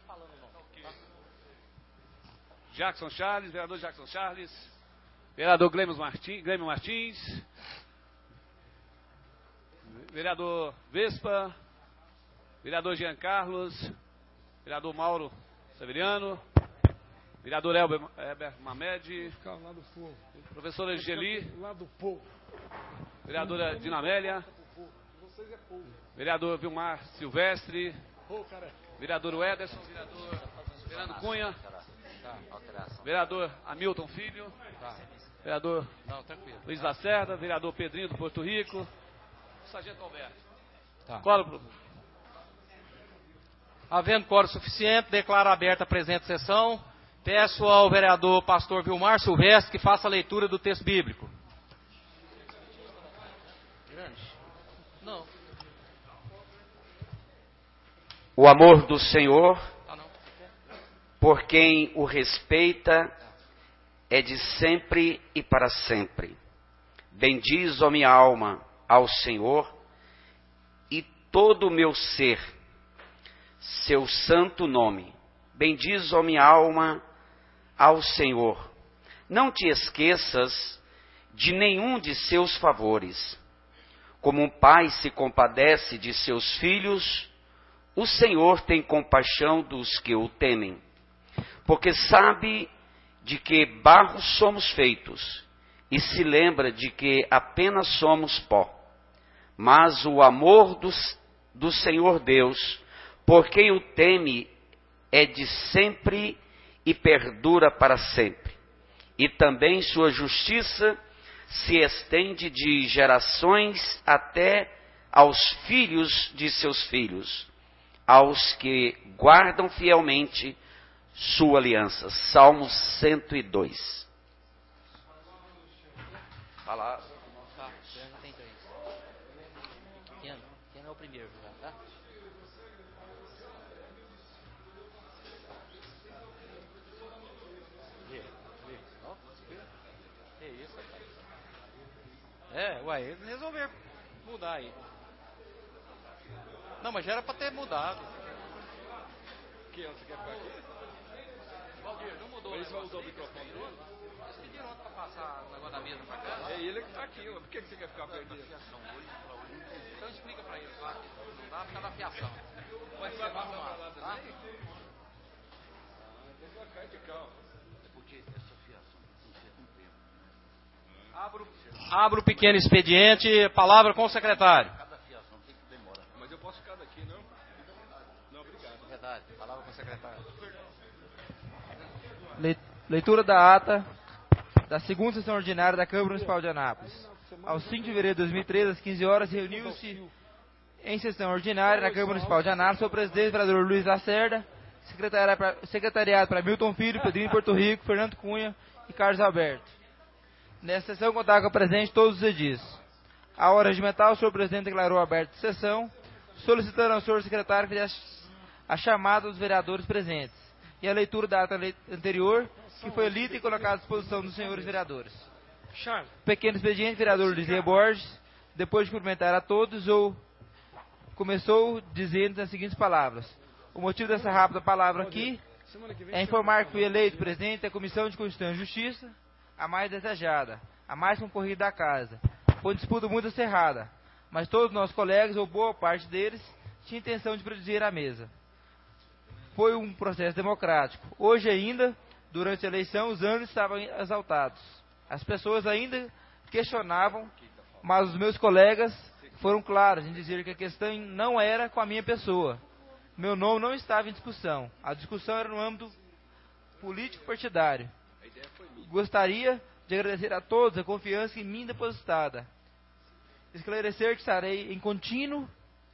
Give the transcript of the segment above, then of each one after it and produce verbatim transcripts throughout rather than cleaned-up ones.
Jackson Charles, vereador Jackson Charles, vereador Glêmio Martins, Glêmio Martins, vereador Vespa, vereador Jean Carlos, vereador Mauro Severiano, vereador Elber, Elber Mamed, professora Geli, vereadora Dinamélia, vereador Vilmar Silvestre, vereador Ederson, vereador Fernando Cunha, vereador Hamilton Filho, vereador Luiz Lacerda, vereador Pedrinho do Porto Rico, sargento Alberto. Tá. Quórum. Havendo quórum suficiente, declaro aberta a presente sessão. Peço ao vereador pastor Vilmar Silvestre que faça a leitura do texto bíblico. Não. O amor do Senhor, por quem o respeita, é de sempre e para sempre. Bendiz, ó minha alma, ao Senhor, e todo o meu ser, seu santo nome. Bendiz, ó minha alma, ao Senhor. Não te esqueças de nenhum de seus favores. Como um pai se compadece de seus filhos, o Senhor tem compaixão dos que o temem. Porque sabe de que barro somos feitos, e se lembra de que apenas somos pó. Mas o amor do, do Senhor Deus, por quem o teme, é de sempre e perdura para sempre. E também sua justiça se estende de gerações até aos filhos de seus filhos, aos que guardam fielmente sua aliança. Salmo cento e dois. Fala. Tá, já tem três. Quem, quem é o primeiro, tá? É, uai, eles resolveram mudar aí. Não, mas já era pra ter mudado. Que você quer ficar aqui? Valdir, não mudou. Eles vão usar o microfone dele? Eles pediram ontem pra passar o negócio da mesa pra cá. É ele que tá aqui, ó. Por que você quer ficar perto dele? Então explica pra eles lá. Não dá por causa da fiação. Mas você vai passar pra lá Tá? também? Ah, então vai ficar de calma. É porque essa fiação tem que ser com tempo. Abro, abro o pequeno expediente. Palavra com o secretário. Cada fiação tem que demorar. Mas eu posso ficar daqui, não? Não, obrigado. Verdade. Palavra com o secretário. Leitura da ata da segunda sessão ordinária da Câmara Municipal de Anápolis. Aos cinco de fevereiro de dois mil e treze, às quinze horas, reuniu-se em sessão ordinária na Câmara Municipal de Anápolis o presidente, o vereador Luiz Lacerda, secretariado para Milton Filho, Pedrinho de Porto Rico, Fernando Cunha e Carlos Alberto. Nesta sessão contava com a presente todos os edis. A hora regimental, o senhor presidente declarou aberta a sessão, solicitando ao senhor secretário que fizesse a chamada dos vereadores presentes e a leitura da ata anterior, que foi lida e colocada à disposição dos senhores vereadores. Pequeno expediente, vereador Lisê Borges, depois de cumprimentar a todos, ou começou dizendo as seguintes palavras: o motivo dessa rápida palavra aqui é informar que fui eleito presidente da Comissão de Constituição e Justiça, a mais desejada, a mais concorrida da casa. Foi uma disputa muito acirrada, mas todos os nossos colegas, ou boa parte deles, tinha intenção de presidir a mesa. Foi um processo democrático. Hoje ainda, durante a eleição, os ânimos estavam exaltados. As pessoas ainda questionavam, mas os meus colegas foram claros em dizer que a questão não era com a minha pessoa. Meu nome não estava em discussão. A discussão era no âmbito político-partidário. Gostaria de agradecer a todos a confiança em mim depositada. Esclarecer que estarei em contínuo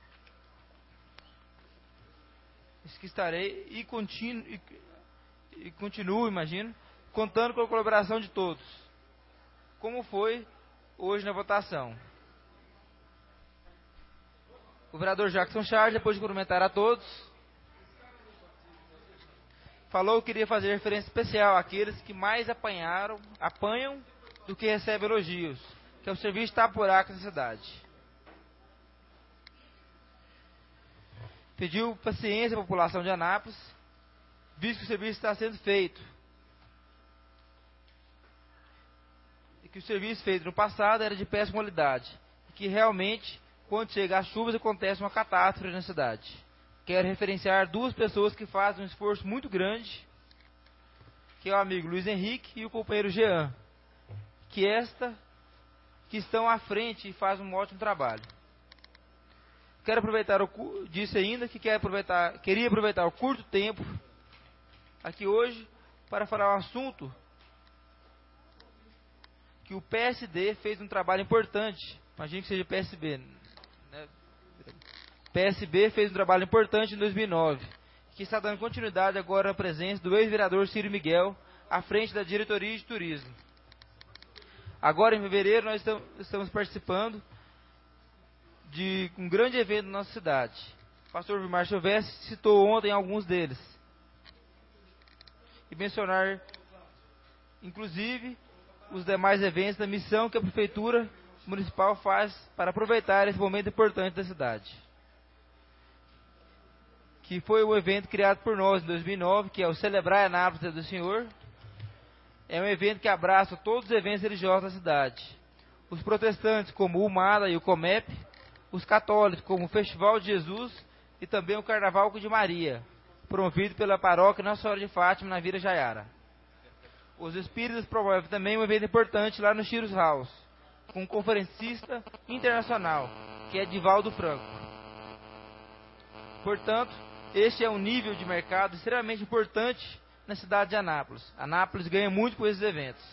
que estarei e continuo, e, e continuo, imagino, contando com a colaboração de todos, como foi hoje na votação. O vereador Jackson Charles, depois de cumprimentar a todos, falou que queria fazer referência especial àqueles que mais apanharam, apanham do que recebem elogios, que é o serviço de tapar buracos na cidade. Pediu paciência à população de Anápolis visto que o serviço está sendo feito. E que o serviço feito no passado era de péssima qualidade. E que realmente, quando chega as chuvas, acontece uma catástrofe na cidade. Quero referenciar duas pessoas que fazem um esforço muito grande, que é o amigo Luiz Henrique e o companheiro Jean, que esta, que estão à frente e fazem um ótimo trabalho. Quero aproveitar o disse ainda que quer aproveitar, queria aproveitar o curto tempo aqui hoje para falar um assunto que o P S D fez um trabalho importante. Imagine que seja P S B, né? P S B fez um trabalho importante em dois mil e nove, que está dando continuidade agora à presença do ex-vereador Círio Miguel à frente da diretoria de turismo. Agora em fevereiro nós estamos participando de um grande evento na nossa cidade. O pastor Vilmar Silvestre citou ontem alguns deles. E mencionar, inclusive, os demais eventos da missão que a Prefeitura Municipal faz para aproveitar esse momento importante da cidade. Que foi um evento criado por nós em dois mil e nove, que é o Celebrar Anápolis do Senhor. É um evento que abraça todos os eventos religiosos da cidade. Os protestantes, como o Mala e o Comep, os católicos, como o Festival de Jesus e também o Carnaval de Maria, promovido pela paróquia Nossa Senhora de Fátima, na Vila Jaiara. Os espíritas promovem também um evento importante lá no Chiros House, com um conferencista internacional, que é Divaldo Franco. Portanto, este é um nível de mercado extremamente importante na cidade de Anápolis. Anápolis ganha muito com esses eventos.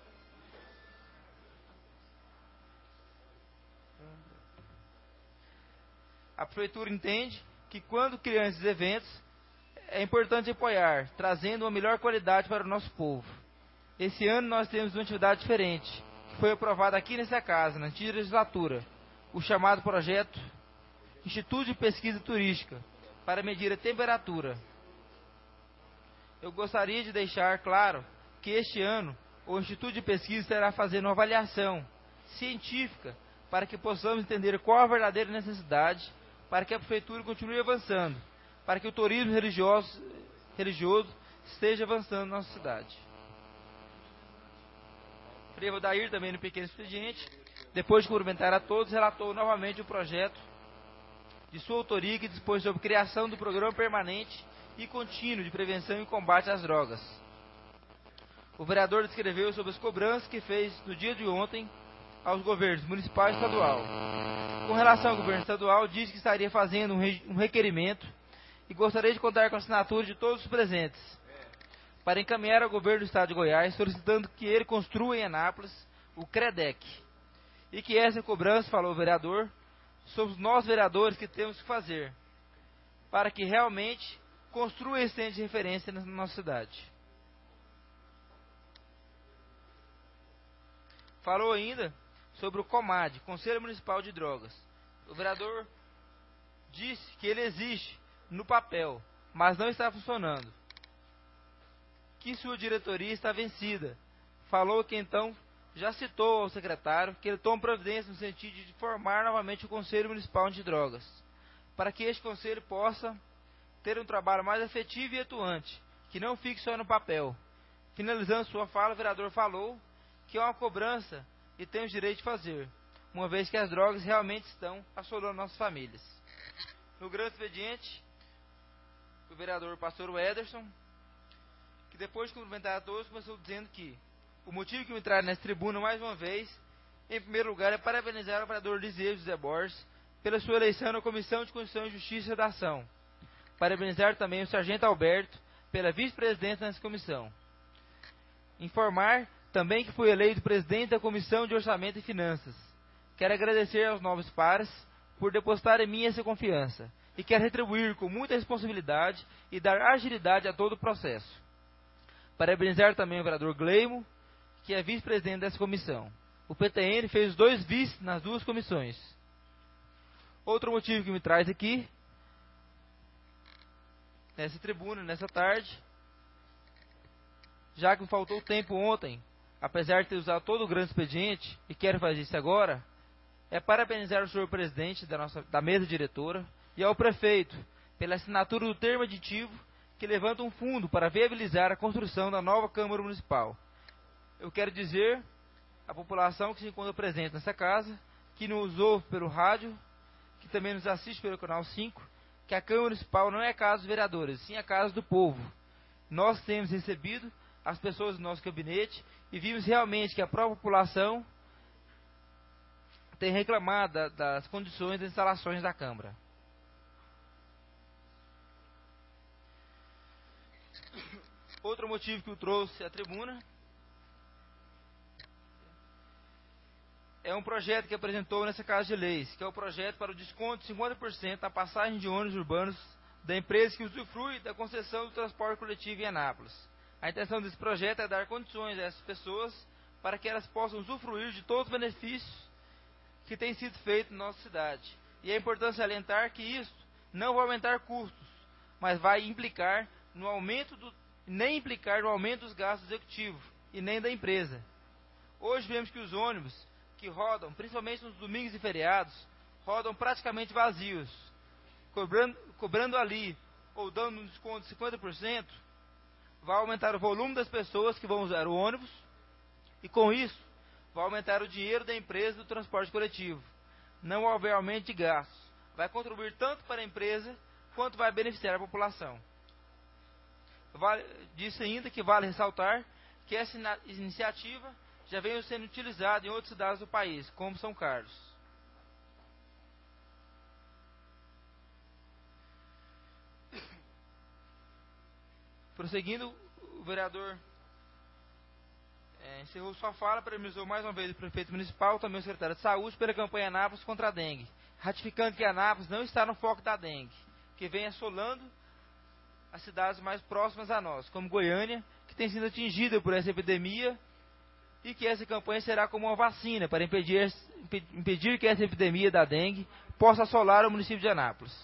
A Prefeitura entende que quando criam esses eventos, é importante apoiar, trazendo uma melhor qualidade para o nosso povo. Esse ano nós temos uma atividade diferente, que foi aprovada aqui nessa casa, na antiga legislatura, o chamado projeto Instituto de Pesquisa Turística, para medir a temperatura. Eu gostaria de deixar claro que este ano o Instituto de Pesquisa estará fazendo uma avaliação científica para que possamos entender qual a verdadeira necessidade, para que a Prefeitura continue avançando, para que o turismo religioso, religioso esteja avançando na nossa cidade. O Frevo Dair, também no pequeno expediente, depois de cumprimentar a todos, relatou novamente o projeto de sua autoria que dispõe sobre a criação do programa permanente e contínuo de prevenção e combate às drogas. O vereador descreveu sobre as cobranças que fez no dia de ontem aos governos municipal e estadual. Com relação ao governo estadual, disse que estaria fazendo um, re um requerimento e gostaria de contar com a assinatura de todos os presentes para encaminhar ao governo do estado de Goiás, solicitando que ele construa em Anápolis o CREDEC. E que essa cobrança, falou o vereador, somos nós vereadores que temos que fazer, para que realmente construa esse centro de referência na nossa cidade. Falou ainda sobre o COMAD, Conselho Municipal de Drogas. O vereador disse que ele existe no papel, mas não está funcionando, que sua diretoria está vencida. Falou que então já citou ao secretário que ele tome providência no sentido de formar novamente o Conselho Municipal de Drogas, para que este conselho possa ter um trabalho mais efetivo e atuante, que não fique só no papel. Finalizando sua fala, o vereador falou que é uma cobrança e tem o direito de fazer, uma vez que as drogas realmente estão assolando nossas famílias. No grande expediente, o vereador pastor Ederson, que depois de cumprimentar a todos, começou dizendo que o motivo que me traz nessa tribuna mais uma vez, em primeiro lugar, é parabenizar o vereador Liseu José Borges pela sua eleição na Comissão de Constituição e Justiça e Redação. Parabenizar também o sargento Alberto pela vice-presidência nessa comissão. Informar também que fui eleito presidente da Comissão de Orçamento e Finanças. Quero agradecer aos novos pares por depositar em mim essa confiança e quero retribuir com muita responsabilidade e dar agilidade a todo o processo. Parabenizar também o vereador Gleimo, que é vice-presidente dessa comissão. O P T N fez os dois vice nas duas comissões. Outro motivo que me traz aqui, nessa tribuna, nessa tarde, já que me faltou tempo ontem, apesar de ter usado todo o grande expediente, e quero fazer isso agora, é parabenizar o senhor presidente da, nossa, da mesa diretora e ao prefeito pela assinatura do termo aditivo que levanta um fundo para viabilizar a construção da nova Câmara Municipal. Eu quero dizer à população que se encontra presente nessa casa, que nos ouve pelo rádio, que também nos assiste pelo canal cinco, que a Câmara Municipal não é a casa dos vereadores, sim a casa do povo. Nós temos recebido as pessoas do nosso gabinete e vimos realmente que a própria população tem reclamado das condições das instalações da Câmara. Outro motivo que o trouxe à tribuna é um projeto que apresentou nessa Casa de Leis, que é o projeto para o desconto de cinquenta por cento da passagem de ônibus urbanos da empresa que usufrui da concessão do transporte coletivo em Anápolis. A intenção desse projeto é dar condições a essas pessoas para que elas possam usufruir de todos os benefícios que têm sido feitos na nossa cidade. E é importante salientar que isso não vai aumentar custos, mas vai implicar no aumento do, nem implicar no aumento dos gastos executivos e nem da empresa. Hoje vemos que os ônibus que rodam, principalmente nos domingos e feriados, rodam praticamente vazios, cobrando, cobrando ali ou dando um desconto de cinquenta por cento, vai aumentar o volume das pessoas que vão usar o ônibus e com isso vai aumentar o dinheiro da empresa do transporte coletivo. Não vai haver aumento de gastos, vai contribuir tanto para a empresa quanto vai beneficiar a população. Vale, disse ainda que vale ressaltar que essa iniciativa já vem sendo utilizada em outras cidades do país, como São Carlos. Prosseguindo, o vereador é, encerrou sua fala, parabenizou mais uma vez o prefeito municipal, também o secretário de saúde, pela campanha Anápolis contra a dengue, ratificando que Anápolis não está no foco da dengue, que vem assolando as cidades mais próximas a nós, como Goiânia, que tem sido atingida por essa epidemia, e que essa campanha será como uma vacina para impedir, impedir que essa epidemia da dengue possa assolar o município de Anápolis.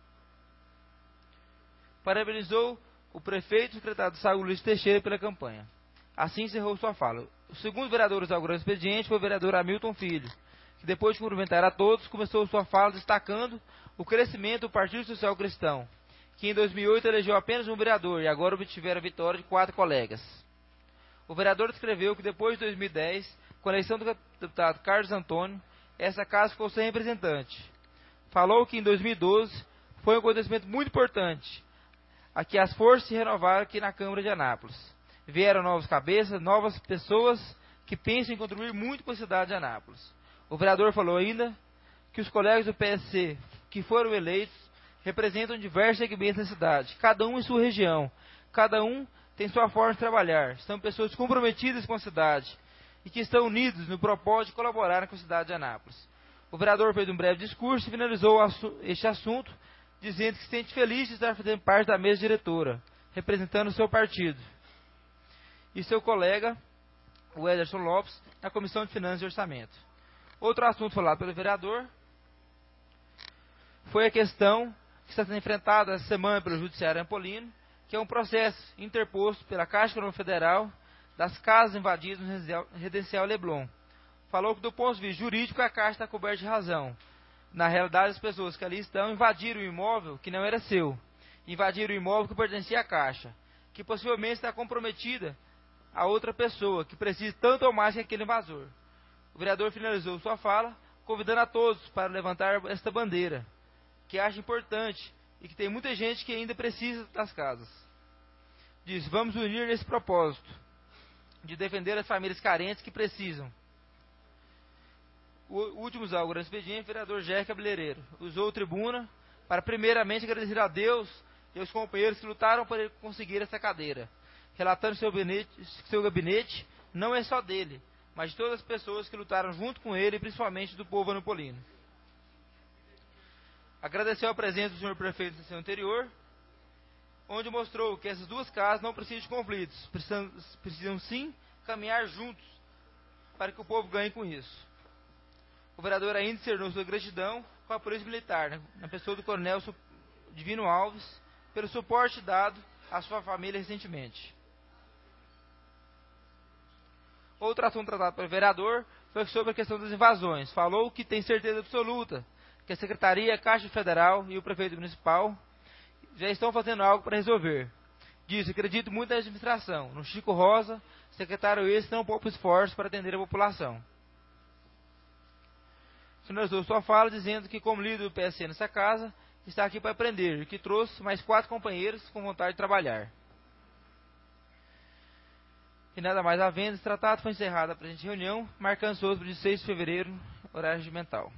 Parabenizou o prefeito e o secretário de saúde, Luiz Teixeira, pela campanha. Assim encerrou sua fala. O segundo vereador a inaugurou o expediente foi o vereador Hamilton Filho, que depois de cumprimentar a todos, começou sua fala destacando o crescimento do Partido Social Cristão, que em dois mil e oito elegeu apenas um vereador e agora obtiveram a vitória de quatro colegas. O vereador descreveu que depois de dois mil e dez, com a eleição do deputado Carlos Antônio, essa casa ficou sem representante. Falou que em dois mil e doze foi um acontecimento muito importante, a que as forças se renovaram aqui na Câmara de Anápolis. Vieram novas cabeças, novas pessoas que pensam em contribuir muito com a cidade de Anápolis. O vereador falou ainda que os colegas do P S C que foram eleitos representam diversos segmentos da cidade, cada um em sua região, cada um tem sua forma de trabalhar, são pessoas comprometidas com a cidade e que estão unidos no propósito de colaborar com a cidade de Anápolis. O vereador fez um breve discurso e finalizou este assunto dizendo que se sente feliz de estar fazendo parte da mesa diretora, representando o seu partido, e seu colega, o Ederson Lopes, na Comissão de Finanças e Orçamento. Outro assunto falado pelo vereador foi a questão que está sendo enfrentada essa semana pelo Judiciário Ampolino, que é um processo interposto pela Caixa Econômica Federal das casas invadidas no Residencial Leblon. Falou que do ponto de vista jurídico a Caixa está coberta de razão. Na realidade, as pessoas que ali estão invadiram o imóvel que não era seu, invadiram o imóvel que pertencia à Caixa, que possivelmente está comprometida a outra pessoa, que precisa tanto ou mais que aquele invasor. O vereador finalizou sua fala, convidando a todos para levantar esta bandeira, que acha importante e que tem muita gente que ainda precisa das casas. Diz, vamos unir nesse propósito, de defender as famílias carentes que precisam. O último usar o grande expediente, o vereador Jair Cabeleireiro usou a tribuna para primeiramente agradecer a Deus e aos companheiros que lutaram para ele conseguir essa cadeira, relatando que seu gabinete, seu gabinete não é só dele, mas de todas as pessoas que lutaram junto com ele, principalmente do povo anapolino. Agradeceu a presença do senhor prefeito na sessão anterior, onde mostrou que essas duas casas não precisam de conflitos, precisam, precisam sim caminhar juntos para que o povo ganhe com isso. O vereador ainda externou sua gratidão com a Polícia Militar, né, na pessoa do Coronel Divino Alves, pelo suporte dado à sua família recentemente. Outro assunto tratado pelo vereador foi sobre a questão das invasões. Falou que tem certeza absoluta que a Secretaria, a Caixa Federal e o Prefeito Municipal já estão fazendo algo para resolver. Disse, acredito muito na administração. No Chico Rosa, secretário esse não poupa esforços para atender a população. Finalizou sua fala dizendo que, como líder do P S C nessa casa, está aqui para aprender e que trouxe mais quatro companheiros com vontade de trabalhar. E nada mais havendo, esse tratado foi encerrado a presente reunião, marcando-se outro de seis de fevereiro, horário regimental.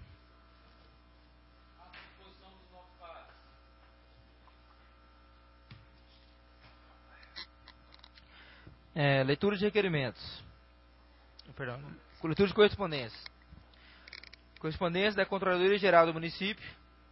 É, leitura de requerimentos. Perdão, leitura de correspondências. Correspondência da Controladoria Geral do Município,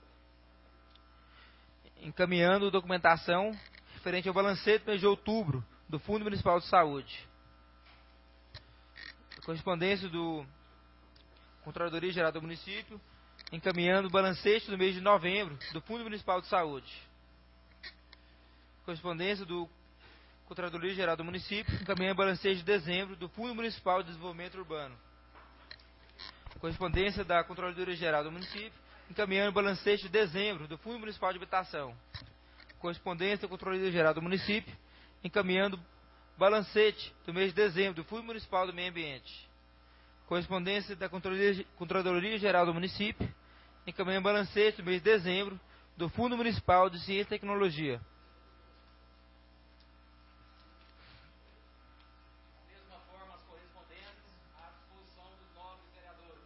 encaminhando documentação referente ao balancete do mês de outubro do Fundo Municipal de Saúde. Correspondência do Controladoria Geral do Município, encaminhando o balancete do mês de novembro do Fundo Municipal de Saúde. Correspondência do Controladoria Geral do Município, encaminhando o balancete de dezembro do Fundo Municipal de Desenvolvimento Urbano. Correspondência da Controladoria Geral do Município, encaminhando o balancete de dezembro do Fundo Municipal de Habitação. Correspondência da Controladoria Geral do Município, encaminhando balancete do mês de dezembro do Fundo Municipal do Meio Ambiente. Correspondência da Controladoria, Controladoria Geral do Município, encaminhando balancete do mês de dezembro do Fundo Municipal de Ciência e Tecnologia. Da mesma forma, as correspondências à disposição dos nobres vereadores.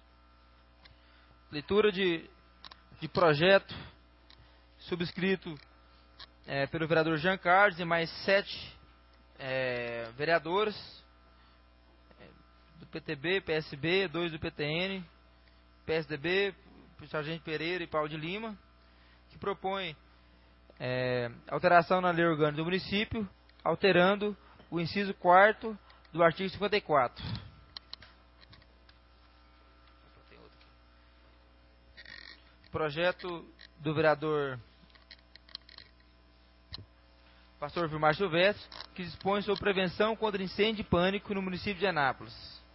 Leitura de, de projeto subscrito é, pelo vereador Jean Carlos e mais sete É, vereadores é, do P T B, P S B, dois do P T N, P S D B, Sargento Pereira e Paulo de Lima, que propõe é, alteração na lei orgânica do município, alterando o inciso quarto do artigo cinquenta e quatro. Projeto do vereador Pastor Vilmar Silvestre, que dispõe sobre prevenção contra incêndio e pânico no município de Anápolis.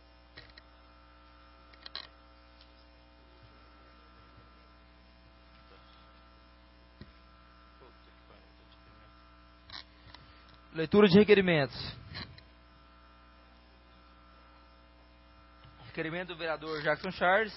Leitura de requerimentos. Requerimento do vereador Jackson Charles.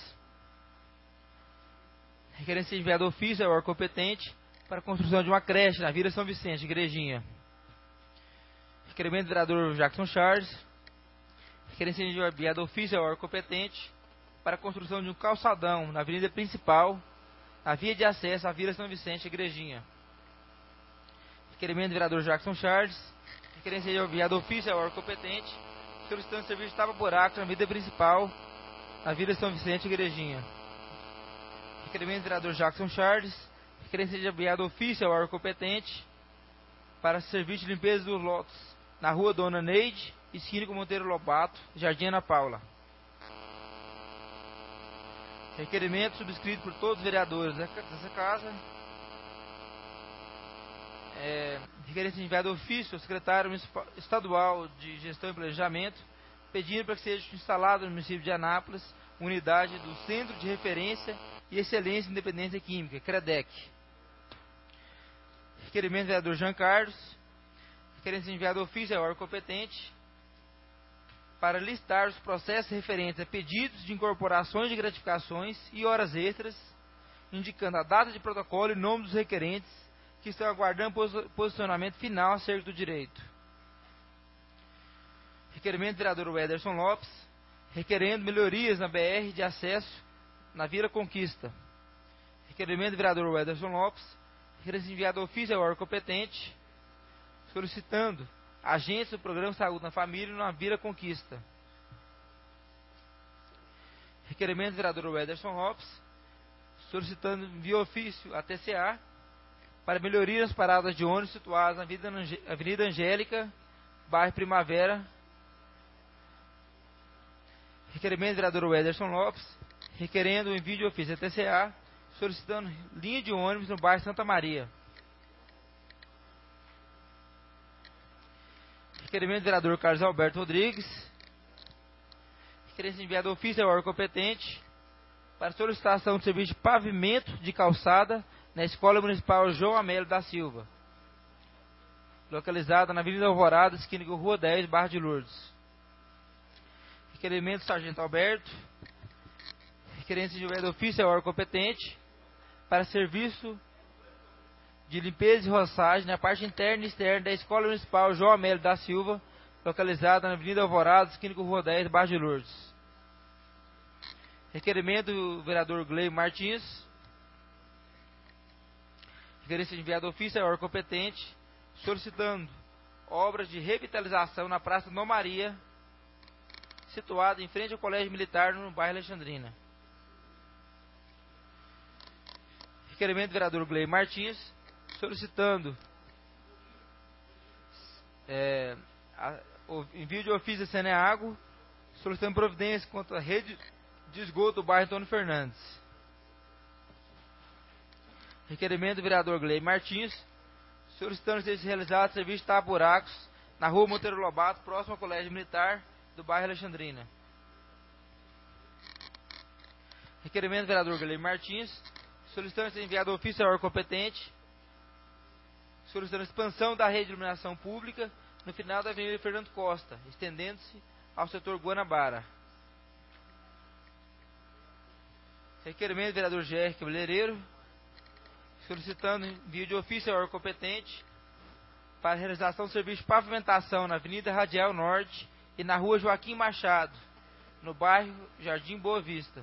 Requerência de enviado ofício ao órgão competente para a construção de uma creche na Vila São Vicente, Igrejinha. Requerimento do vereador Jackson Charles. Requerência de enviado ofício ao órgão competente para a construção de um calçadão na avenida principal, na via de acesso à Vila São Vicente, Igrejinha. Requerimento do vereador Jackson Charles. Requerência de enviado ofício ao órgão competente solicitando serviço de tapa-buraco na avenida principal, na Vila São Vicente, Igrejinha. Requerimento do vereador Jackson Charles. Requerência de enviado ofício ao órgão competente para serviço de limpeza dos lotes na rua Dona Neide, esquina com Monteiro Lobato, Jardim Ana Paula. Requerimento subscrito por todos os vereadores dessa casa. É, requerência de enviado ofício ao secretário estadual de Gestão e Planejamento, pedindo para que seja instalado no município de Anápolis unidade do Centro de Referência e Excelência em Independência Química, CREDEC. Requerimento do vereador Jean Carlos. Requerência enviado ofício ao órgão competente para listar os processos referentes a pedidos de incorporações de gratificações e horas extras, indicando a data de protocolo e nome dos requerentes que estão aguardando posicionamento final acerca do direito. Requerimento do vereador Ederson Lopes, requerendo melhorias na B R de acesso na Vila Conquista. Requerimento do vereador Ederson Lopes, requerência enviado ofício ao órgão competente, solicitando agência do Programa Saúde na Família na Vila Conquista. Requerimento do vereador Ederson Lopes, solicitando via ofício a T C A para melhoria nas paradas de ônibus situadas na Avenida Angélica, bairro Primavera. Requerimento do vereador Ederson Lopes, requerendo o envio de ofício a T C A, solicitando linha de ônibus no bairro Santa Maria. Requerimento do vereador Carlos Alberto Rodrigues, requerência enviado ofício ao órgão competente para solicitação de serviço de pavimento de calçada na Escola Municipal João Amélio da Silva. localizada na Avenida Alvorada, esquina com Rua dez, Barra de Lourdes. Requerimento do Sargento Alberto. Requerência de do ofício ao órgão competente para serviço de limpeza e roçagem na parte interna e externa da Escola Municipal João Amélio da Silva, localizada na Avenida Alvorada, esquina com Rua dez, Barra de Lourdes. Requerimento do vereador Gleio Martins. Requerência de enviado ofício ao órgão competente, solicitando obras de revitalização na Praça Dom Maria, situada em frente ao Colégio Militar, no bairro Alexandrina. Requerimento do vereador Gleio Martins, solicitando é, a, o envio de ofício da Saneago, solicitando providência contra a rede de esgoto do bairro Antônio Fernandes. Requerimento do vereador Gleio Martins, solicitando que seja realizado serviço de tapa-buracos na rua Monteiro Lobato, próximo ao Colégio Militar do bairro Alexandrina. Requerimento do vereador Gleio Martins, solicitando que seja enviado ofício ao órgão competente, solicitando expansão da rede de iluminação pública no final da Avenida Fernando Costa, estendendo-se ao setor Guanabara. Requerimento do vereador G R Cabeleireiro, solicitando envio de ofício ao órgão competente para a realização do serviço de pavimentação na Avenida Radial Norte e na Rua Joaquim Machado, no bairro Jardim Boa Vista.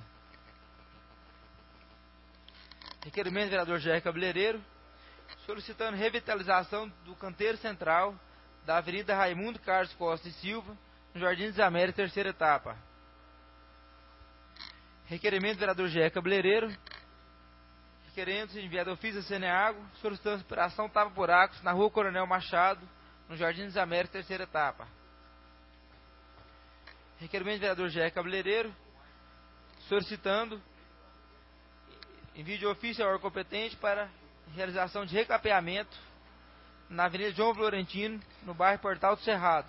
Requerimento do vereador G R Cabeleireiro, solicitando revitalização do canteiro central da Avenida Raimundo Carlos Costa e Silva, no Jardim das Américas, terceira etapa. Requerimento do vereador G R Cabeleireiro, requerendo enviado ofício da Saneago, solicitando operação tapa-buracos na Rua Coronel Machado, no Jardim das Américas, terceira etapa. Requerimento do vereador G R Cabeleireiro, solicitando envio de ofício ao órgão competente para realização de recapeamento na Avenida João Florentino, no bairro Portal do Cerrado.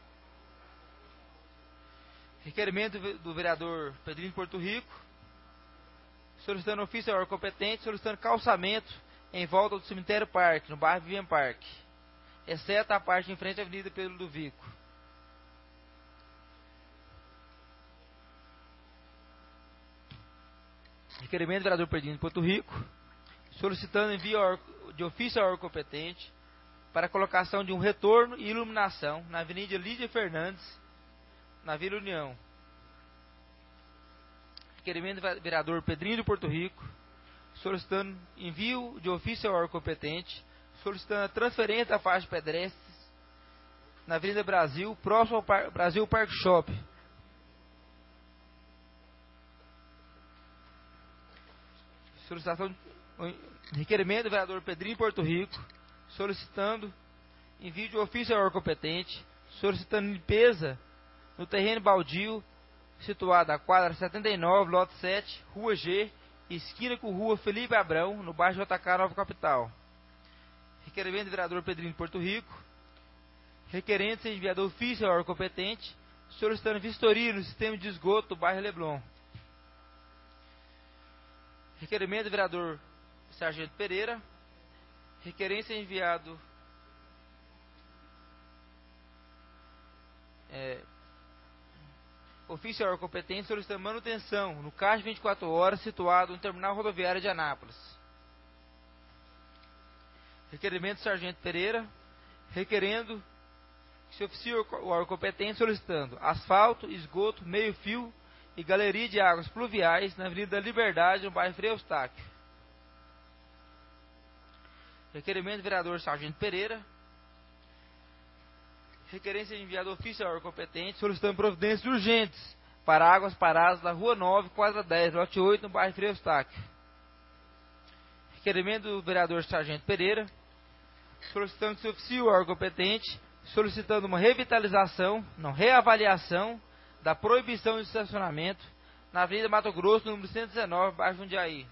Requerimento do vereador Pedrinho Porto Rico, solicitando ofício ao órgão competente, solicitando calçamento em volta do Cemitério Parque, no bairro Vivian Parque, exceto a parte em frente à Avenida Pedro Ludovico. Requerimento do vereador Pedrinho Porto Rico, solicitando envio de ofício ao órgão competente para a colocação de um retorno e iluminação na Avenida Lídia Fernandes, na Vila União. Requerimento do vereador Pedrinho do Porto Rico, solicitando envio de ofício ao órgão competente, solicitando a transferência da faixa de pedestres na Avenida Brasil, próximo ao Par Brasil Park Shop. Solicitação, requerimento do vereador Pedrinho Porto Rico, solicitando envio de ofício ao órgão competente, solicitando limpeza no terreno baldio situado à quadra setenta e nove, lote sete, Rua G, esquina com Rua Felipe Abrão, no bairro J K, Nova Capital. Requerimento do vereador Pedrinho Porto Rico, requerendo ser enviado ofício ao órgão competente, solicitando vistoria no sistema de esgoto do bairro Leblon. Requerimento do vereador Sargento Pereira, requerência enviado é, ofício ao órgão competente solicitando manutenção no caixa vinte e quatro horas situado no terminal rodoviário de Anápolis. Requerimento do Sargento Pereira, requerendo que se oficie o órgão competente solicitando asfalto, esgoto, meio-fio e galeria de águas pluviais na Avenida da Liberdade, no bairro Frei Eustáquio. Requerimento do vereador Sargento Pereira, requerência enviada ofício ao órgão competente solicitando providências urgentes para águas paradas da Rua nove, quadra dez, lote oito, no bairro Frei Eustáquio. Requerimento do vereador Sargento Pereira, solicitando que se oficie o órgão competente solicitando uma revitalização, não, reavaliação da proibição de estacionamento na Avenida Mato Grosso, número cento e dezenove, bairro Jundiaí.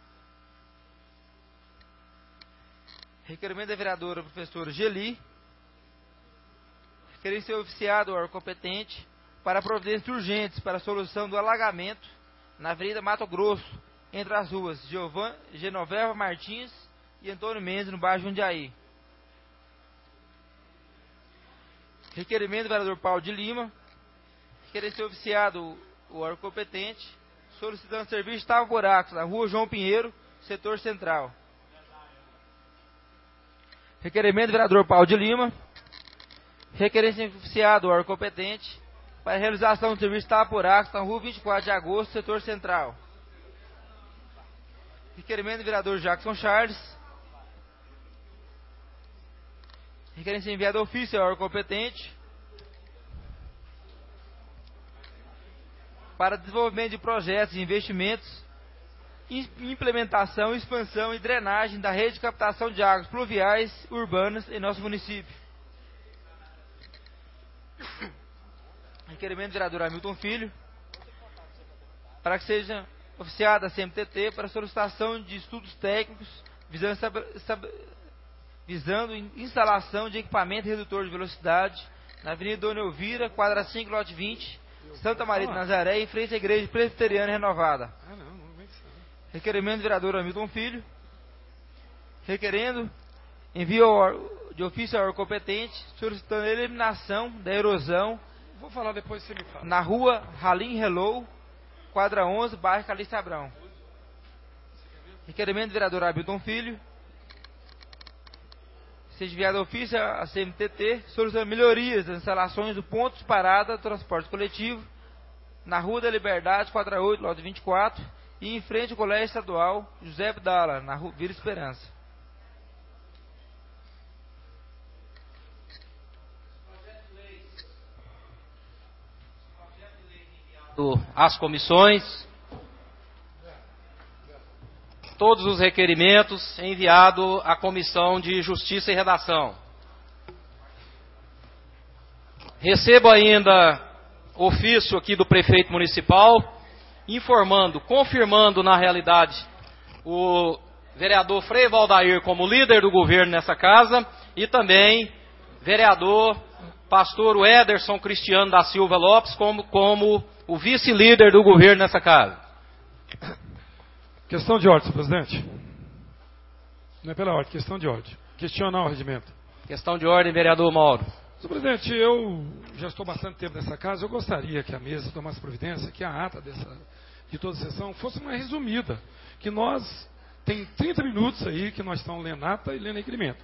Requerimento da vereadora professora Geli, requerência ser oficiado ao órgão competente para providências urgentes para a solução do alagamento na Avenida Mato Grosso, entre as ruas Giovan, Genoveva Martins e Antônio Mendes, no bairro Jundiaí. Requerimento do vereador Paulo de Lima. Requerer ser oficiado o órgão competente, solicitando serviço de tapa-buracos na rua João Pinheiro, setor central. Requerimento do vereador Paulo de Lima. Requerer ser oficiado o órgão competente para a realização do serviço de tapa-buracos na rua vinte e quatro de agosto, setor central. Requerimento do vereador Jackson Charles. Requerência enviada ao ofício ao órgão competente para desenvolvimento de projetos de investimentos, implementação, expansão e drenagem da rede de captação de águas pluviais urbanas em nosso município. Requerimento do vereador Hamilton Filho para que seja oficiada a C M T T para solicitação de estudos técnicos visando, visando instalação de equipamento redutor de velocidade na Avenida Dona Elvira, quadra cinco, lote vinte, Santa Maria de Nazaré, em frente à Igreja Presbiteriana Renovada. Requerimento do vereador Hamilton Filho, requerendo envio de ofício ao órgão competente, solicitando a eliminação da erosão. Vou falar depois, você me fala. Na rua Halim Hello, quadra onze, bairro Calixto Abrão. Requerimento do vereador Hamilton Filho, seja enviado ofício à C M T T, solicitando melhorias das instalações do ponto de parada do transporte coletivo na Rua da Liberdade, quadra oito, lote vinte e quatro, e em frente ao Colégio Estadual José Abdala, na Rua Vila Esperança. As comissões, todos os requerimentos enviado à Comissão de Justiça e Redação. Recebo ainda ofício aqui do prefeito municipal, informando, confirmando na realidade o vereador Frei Valdair como líder do governo nessa casa e também vereador pastor Ederson Cristiano da Silva Lopes como, como o vice-líder do governo nessa casa. Questão de ordem, senhor presidente. Não é pela ordem, questão de ordem. Questionar o regimento. Questão de ordem, vereador Mauro. Senhor presidente, eu já estou bastante tempo nessa casa, eu gostaria que a mesa tomasse providência, que a ata dessa, de toda a sessão fosse mais resumida. Que nós, tem trinta minutos aí que nós estamos lendo ata e lendo requerimento.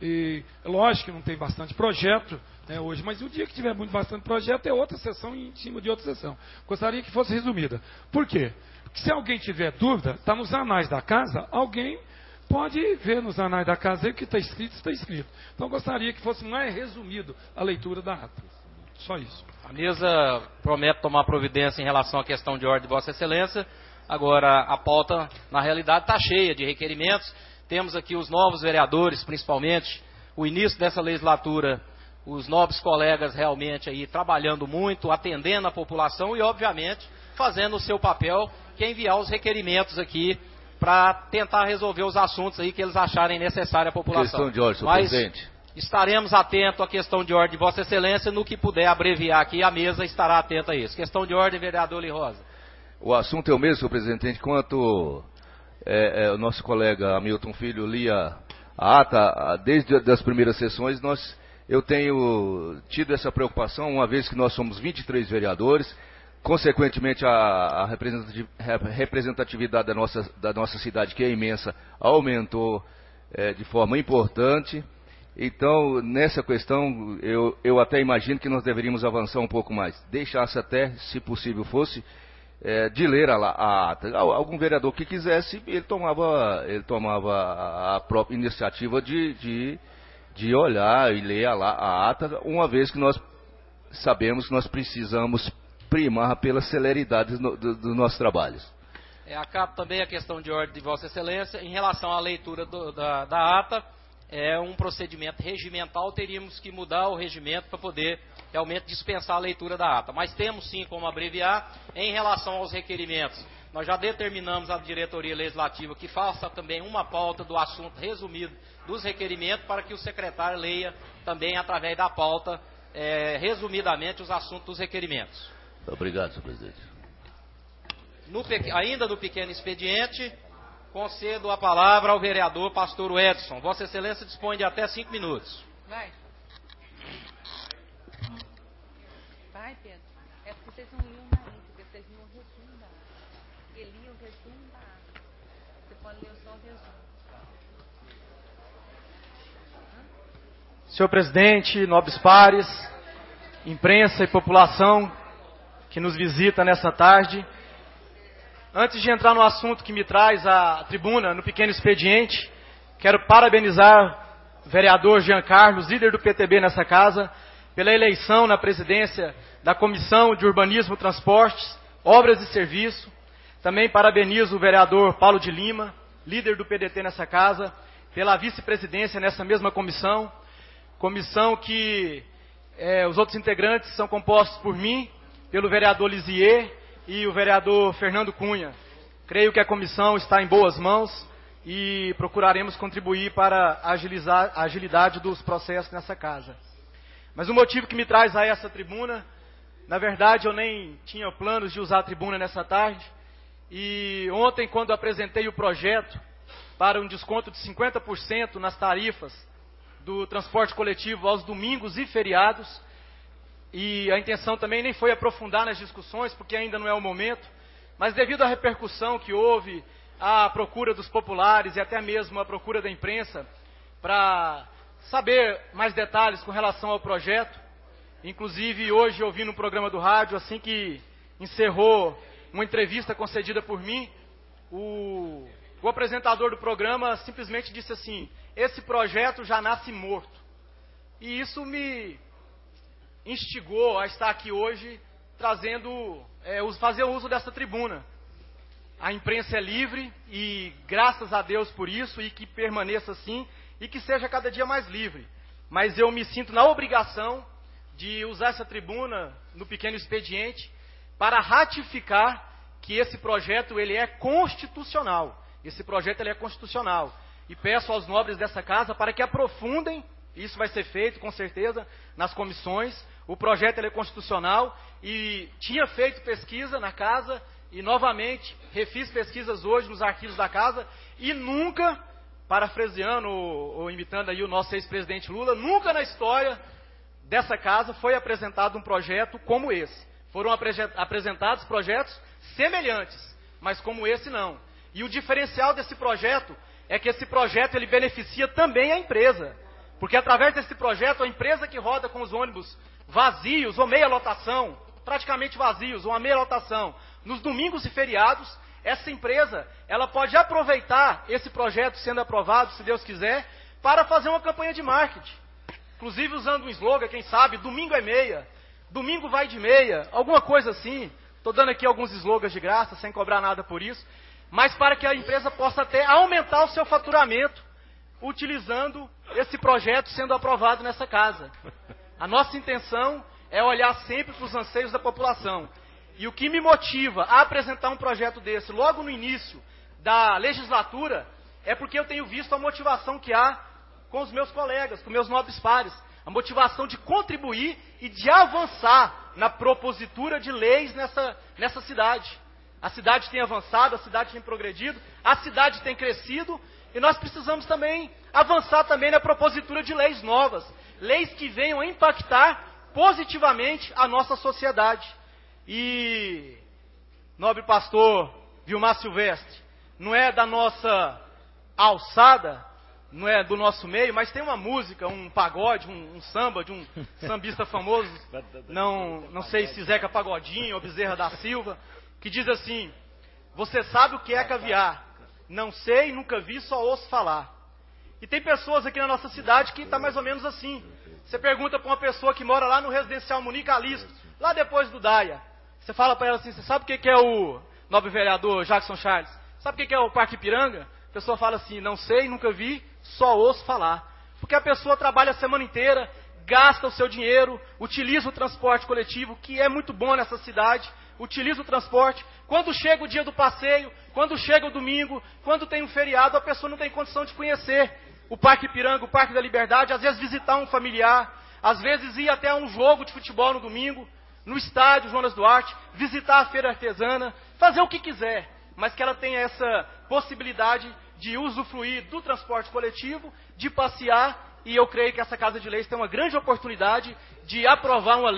E é lógico que não tem bastante projeto, né, hoje, mas o dia que tiver muito bastante projeto é outra sessão em cima de outra sessão. Gostaria que fosse resumida. Por quê? Porque se alguém tiver dúvida, está nos anais da casa, alguém pode ver nos anais da casa o que está escrito, está escrito. Então gostaria que fosse mais resumido a leitura da ata. Só isso. A mesa promete tomar providência em relação à questão de ordem de Vossa Excelência. Agora, a pauta, na realidade, está cheia de requerimentos. Temos aqui os novos vereadores, principalmente, o início dessa legislatura, os nobres colegas realmente aí trabalhando muito, atendendo a população e, obviamente, fazendo o seu papel, que é enviar os requerimentos aqui para tentar resolver os assuntos aí que eles acharem necessário à população. Questão de ordem, senhor Mas presidente. Estaremos atentos à questão de ordem de Vossa Excelência, no que puder abreviar aqui, a mesa estará atenta a isso. Questão de ordem, vereador Li Rosa. O assunto é o mesmo, senhor presidente, enquanto é, é, o nosso colega Hamilton Filho lia a ata, desde as primeiras sessões, nós, eu tenho tido essa preocupação, uma vez que nós somos vinte e três vereadores, consequentemente a, a representatividade da nossa, da nossa cidade, que é imensa, aumentou é, de forma importante. Então, nessa questão, eu, eu até imagino que nós deveríamos avançar um pouco mais. Deixasse até, se possível fosse, É, de ler a, a ata. Algum vereador que quisesse, ele tomava, ele tomava a própria iniciativa de, de, de olhar e ler a, a ata, uma vez que nós sabemos que nós precisamos primar pela celeridade dos do, do nossos trabalhos. É, acabo também a questão de ordem de Vossa Excelência. Em relação à leitura do, da, da ata, é um procedimento regimental, teríamos que mudar o regimento para poder realmente dispensar a leitura da ata. Mas temos sim como abreviar. Em relação aos requerimentos, nós já determinamos à diretoria legislativa que faça também uma pauta do assunto resumido dos requerimentos, para que o secretário leia também através da pauta, é, resumidamente, os assuntos dos requerimentos. Obrigado, senhor presidente. No, ainda no pequeno expediente, concedo a palavra ao vereador pastor Edson. Vossa Excelência dispõe de até cinco minutos. Vai. Vai, Pedro. É porque vocês não liam na íntegra, vocês liam o resumo da ata. Ele lia o resumo da ata. Você pode ler só o resumo. Senhor presidente, nobres pares, imprensa e população que nos visita nessa tarde. Antes de entrar no assunto que me traz à tribuna, no pequeno expediente, quero parabenizar o vereador Jean Carlos, líder do P T B nessa casa, pela eleição na presidência da Comissão de Urbanismo, Transportes, Obras e Serviço. Também parabenizo o vereador Paulo de Lima, líder do P D T nessa casa, pela vice-presidência nessa mesma comissão. Comissão que é, os outros integrantes são compostos por mim, pelo vereador Lisier e o vereador Fernando Cunha. Creio que a comissão está em boas mãos e procuraremos contribuir para agilizar a agilidade dos processos nessa casa. Mas o motivo que me traz a essa tribuna, na verdade eu nem tinha planos de usar a tribuna nessa tarde, e ontem quando apresentei o projeto para um desconto de cinquenta por cento nas tarifas do transporte coletivo aos domingos e feriados, e a intenção também nem foi aprofundar nas discussões, porque ainda não é o momento, mas devido à repercussão que houve, à procura dos populares e até mesmo à procura da imprensa, para saber mais detalhes com relação ao projeto, inclusive hoje eu ouvi no programa do rádio, assim que encerrou uma entrevista concedida por mim, o, o apresentador do programa simplesmente disse assim: esse projeto já nasce morto. E isso me instigou a estar aqui hoje trazendo, é, fazer uso dessa tribuna. A imprensa é livre e graças a Deus por isso, e que permaneça assim e que seja cada dia mais livre. Mas eu me sinto na obrigação de usar essa tribuna no pequeno expediente para ratificar que esse projeto ele é constitucional. Esse projeto ele é constitucional. E peço aos nobres dessa casa para que aprofundem, isso vai ser feito com certeza nas comissões. O projeto ele é constitucional e tinha feito pesquisa na casa e novamente refiz pesquisas hoje nos arquivos da casa e nunca, parafraseando ou, ou imitando aí o nosso ex-presidente Lula, nunca na história dessa casa foi apresentado um projeto como esse. Foram apresentados projetos semelhantes, mas como esse não. E o diferencial desse projeto é que esse projeto ele beneficia também a empresa. Porque através desse projeto, a empresa que roda com os ônibus vazios ou meia lotação, praticamente vazios, ou uma meia lotação, nos domingos e feriados, essa empresa ela pode aproveitar esse projeto sendo aprovado, se Deus quiser, para fazer uma campanha de marketing. Inclusive usando um slogan, quem sabe, domingo é meia, domingo vai de meia, alguma coisa assim. Estou dando aqui alguns slogans de graça, sem cobrar nada por isso. Mas para que a empresa possa até aumentar o seu faturamento, utilizando esse projeto sendo aprovado nessa casa. A nossa intenção é olhar sempre para os anseios da população. E o que me motiva a apresentar um projeto desse logo no início da legislatura é porque eu tenho visto a motivação que há com os meus colegas, com meus nobres pares. A motivação de contribuir e de avançar na propositura de leis nessa, nessa cidade. A cidade tem avançado, a cidade tem progredido, a cidade tem crescido e nós precisamos também avançar também na propositura de leis novas. Leis que venham a impactar positivamente a nossa sociedade. E, nobre pastor Vilmar Silvestre, não é da nossa alçada, não é do nosso meio, mas tem uma música, um pagode, um, um samba de um sambista famoso, não, não sei se Zeca Pagodinho ou Bezerra da Silva, que diz assim: você sabe o que é caviar? Não sei, nunca vi, só ouço falar. E tem pessoas aqui na nossa cidade que está mais ou menos assim. Você pergunta para uma pessoa que mora lá no residencial Munique Alisto, lá depois do Daia. Você fala para ela assim: você sabe o que é o nobre vereador Jackson Charles? Sabe o que é o Parque Ipiranga? A pessoa fala assim: não sei, nunca vi, só ouço falar. Porque a pessoa trabalha a semana inteira, gasta o seu dinheiro, utiliza o transporte coletivo, que é muito bom nessa cidade, utiliza o transporte. Quando chega o dia do passeio, quando chega o domingo, quando tem um feriado, a pessoa não tem condição de conhecer o Parque Ipiranga, o Parque da Liberdade, às vezes visitar um familiar, às vezes ir até um jogo de futebol no domingo, no estádio Jonas Duarte, visitar a feira artesana, fazer o que quiser, mas que ela tenha essa possibilidade de usufruir do transporte coletivo, de passear, e eu creio que essa Casa de Leis tem uma grande oportunidade de aprovar uma lei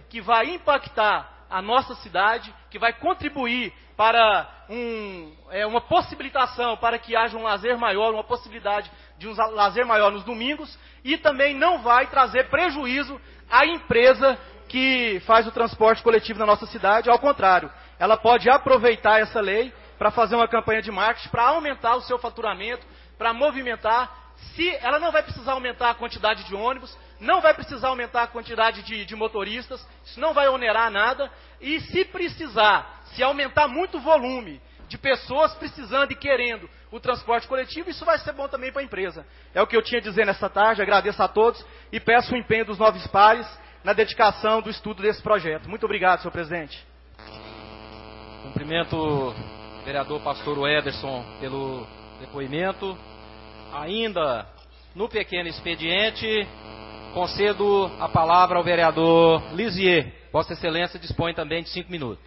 que vai impactar a nossa cidade, que vai contribuir para um, é, uma possibilitação para que haja um lazer maior, uma possibilidade de um lazer maior nos domingos, e também não vai trazer prejuízo à empresa que faz o transporte coletivo na nossa cidade. Ao contrário, ela pode aproveitar essa lei para fazer uma campanha de marketing, para aumentar o seu faturamento, para movimentar. Se ela não vai precisar aumentar a quantidade de ônibus, não vai precisar aumentar a quantidade de, de motoristas, isso não vai onerar nada, e se precisar, se aumentar muito o volume de pessoas precisando e querendo o transporte coletivo, isso vai ser bom também para a empresa. É o que eu tinha a dizer nesta tarde, agradeço a todos e peço o empenho dos novos pares na dedicação do estudo desse projeto. Muito obrigado, senhor presidente. Cumprimento o vereador pastor Ederson pelo depoimento. Ainda no pequeno expediente, concedo a palavra ao vereador Lisier. Vossa Excelência dispõe também de cinco minutos.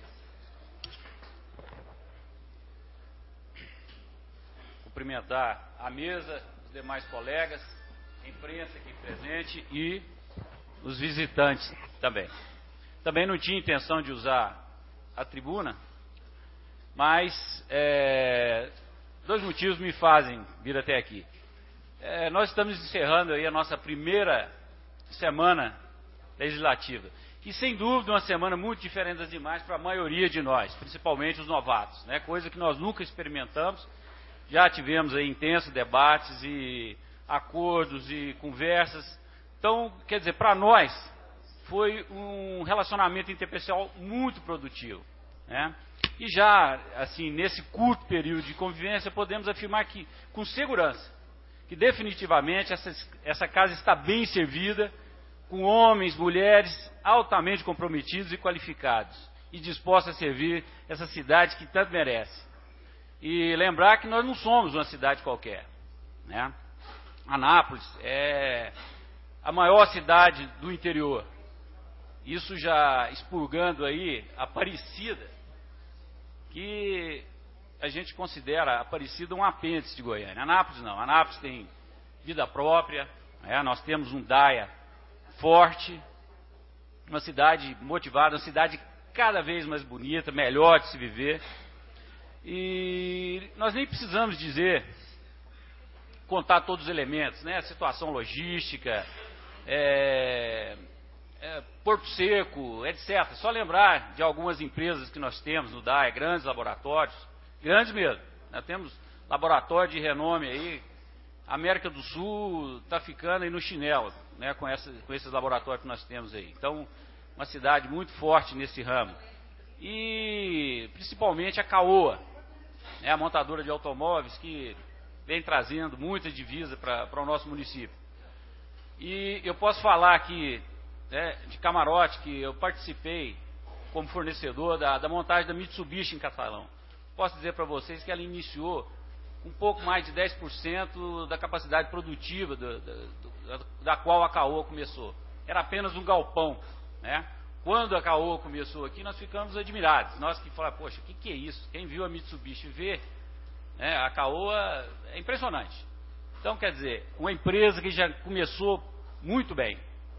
Cumprimentar a mesa, os demais colegas, a imprensa aqui presente e os visitantes também. Também não tinha intenção de usar a tribuna, mas é, dois motivos me fazem vir até aqui. É, nós estamos encerrando aí a nossa primeira semana legislativa. E sem dúvida uma semana muito diferente das demais para a maioria de nós, principalmente os novatos, né? Coisa que nós nunca experimentamos. Já tivemos aí intensos debates e acordos e conversas. Então, quer dizer, para nós foi um relacionamento interpessoal muito produtivo, né? E já, assim, nesse curto período de convivência, podemos afirmar que, com segurança, que definitivamente essa, essa casa está bem servida, com homens, mulheres altamente comprometidos e qualificados, e dispostos a servir essa cidade que tanto merece. E lembrar que nós não somos uma cidade qualquer, né? Anápolis é a maior cidade do interior. Isso já expurgando aí Aparecida, que a gente considera Aparecida um apêndice de Goiânia. Anápolis não. Anápolis tem vida própria, né? Nós temos um D A I A forte, uma cidade motivada, uma cidade cada vez mais bonita, melhor de se viver. E nós nem precisamos dizer, contar todos os elementos, né? A situação logística, é, é, Porto Seco, etcétera. Só lembrar de algumas empresas que nós temos no D A I A, grandes laboratórios, grandes mesmo. Nós temos laboratório de renome aí, América do Sul está ficando aí no chinelo, né? Com, essa, com esses laboratórios que nós temos aí. Então, uma cidade muito forte nesse ramo. E principalmente a Caoa, né? A montadora de automóveis que vem trazendo muita divisa para o nosso município. E eu posso falar aqui, né, de Camarote, que eu participei como fornecedor da, da montagem da Mitsubishi em Catalão. Posso dizer para vocês que ela iniciou um pouco mais de dez por cento da capacidade produtiva do, do, da, da qual a Caoa começou. Era apenas um galpão, né? Quando a Caoa começou aqui, nós ficamos admirados. Nós que falamos, poxa, o que, que é isso? Quem viu a Mitsubishi vê, né, a Caoa é impressionante. Então, quer dizer, uma empresa que já começou muito bem.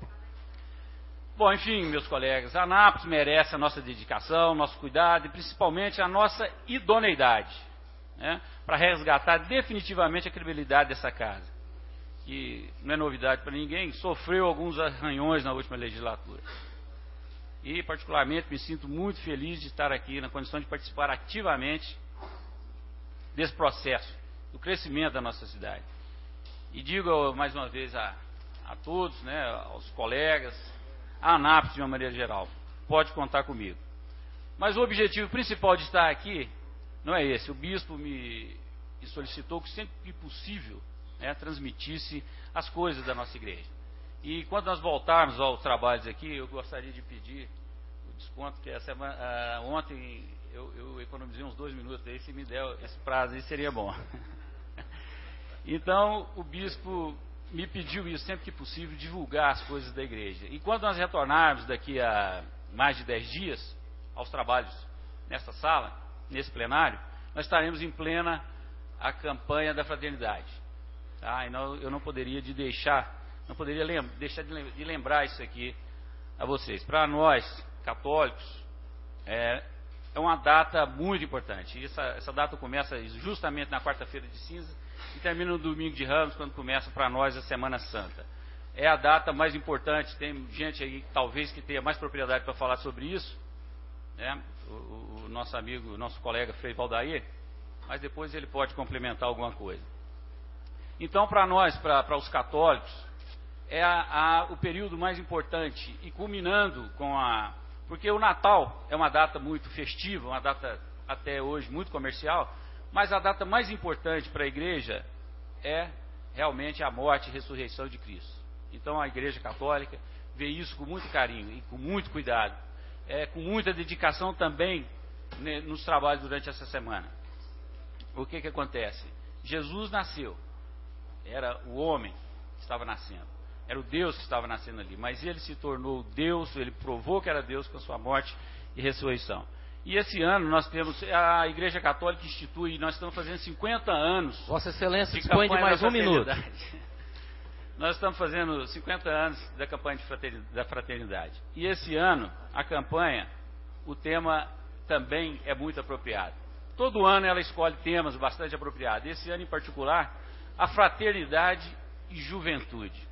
Bom, enfim, meus colegas, a Anápolis merece a nossa dedicação, nosso cuidado e principalmente a nossa idoneidade, né, para resgatar definitivamente a credibilidade dessa casa, que não é novidade para ninguém, sofreu alguns arranhões na última legislatura. E, particularmente, me sinto muito feliz de estar aqui na condição de participar ativamente desse processo, do crescimento da nossa cidade. E digo mais uma vez a, a todos, né, aos colegas, a Anápolis de uma maneira geral, pode contar comigo. Mas o objetivo principal de estar aqui não é esse. O bispo me, me solicitou que sempre que possível, né, transmitisse as coisas da nossa igreja. E quando nós voltarmos aos trabalhos aqui, eu gostaria de pedir o desconto, que essa, uh, ontem eu, eu economizei uns dois minutos aí, se me der esse prazo aí seria bom. Então o bispo me pediu isso, sempre que possível, divulgar as coisas da igreja. E quando nós retornarmos daqui a mais de dez dias aos trabalhos nessa sala, nesse plenário, nós estaremos em plena a campanha da fraternidade. Tá? E não, eu não poderia de deixar, não poderia lem deixar de, lem de lembrar isso aqui a vocês. Para nós, católicos, é, é uma data muito importante. Essa, essa data começa justamente na quarta-feira de cinza e termina no domingo de Ramos, quando começa para nós a Semana Santa. É a data mais importante. Tem gente aí, talvez, que tenha mais propriedade para falar sobre isso, né? o, o, o nosso amigo, o nosso colega Frei Valdair, mas depois ele pode complementar alguma coisa. Então, para nós, para os católicos, é a, a, o período mais importante, e culminando com a... Porque o Natal é uma data muito festiva, uma data até hoje muito comercial, mas a data mais importante para a igreja é realmente a morte e ressurreição de Cristo. Então a igreja católica vê isso com muito carinho e com muito cuidado, é, com muita dedicação também, né, nos trabalhos durante essa semana. O que que acontece? Jesus nasceu, era o homem que estava nascendo, era o Deus que estava nascendo ali, mas ele se tornou Deus, ele provou que era Deus com a sua morte e ressurreição. E esse ano nós temos, a Igreja Católica institui, nós estamos fazendo cinquenta anos. Vossa Excelência dispõe de mais um minuto. Nós estamos fazendo cinquenta anos da campanha de da fraternidade. E esse ano, a campanha, o tema também é muito apropriado. Todo ano ela escolhe temas bastante apropriados. Esse ano em particular, a fraternidade e juventude.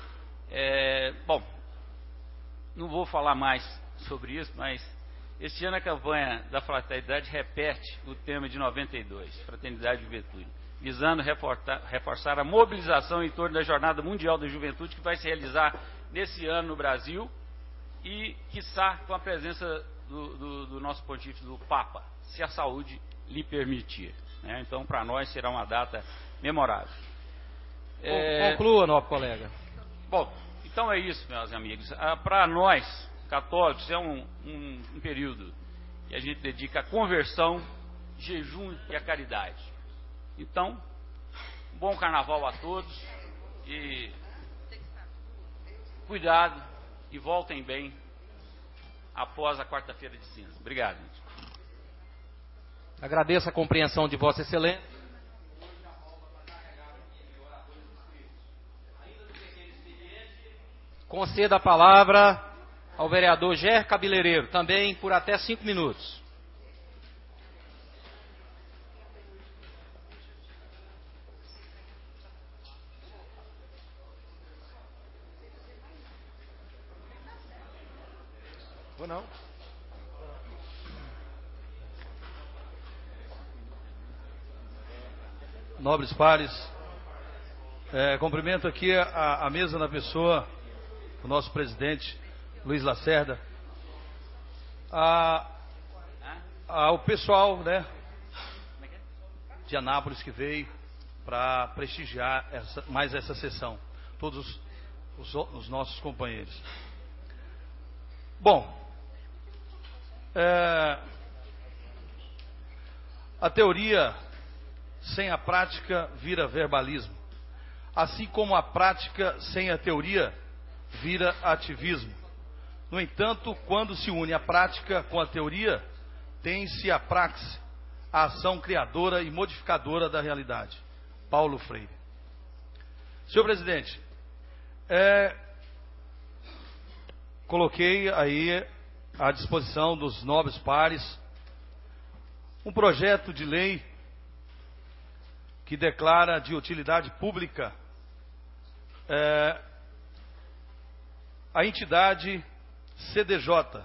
É, bom, não vou falar mais sobre isso, mas este ano a campanha da fraternidade repete o tema de noventa e dois, Fraternidade e Juventude, visando reforçar, reforçar a mobilização em torno da Jornada Mundial da Juventude, que vai se realizar nesse ano no Brasil, e, quiçá, com a presença do, do, do nosso pontífice, do Papa, se a saúde lhe permitir, né? Então, para nós, será uma data memorável. É... Conclua, nobre colega. Bom, então é isso, meus amigos. Ah, para nós, católicos, é um, um, um período que a gente dedica à conversão, jejum e à caridade. Então, um bom carnaval a todos e cuidado e voltem bem após a quarta-feira de cinza. Obrigado, gente. Agradeço a compreensão de Vossa Excelência. Conceda a palavra ao vereador Ger Cabeleireiro, também por até cinco minutos. Vou não. Nobres pares, é, cumprimento aqui a, a mesa na pessoa do nosso presidente Luiz Lacerda, a, a, o pessoal, né, de Anápolis que veio para prestigiar essa, mais essa sessão, todos os, os nossos companheiros. Bom, é, a teoria sem a prática vira verbalismo, assim como a prática sem a teoria vira ativismo. No entanto, quando se une a prática com a teoria, tem-se a praxe, a ação criadora e modificadora da realidade. Paulo Freire. Senhor presidente, é, coloquei aí à disposição dos nobres pares um projeto de lei que declara de utilidade pública é, a entidade C D J,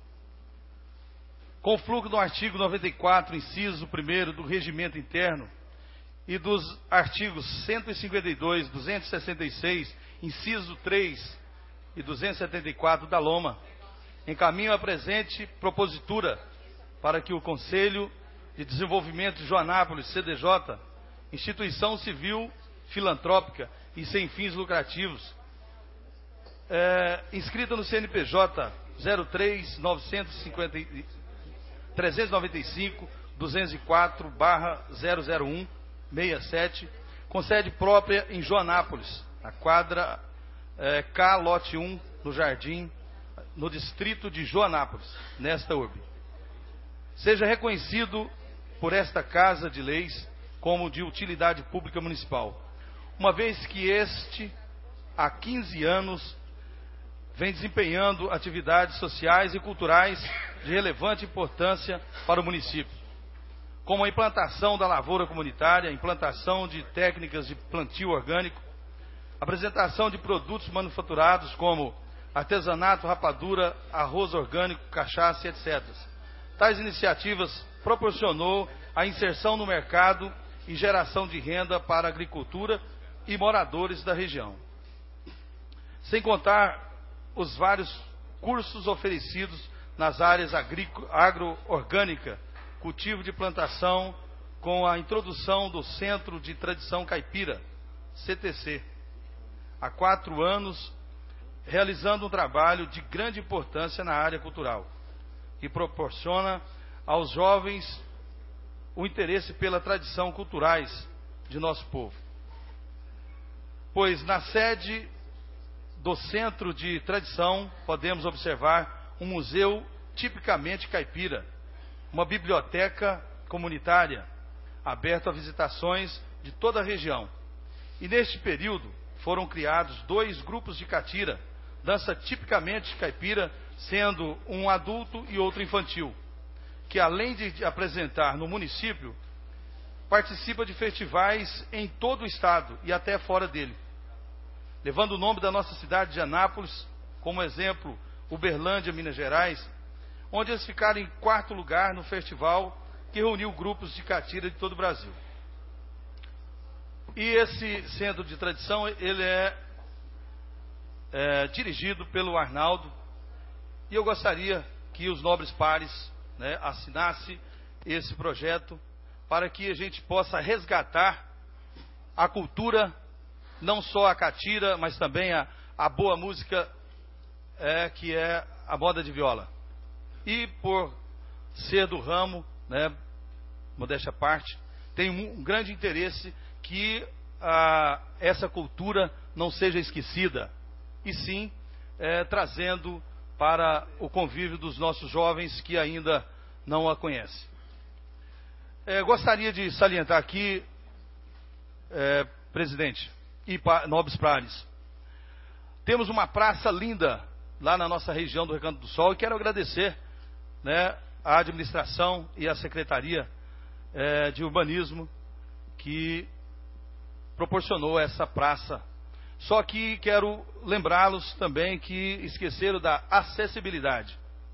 com fluxo do artigo noventa e quatro, inciso primeiro do Regimento Interno e dos artigos cento e cinquenta e dois, duzentos e sessenta e seis, inciso três e duzentos e setenta e quatro da LOMA, encaminho a presente propositura para que o Conselho de Desenvolvimento de Joanápolis, C D J, instituição civil filantrópica e sem fins lucrativos, é, inscrita no C N P J zero três novecentos e cinquenta, trezentos e noventa e cinco, duzentos e quatro barra zero zero um sessenta e sete, com sede própria em Joanápolis, na quadra é, K, lote um, no Jardim, no distrito de Joanápolis, nesta urbe. Seja reconhecido por esta Casa de Leis como de utilidade pública municipal, uma vez que este, há quinze anos, vem desempenhando atividades sociais e culturais de relevante importância para o município, como a implantação da lavoura comunitária, implantação de técnicas de plantio orgânico, apresentação de produtos manufaturados como artesanato, rapadura, arroz orgânico, cachaça, etcétera. Tais iniciativas proporcionou a inserção no mercado e geração de renda para a agricultura e moradores da região. Sem contar os vários cursos oferecidos nas áreas agro-orgânica, cultivo de plantação, com a introdução do Centro de Tradição Caipira, C T C, há quatro anos, realizando um trabalho de grande importância na área cultural, que proporciona aos jovens o interesse pela tradição culturais de nosso povo. Pois na sede do Centro de Tradição podemos observar um museu tipicamente caipira, uma biblioteca comunitária, aberta a visitações de toda a região. E neste período foram criados dois grupos de catira, dança tipicamente caipira, sendo um adulto e outro infantil, que além de apresentar no município, participa de festivais em todo o estado e até fora dele, levando o nome da nossa cidade de Anápolis, como exemplo, Uberlândia, Minas Gerais, onde eles ficaram em quarto lugar no festival que reuniu grupos de catira de todo o Brasil. E esse centro de tradição, ele é, é dirigido pelo Arnaldo, e eu gostaria que os nobres pares, né, assinassem esse projeto para que a gente possa resgatar a cultura, não só a catira, mas também a, a boa música, é, que é a moda de viola. E por ser do ramo, né, modéstia à parte, tem um, um grande interesse que ah, essa cultura não seja esquecida, e sim é, trazendo para o convívio dos nossos jovens que ainda não a conhecem. É, gostaria de salientar aqui, é, presidente e pa, nobres pares, temos uma praça linda lá na nossa região do Recanto do Sol, e quero agradecer, né, a administração e a Secretaria é, de Urbanismo que proporcionou essa praça. Só que quero lembrá-los também que esqueceram da acessibilidade.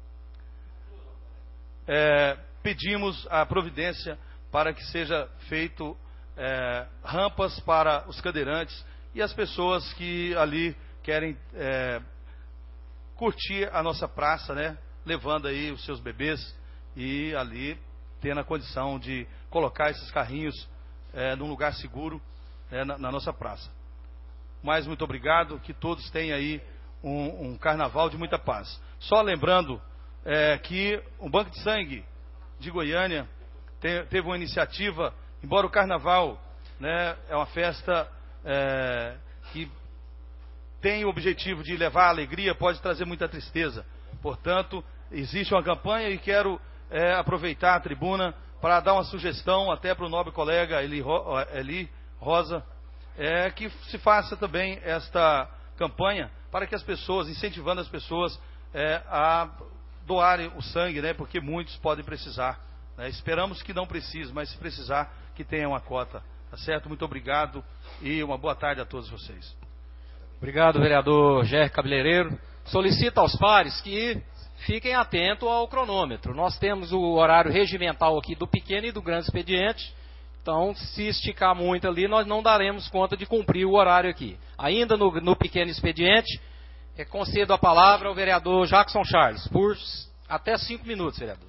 É, pedimos a providência para que seja feito é, rampas para os cadeirantes e as pessoas que ali querem é, curtir a nossa praça, né, levando aí os seus bebês e ali tendo a condição de colocar esses carrinhos é, num lugar seguro, é, na, na nossa praça. Mas muito obrigado, que todos tenham aí um, um carnaval de muita paz. Só lembrando é, que o Banco de Sangue de Goiânia te, teve uma iniciativa, embora o carnaval, né, é uma festa é, que tem o objetivo de levar alegria, pode trazer muita tristeza. Portanto, existe uma campanha e quero é, aproveitar a tribuna para dar uma sugestão até para o nobre colega Eli, Eli Rosa, é, que se faça também esta campanha para que as pessoas, incentivando as pessoas é, a doarem o sangue, né, porque muitos podem precisar. Né? Esperamos que não precise, mas se precisar, que tenha uma cota. Tá certo? Muito obrigado e uma boa tarde a todos vocês. Obrigado, vereador Gerry Cabeleireiro. Solicito aos pares que fiquem atentos ao cronômetro. Nós temos o horário regimental aqui do pequeno e do grande expediente. Então, se esticar muito ali, nós não daremos conta de cumprir o horário aqui. Ainda no, no pequeno expediente, é, concedo a palavra ao vereador Jackson Charles, por até cinco minutos, vereador.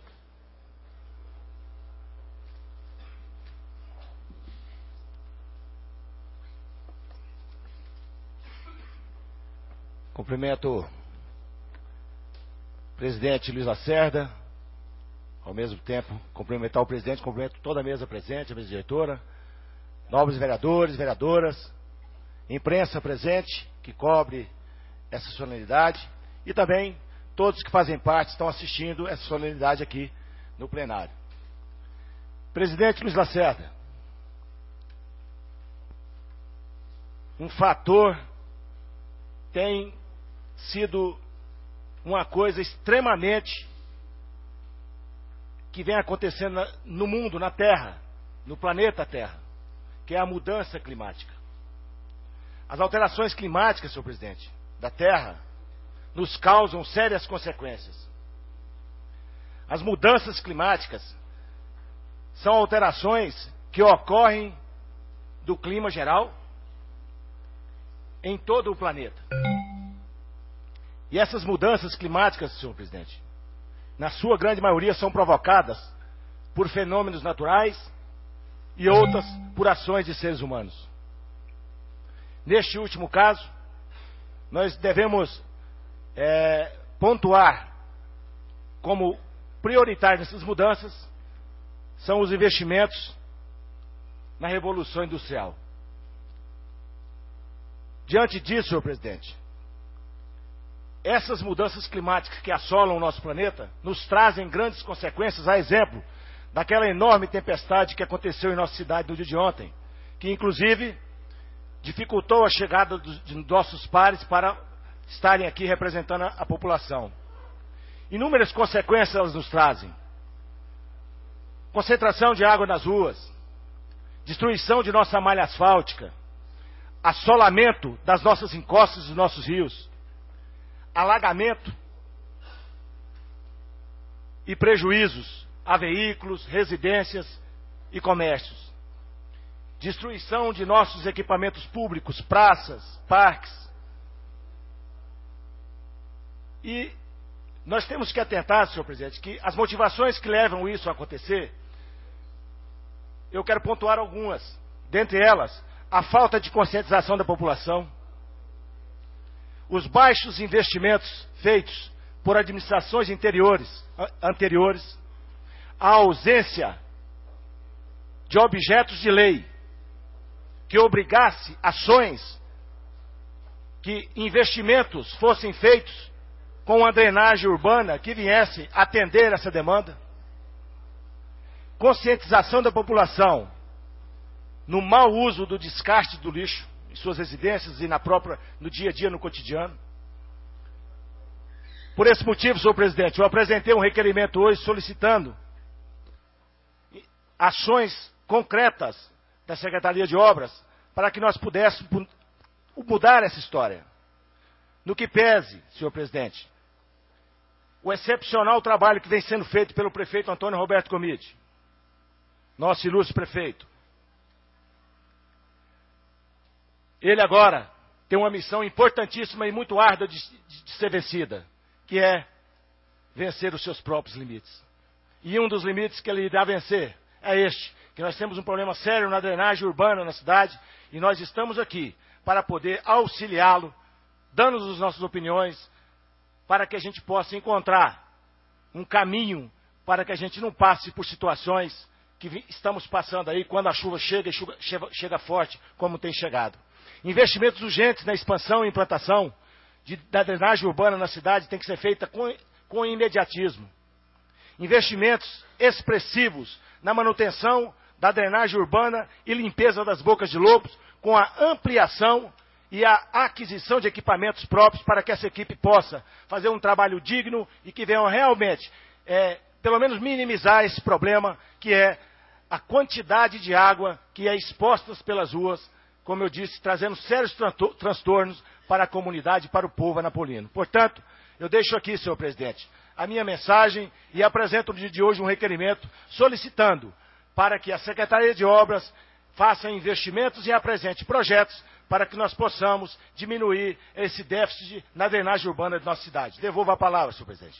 Cumprimento o presidente Luiz Lacerda, ao mesmo tempo cumprimentar o presidente, cumprimento toda a mesa presente, a mesa diretora, nobres vereadores, vereadoras, imprensa presente, que cobre essa solenidade, e também todos que fazem parte, estão assistindo essa solenidade aqui no plenário. Presidente Luiz Lacerda, um fator tem sido uma coisa extremamente que vem acontecendo no mundo, na Terra, no planeta Terra, que é a mudança climática. As alterações climáticas, senhor presidente, da Terra, nos causam sérias consequências. As mudanças climáticas são alterações que ocorrem do clima geral em todo o planeta. E essas mudanças climáticas, senhor presidente, na sua grande maioria são provocadas por fenômenos naturais e outras por ações de seres humanos. Neste último caso, nós devemos é, pontuar como prioritários nessas mudanças são os investimentos na Revolução Industrial. Diante disso, senhor presidente, essas mudanças climáticas que assolam o nosso planeta nos trazem grandes consequências, a exemplo daquela enorme tempestade que aconteceu em nossa cidade no dia de ontem, que inclusive dificultou a chegada dos, de nossos pares para estarem aqui representando a, a população. Inúmeras consequências elas nos trazem. Concentração de água nas ruas, destruição de nossa malha asfáltica, assolamento das nossas encostas dos nossos rios, alagamento e prejuízos a veículos, residências e comércios, destruição de nossos equipamentos públicos, praças, parques. E nós temos que atentar, senhor presidente, que as motivações que levam isso a acontecer, eu quero pontuar algumas. Dentre elas, a falta de conscientização da população, os baixos investimentos feitos por administrações interiores, anteriores, a ausência de objetos de lei que obrigasse ações, que investimentos fossem feitos com a drenagem urbana que viesse atender essa demanda. Conscientização da população no mau uso do descarte do lixo em suas residências e na própria, no dia a dia, no cotidiano. Por esse motivo, senhor presidente, eu apresentei um requerimento hoje solicitando ações concretas da Secretaria de Obras para que nós pudéssemos mudar essa história. No que pese, senhor presidente, o excepcional trabalho que vem sendo feito pelo prefeito Antônio Roberto Comide, nosso ilustre prefeito. Ele agora tem uma missão importantíssima e muito árdua de, de, de ser vencida, que é vencer os seus próprios limites. E um dos limites que ele irá vencer é este, que nós temos um problema sério na drenagem urbana na cidade, e nós estamos aqui para poder auxiliá-lo, dando-nos as nossas opiniões, para que a gente possa encontrar um caminho para que a gente não passe por situações que estamos passando aí quando a chuva chega e chega, chega forte, como tem chegado. Investimentos urgentes na expansão e implantação de, da drenagem urbana na cidade tem que ser feita com, com imediatismo. Investimentos expressivos na manutenção da drenagem urbana e limpeza das bocas de lobos, com a ampliação e a aquisição de equipamentos próprios para que essa equipe possa fazer um trabalho digno e que venham realmente, é, pelo menos, minimizar esse problema, que é a quantidade de água que é exposta pelas ruas, como eu disse, trazendo sérios transtornos para a comunidade e para o povo anapolino. Portanto, eu deixo aqui, senhor presidente, a minha mensagem e apresento no dia de hoje um requerimento solicitando para que a Secretaria de Obras faça investimentos e apresente projetos para que nós possamos diminuir esse déficit na drenagem urbana de nossa cidade. Devolvo a palavra, senhor presidente.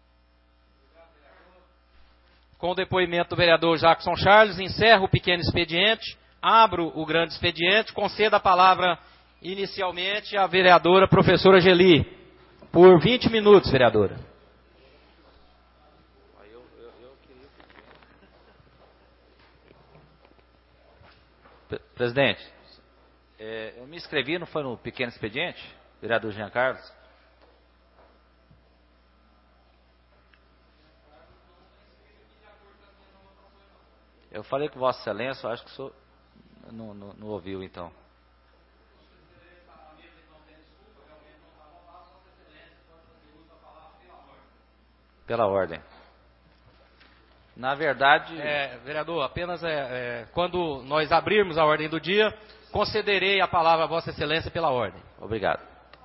Com o depoimento do vereador Jackson Charles, encerro o pequeno expediente, abro o grande expediente, concedo a palavra inicialmente à vereadora professora Geli. Por vinte minutos, vereadora. Presidente, é, eu me inscrevi, não foi no pequeno expediente, vereador Jean Carlos? Eu falei com Vossa Excelência, eu acho que o senhor não, não, não ouviu, então. Pela ordem. Na verdade... É, vereador, apenas é, é, quando nós abrirmos a ordem do dia, concederei a palavra a Vossa Excelência pela ordem. Obrigado.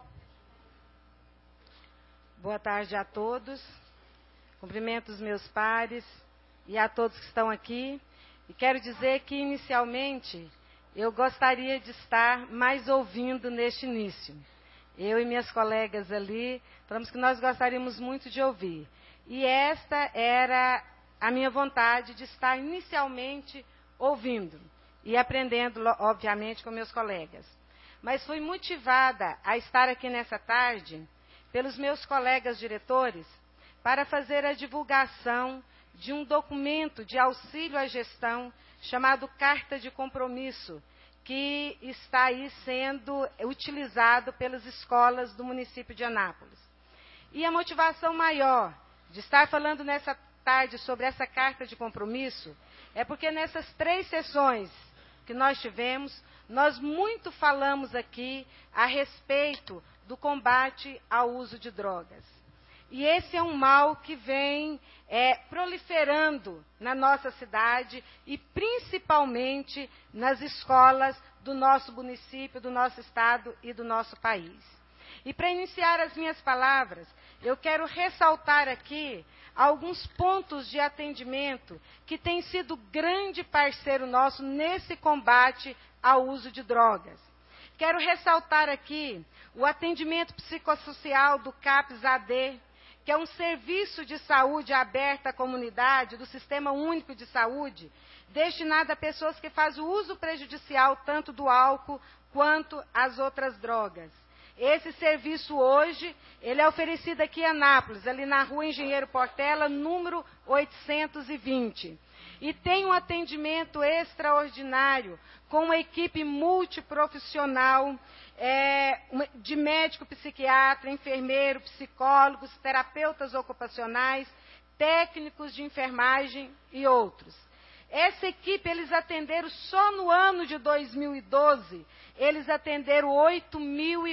Boa tarde a todos. Cumprimento os meus pares e a todos que estão aqui. E quero dizer que, inicialmente, eu gostaria de estar mais ouvindo neste início. Eu e minhas colegas ali, falamos que nós gostaríamos muito de ouvir. E esta era a minha vontade de estar inicialmente ouvindo e aprendendo, obviamente, com meus colegas. Mas fui motivada a estar aqui nessa tarde pelos meus colegas diretores para fazer a divulgação de um documento de auxílio à gestão chamado Carta de Compromisso, que está aí sendo utilizado pelas escolas do município de Anápolis. E a motivação maior de estar falando nessa tarde sobre essa carta de compromisso é porque nessas três sessões que nós tivemos, nós muito falamos aqui a respeito do combate ao uso de drogas. E esse é um mal que vem é, proliferando na nossa cidade e principalmente nas escolas do nosso município, do nosso estado e do nosso país. E para iniciar as minhas palavras, eu quero ressaltar aqui alguns pontos de atendimento que tem sido grande parceiro nosso nesse combate ao uso de drogas. Quero ressaltar aqui o atendimento psicossocial do CAPS A D, que é um serviço de saúde aberto à comunidade do Sistema Único de Saúde, destinado a pessoas que fazem uso prejudicial tanto do álcool quanto as outras drogas. Esse serviço hoje, ele é oferecido aqui em Anápolis, ali na rua Engenheiro Portela, número oitocentos e vinte. E tem um atendimento extraordinário, com uma equipe multiprofissional, é, de médico psiquiatra, enfermeiro, psicólogos, terapeutas ocupacionais, técnicos de enfermagem e outros. Essa equipe, eles atenderam só no ano de dois mil e doze, eles atenderam oito mil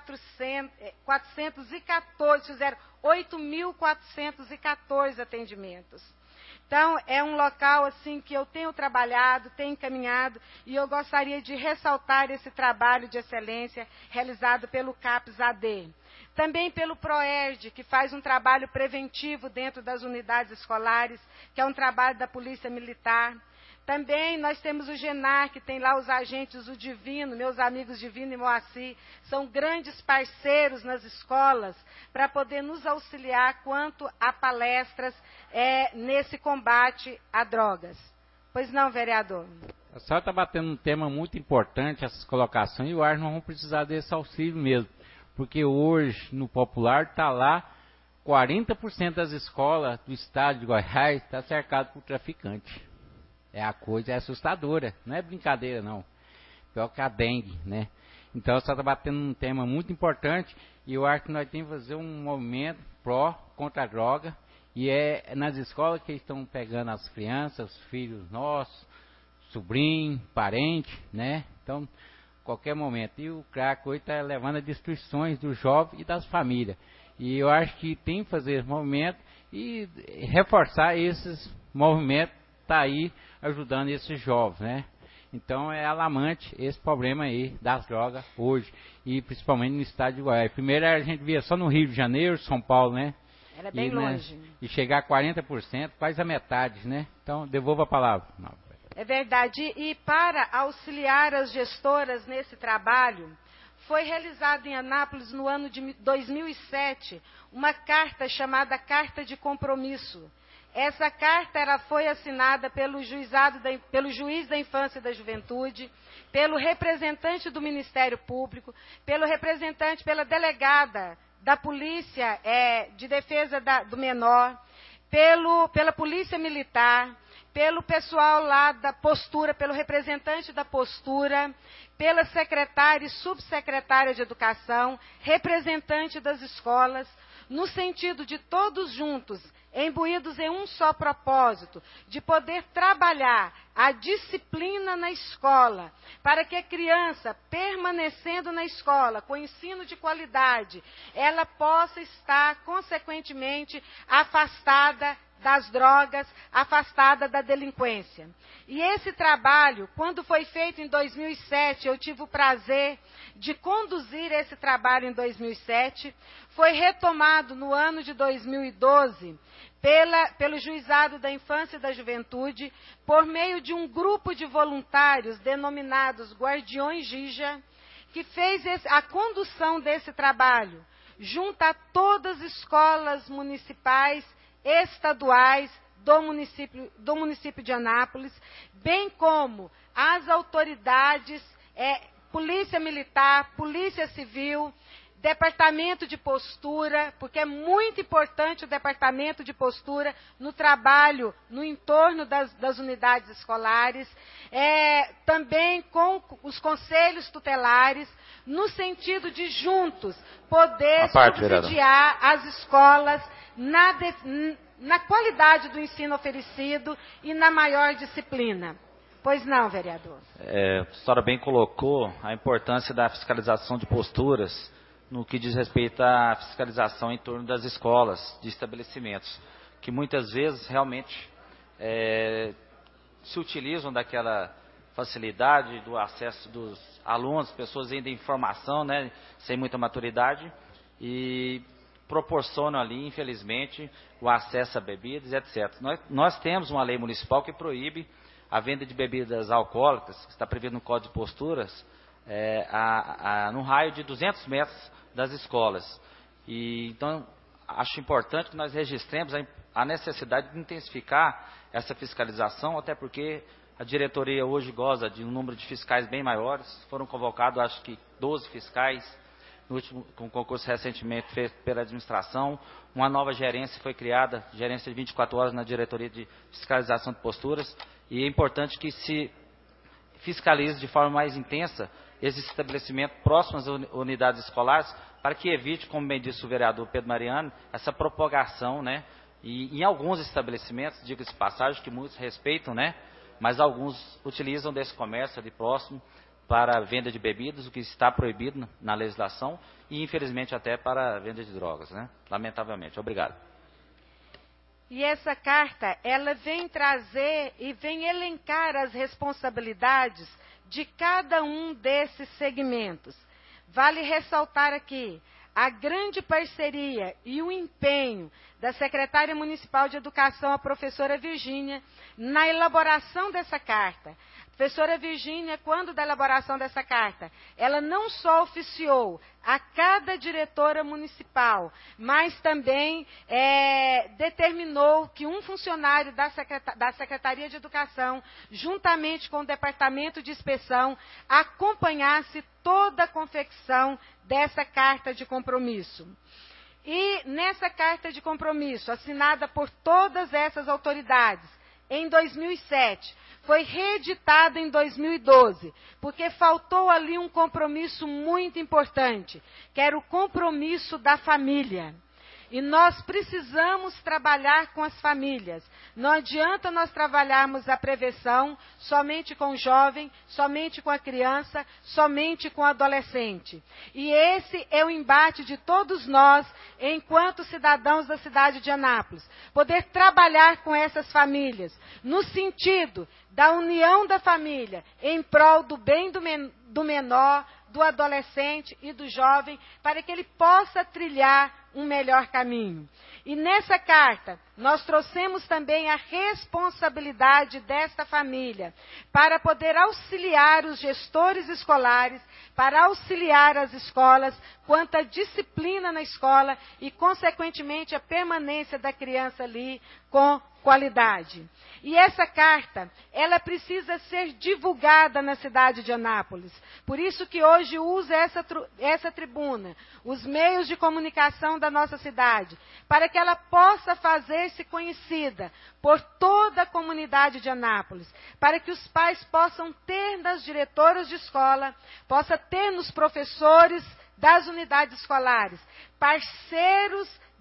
quatrocentos e quatorze, fizeram oito mil quatrocentos e quatorze atendimentos. Então, é um local assim que eu tenho trabalhado, tenho encaminhado, e eu gostaria de ressaltar esse trabalho de excelência realizado pelo CAPS A D. Também pelo PROERD, que faz um trabalho preventivo dentro das unidades escolares, que é um trabalho da Polícia Militar. Também nós temos o GENAR, que tem lá os agentes, o Divino, meus amigos Divino e Moacir, são grandes parceiros nas escolas para poder nos auxiliar quanto a palestras é, nesse combate a drogas. Pois não, vereador? A senhora está batendo um tema muito importante, essas colocações, e eu acho que nós vamos precisar desse auxílio mesmo. Porque hoje, no popular, está lá, quarenta por cento das escolas do estado de Goiás está cercado por traficante. É a coisa é assustadora, não é brincadeira não. Pior que a dengue, né? Então você está batendo um tema muito importante e eu acho que nós temos que fazer um movimento pró contra a droga. E é nas escolas que estão pegando as crianças, os filhos nossos, sobrinho, parente, né? Então, qualquer momento. E o crack hoje está levando a destruições dos jovens e das famílias. E eu acho que tem que fazer esse movimento e reforçar esses movimentos, tá aí ajudando esses jovens, né? Então é alarmante esse problema aí das drogas hoje, e principalmente no estado de Goiás. Primeiro a gente via só no Rio de Janeiro, São Paulo, né? Era bem e, longe. Né, e chegar a quarenta por cento, quase a metade, né? Então devolvo a palavra. Não. É verdade. E para auxiliar as gestoras nesse trabalho, foi realizado em Anápolis no ano de dois mil e sete uma carta chamada Carta de Compromisso. Essa carta ela foi assinada pelo, juizado da, pelo juiz da infância e da juventude, pelo representante do Ministério Público, pelo representante, pela delegada da Polícia é, de Defesa da, do Menor, pelo, pela Polícia Militar, pelo pessoal lá da postura, pelo representante da postura, pela secretária e subsecretária de Educação, representante das escolas. no sentido de todos juntos, imbuídos em um só propósito, de poder trabalhar a disciplina na escola, para que a criança, permanecendo na escola, com ensino de qualidade, ela possa estar, consequentemente, afastada das drogas, afastada da delinquência. E esse trabalho, quando foi feito em dois mil e sete, eu tive o prazer de conduzir esse trabalho em dois mil e sete, foi retomado no ano de dois mil e doze, pela, pelo Juizado da Infância e da Juventude, por meio de um grupo de voluntários denominados Guardiões Gija, que fez esse, a condução desse trabalho, junto a todas as escolas municipais, estaduais do município, do município de Anápolis, bem como as autoridades, é, Polícia Militar, Polícia Civil, Departamento de Postura, porque é muito importante o Departamento de Postura no trabalho, no entorno das, das unidades escolares, é, também com os conselhos tutelares, no sentido de juntos poder parte, subsidiar as escolas na, de, na qualidade do ensino oferecido e na maior disciplina. Pois não, vereador? É, a senhora bem colocou a importância da fiscalização de posturas no que diz respeito à fiscalização em torno das escolas, de estabelecimentos, que muitas vezes realmente é, se utilizam daquela facilidade do acesso dos alunos, pessoas ainda em formação, né, sem muita maturidade, e proporcionam ali, infelizmente, o acesso a bebidas, etcétera. Nós, nós temos uma lei municipal que proíbe a venda de bebidas alcoólicas, que está previsto no Código de Posturas, é, a, a, no raio de duzentos metros das escolas. E, então, acho importante que nós registremos a, a necessidade de intensificar essa fiscalização, até porque a diretoria hoje goza de um número de fiscais bem maiores. Foram convocados, acho que, doze fiscais, no último com concurso recentemente feito pela administração. Uma nova gerência foi criada, gerência de vinte e quatro horas na diretoria de fiscalização de posturas, e é importante que se fiscalize de forma mais intensa esses estabelecimentos próximos às unidades escolares, para que evite, como bem disse o vereador Pedro Mariano, essa propagação, né? E em alguns estabelecimentos, diga-se de passagem, que muitos respeitam, né? Mas alguns utilizam desse comércio ali próximo para a venda de bebidas, o que está proibido na legislação, e infelizmente até para a venda de drogas, né? Lamentavelmente. Obrigado. E essa carta, ela vem trazer e vem elencar as responsabilidades de cada um desses segmentos. Vale ressaltar aqui a grande parceria e o empenho da secretária municipal de Educação, a professora Virgínia, na elaboração dessa carta. A professora Virgínia, quando da elaboração dessa carta, ela não só oficiou a cada diretora municipal, mas também é, determinou que um funcionário da, secreta- da Secretaria de Educação, juntamente com o Departamento de Inspeção, acompanhasse toda a confecção dessa carta de compromisso. E nessa carta de compromisso, assinada por todas essas autoridades, em dois mil e sete, foi reeditada em dois mil e doze, porque faltou ali um compromisso muito importante, que era o compromisso da família. E nós precisamos trabalhar com as famílias. Não adianta nós trabalharmos a prevenção somente com o jovem, somente com a criança, somente com o adolescente. E esse é o embate de todos nós, enquanto cidadãos da cidade de Anápolis. Poder trabalhar com essas famílias, no sentido da união da família, em prol do bem do, men- do menor, do adolescente e do jovem, para que ele possa trilhar um melhor caminho. E nessa carta, nós trouxemos também a responsabilidade desta família, para poder auxiliar os gestores escolares, para auxiliar as escolas, quanto à disciplina na escola e, consequentemente, a permanência da criança ali com qualidade. E essa carta, ela precisa ser divulgada na cidade de Anápolis. Por isso que hoje uso essa, essa tribuna, os meios de comunicação da nossa cidade, para que ela possa fazer-se conhecida por toda a comunidade de Anápolis, para que os pais possam ter nas diretoras de escola, possa ter nos professores das unidades escolares, parceiros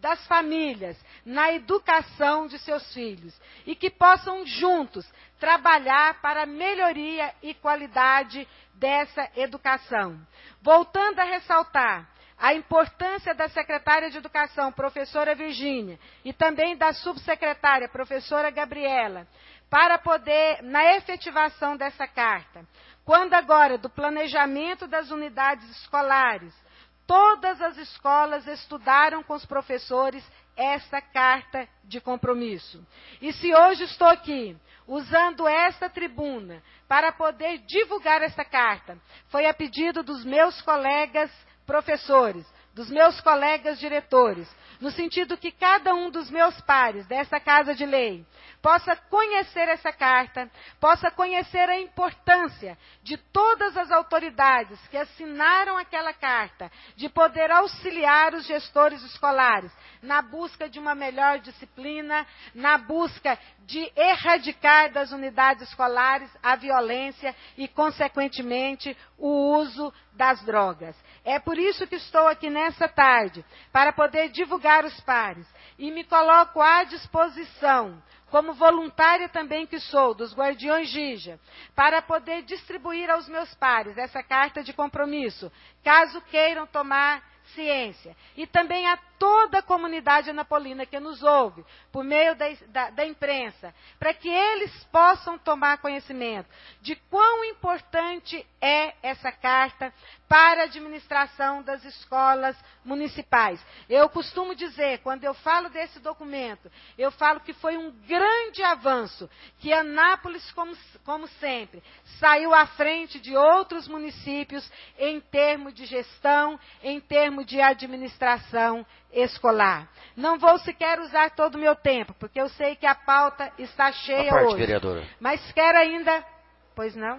das famílias na educação de seus filhos e que possam juntos trabalhar para a melhoria e qualidade dessa educação. Voltando a ressaltar a importância da secretária de Educação, professora Virgínia, e também da subsecretária, professora Gabriela, para poder, na efetivação dessa carta, quando agora do planejamento das unidades escolares, todas as escolas estudaram com os professores essa carta de compromisso. E se hoje estou aqui, usando esta tribuna, para poder divulgar essa carta, foi a pedido dos meus colegas professores, dos meus colegas diretores, no sentido que cada um dos meus pares dessa Casa de Lei possa conhecer essa carta, possa conhecer a importância de todas as autoridades que assinaram aquela carta, de poder auxiliar os gestores escolares na busca de uma melhor disciplina, na busca de erradicar das unidades escolares a violência e, consequentemente, o uso das drogas. É por isso que estou aqui nessa tarde, para poder divulgar os pares, e me coloco à disposição, como voluntária também que sou, dos Guardiões Gija, para poder distribuir aos meus pares essa carta de compromisso, caso queiram tomar ciência. E também a toda a comunidade anapolina que nos ouve, por meio da, da, da imprensa, para que eles possam tomar conhecimento de quão importante é essa carta para a administração das escolas municipais. Eu costumo dizer, quando eu falo desse documento, eu falo que foi um grande avanço, que Anápolis, como, como sempre, saiu à frente de outros municípios em termos de gestão, em termos de administração escolar. Não vou sequer usar todo o meu tempo, porque eu sei que a pauta está cheia parte, hoje. Vereadora. Mas quero ainda... Pois não?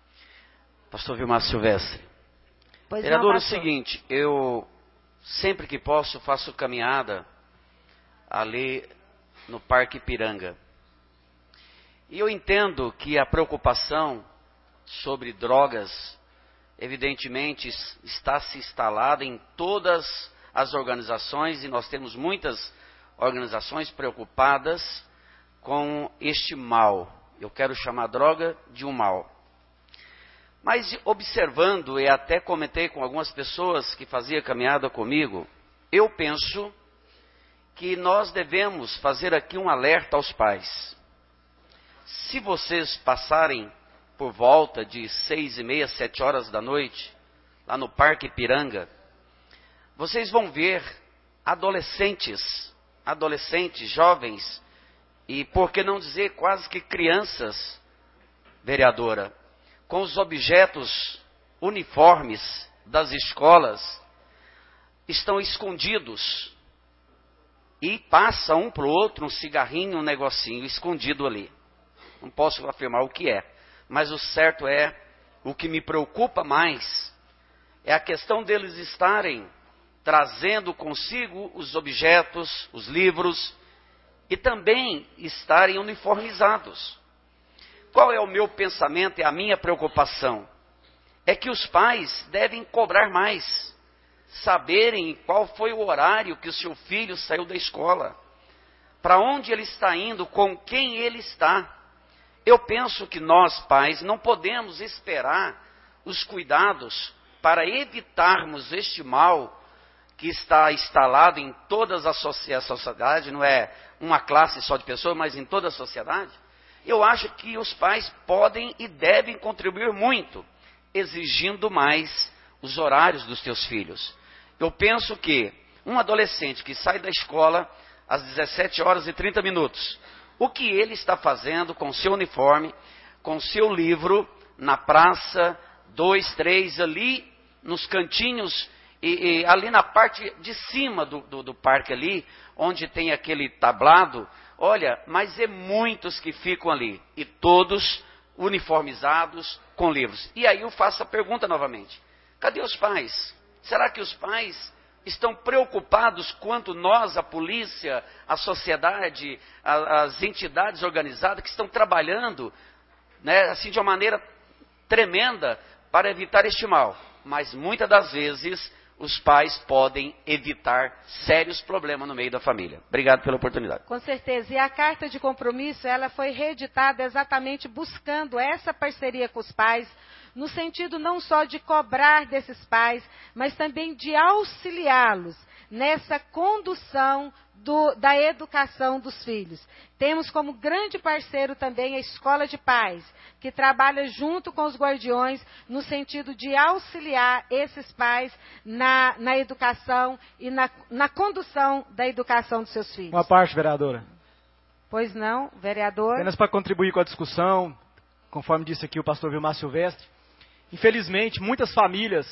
Pastor Vilmar Silvestre. Pois Vereador, não, é o seguinte, eu sempre que posso faço caminhada ali no Parque Ipiranga. E eu entendo que a preocupação sobre drogas, evidentemente, está se instalada em todas as organizações, e nós temos muitas organizações preocupadas com este mal. Eu quero chamar a droga de um mal. Mas observando, e até comentei com algumas pessoas que faziam caminhada comigo, eu penso que nós devemos fazer aqui um alerta aos pais. Se vocês passarem por volta de seis e meia, sete horas da noite, lá no Parque Ipiranga, vocês vão ver adolescentes, adolescentes, jovens, e por que não dizer quase que crianças, vereadora, com os objetos uniformes das escolas, estão escondidos, e passa um para o outro um cigarrinho, um negocinho escondido ali. Não posso afirmar o que é, mas o certo é, o que me preocupa mais, é a questão deles estarem trazendo consigo os objetos, os livros, e também estarem uniformizados. Qual é o meu pensamento e a minha preocupação? É que os pais devem cobrar mais, saberem qual foi o horário que o seu filho saiu da escola, para onde ele está indo, com quem ele está. Eu penso que nós, pais, não podemos esperar os cuidados para evitarmos este mal que está instalado em todas as sociedades, não é uma classe só de pessoas, mas em toda a sociedade. Eu acho que os pais podem e devem contribuir muito, exigindo mais os horários dos teus filhos. Eu penso que um adolescente que sai da escola às dezessete horas e trinta minutos, o que ele está fazendo com seu uniforme, com seu livro, na praça, dois, três, ali nos cantinhos, e, e ali na parte de cima do, do, do parque ali, onde tem aquele tablado. Olha, mas é muitos que ficam ali, e todos uniformizados com livros. E aí eu faço a pergunta novamente, cadê os pais? Será que os pais estão preocupados quanto nós, a polícia, a sociedade, a, as entidades organizadas que estão trabalhando, né, assim de uma maneira tremenda para evitar este mal? Mas muitas das vezes os pais podem evitar sérios problemas no meio da família. Obrigado pela oportunidade. Com certeza. E a carta de compromisso, ela foi reeditada exatamente buscando essa parceria com os pais, no sentido não só de cobrar desses pais, mas também de auxiliá-los nessa condução do, da educação dos filhos. Temos como grande parceiro também a Escola de Pais, que trabalha junto com os guardiões no sentido de auxiliar esses pais na, na educação e na, na condução da educação dos seus filhos. Uma parte, vereadora. Pois não, vereador? Apenas para contribuir com a discussão, conforme disse aqui o pastor Vilmar Silvestre, infelizmente, muitas famílias,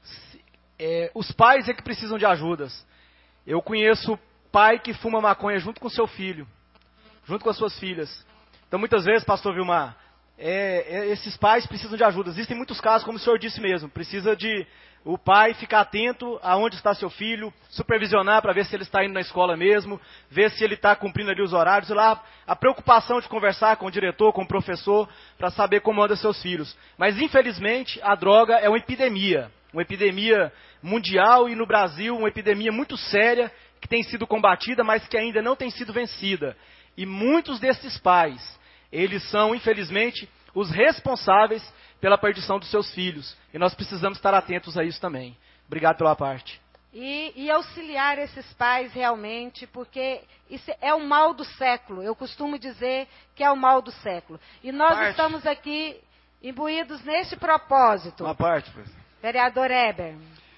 é, os pais é que precisam de ajudas. Eu conheço pai que fuma maconha junto com seu filho, junto com as suas filhas. Então, muitas vezes, pastor Vilmar, é, é, esses pais precisam de ajuda. Existem muitos casos, como o senhor disse mesmo, precisa de o pai ficar atento aonde está seu filho, supervisionar para ver se ele está indo na escola mesmo, ver se ele está cumprindo ali os horários, lá, a preocupação de conversar com o diretor, com o professor, para saber como andam seus filhos. Mas, infelizmente, a droga é uma epidemia, uma epidemia mundial e no Brasil, uma epidemia muito séria, que tem sido combatida, mas que ainda não tem sido vencida. E muitos desses pais, eles são, infelizmente, os responsáveis pela perdição dos seus filhos. E nós precisamos estar atentos a isso também. Obrigado pela parte. E, e auxiliar esses pais realmente, porque isso é o mal do século. Eu costumo dizer que é o mal do século. E nós Parte. estamos aqui imbuídos nesse propósito. Uma parte, professor. Vereador Eber.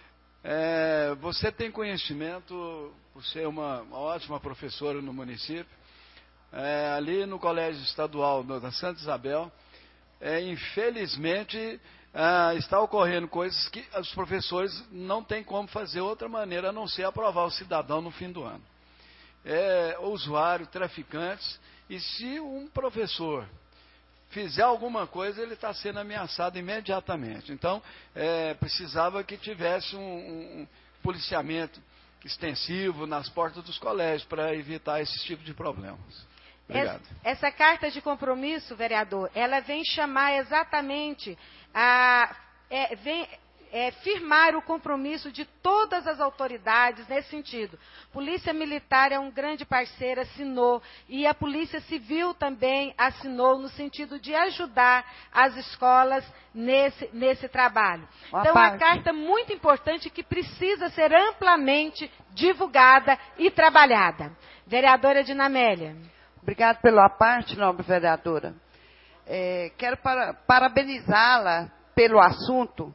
É, você tem conhecimento, por ser uma, uma ótima professora no município, é, ali no Colégio Estadual da Santa Isabel, é, infelizmente é, está ocorrendo coisas que os professores não têm como fazer outra maneira a não ser aprovar o cidadão no fim do ano. É, usuário, traficantes, e se um professor fizer alguma coisa, ele está sendo ameaçado imediatamente. Então, é, precisava que tivesse um, um policiamento extensivo nas portas dos colégios para evitar esse tipo de problemas. Obrigado. Essa, essa carta de compromisso, vereador, ela vem chamar exatamente a... É, vem, É, firmar o compromisso de todas as autoridades nesse sentido. Polícia Militar é um grande parceiro, assinou, e a Polícia Civil também assinou no sentido de ajudar as escolas nesse, nesse trabalho. Uma então, parte. uma carta muito importante que precisa ser amplamente divulgada e trabalhada. Vereadora Dinamélia. Obrigada pela parte, nobre vereadora. É, quero para, parabenizá-la pelo assunto.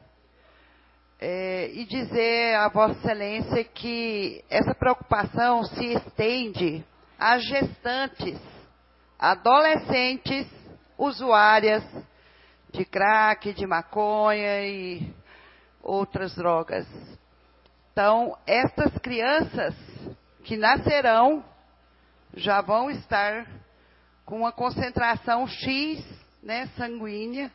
É, e dizer a Vossa Excelência que essa preocupação se estende às gestantes, adolescentes, usuárias de crack, de maconha e outras drogas. Então, estas crianças que nascerão já vão estar com uma concentração X, né, sanguínea,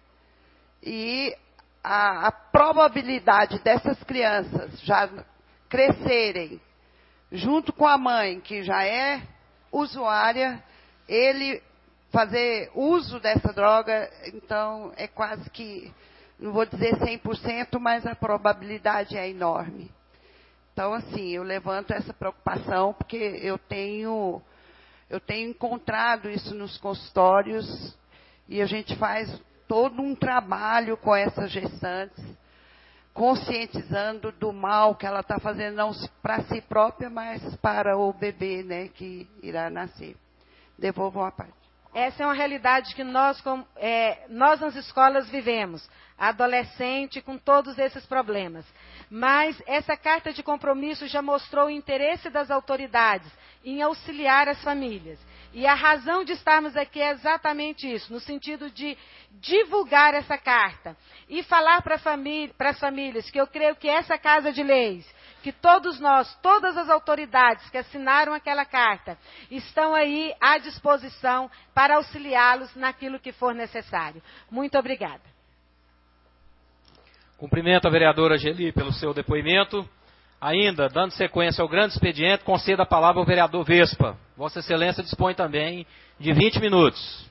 e A, a probabilidade dessas crianças já crescerem junto com a mãe, que já é usuária, ele fazer uso dessa droga, então é quase que, não vou dizer cem por cento, mas a probabilidade é enorme. Então, assim, eu levanto essa preocupação, porque eu tenho, eu tenho encontrado isso nos consultórios, e a gente faz todo um trabalho com essas gestantes, conscientizando do mal que ela está fazendo, não para si própria, mas para o bebê, né, que irá nascer. Devolvam a parte. Essa é uma realidade que nós, com, é, nós nas escolas vivemos, adolescente com todos esses problemas. Mas essa carta de compromisso já mostrou o interesse das autoridades em auxiliar as famílias. E a razão de estarmos aqui é exatamente isso, no sentido de divulgar essa carta e falar para famí- as famílias que eu creio que essa Casa de Leis, que todos nós, todas as autoridades que assinaram aquela carta, estão aí à disposição para auxiliá-los naquilo que for necessário. Muito obrigada. Cumprimento a vereadora Geli pelo seu depoimento. Ainda, dando sequência ao grande expediente, conceda a palavra ao vereador Vespa. Vossa Excelência dispõe também de vinte minutos.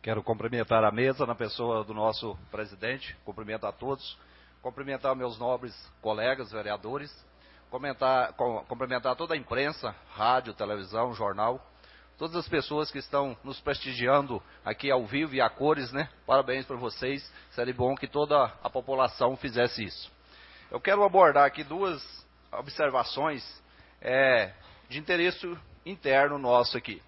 Quero cumprimentar a mesa na pessoa do nosso presidente, cumprimento a todos, cumprimentar meus nobres colegas vereadores, comentar, com, cumprimentar toda a imprensa, rádio, televisão, jornal, todas as pessoas que estão nos prestigiando aqui ao vivo e a cores, né? Parabéns para vocês, seria bom que toda a população fizesse isso. Eu quero abordar aqui duas observações é, de interesse interno nosso aqui.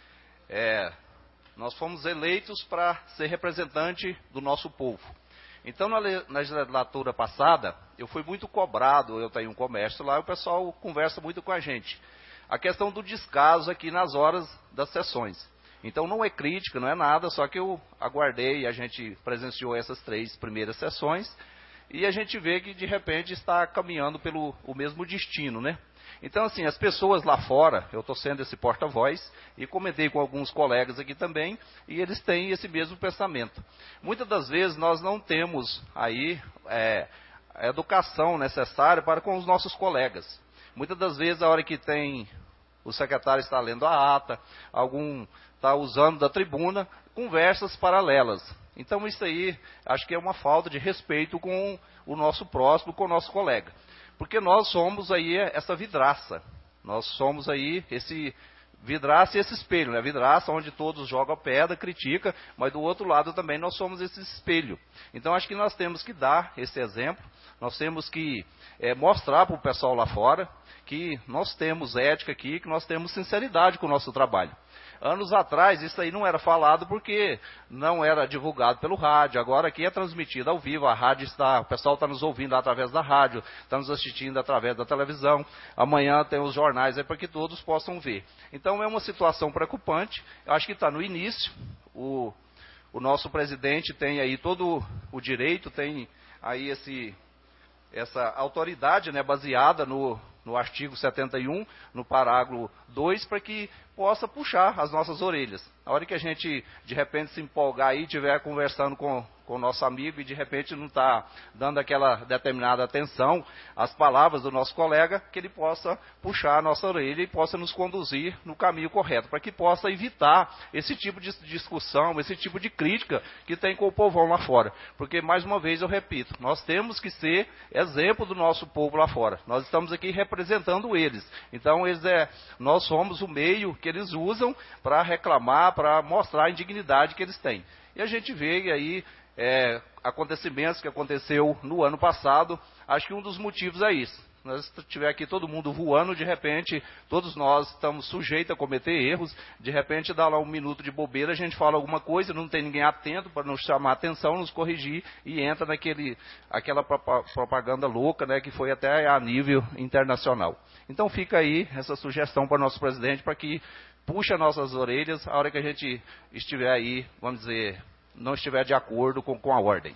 É, nós fomos eleitos para ser representante do nosso povo. Então, na legislatura passada, eu fui muito cobrado, eu tenho um comércio lá, e o pessoal conversa muito com a gente. A questão do descaso aqui nas horas das sessões. Então, não é crítica, não é nada, só que eu aguardei, a gente presenciou essas três primeiras sessões, e a gente vê que, de repente, está caminhando pelo o mesmo destino, né? Então, assim, as pessoas lá fora, eu estou sendo esse porta-voz, e comentei com alguns colegas aqui também, e eles têm esse mesmo pensamento. Muitas das vezes nós não temos aí é, a educação necessária para com os nossos colegas. Muitas das vezes, a hora que tem, o secretário está lendo a ata, algum está usando da tribuna, conversas paralelas. Então, isso aí, acho que é uma falta de respeito com o nosso próximo, com o nosso colega. Porque nós somos aí essa vidraça, nós somos aí esse vidraça e esse espelho, né? Vidraça onde todos jogam pedra, critica, mas do outro lado também nós somos esse espelho. Então acho que nós temos que dar esse exemplo, nós temos que é, mostrar para o pessoal lá fora que nós temos ética aqui, que nós temos sinceridade com o nosso trabalho. Anos atrás, isso aí não era falado porque não era divulgado pelo rádio. Agora aqui é transmitido ao vivo, a rádio está, o pessoal está nos ouvindo através da rádio, está nos assistindo através da televisão. Amanhã tem os jornais aí para que todos possam ver. Então é uma situação preocupante. Eu acho que está no início. O, o nosso presidente tem aí todo o direito, tem aí esse, essa autoridade, né, baseada no, no artigo setenta e um, no parágrafo dois, para que possa puxar as nossas orelhas. A hora que a gente, de repente, se empolgar aí, estiver conversando com, com o nosso amigo e, de repente, não está dando aquela determinada atenção às palavras do nosso colega, que ele possa puxar a nossa orelha e possa nos conduzir no caminho correto, para que possa evitar esse tipo de discussão, esse tipo de crítica que tem com o povão lá fora. Porque, mais uma vez, eu repito, nós temos que ser exemplo do nosso povo lá fora. Nós estamos aqui representando eles. Então, eles é, nós somos o meio que eles usam para reclamar, para mostrar a indignidade que eles têm. E a gente vê aí é, acontecimentos que aconteceu no ano passado, acho que um dos motivos é isso. Nós tiver aqui todo mundo voando, de repente, todos nós estamos sujeitos a cometer erros, de repente dá lá um minuto de bobeira, a gente fala alguma coisa, não tem ninguém atento para nos chamar a atenção, nos corrigir, e entra naquele, aquela propaganda louca, né, que foi até a nível internacional. Então fica aí essa sugestão para o nosso presidente, para que puxe as nossas orelhas a hora que a gente estiver aí, vamos dizer, não estiver de acordo com, com a ordem.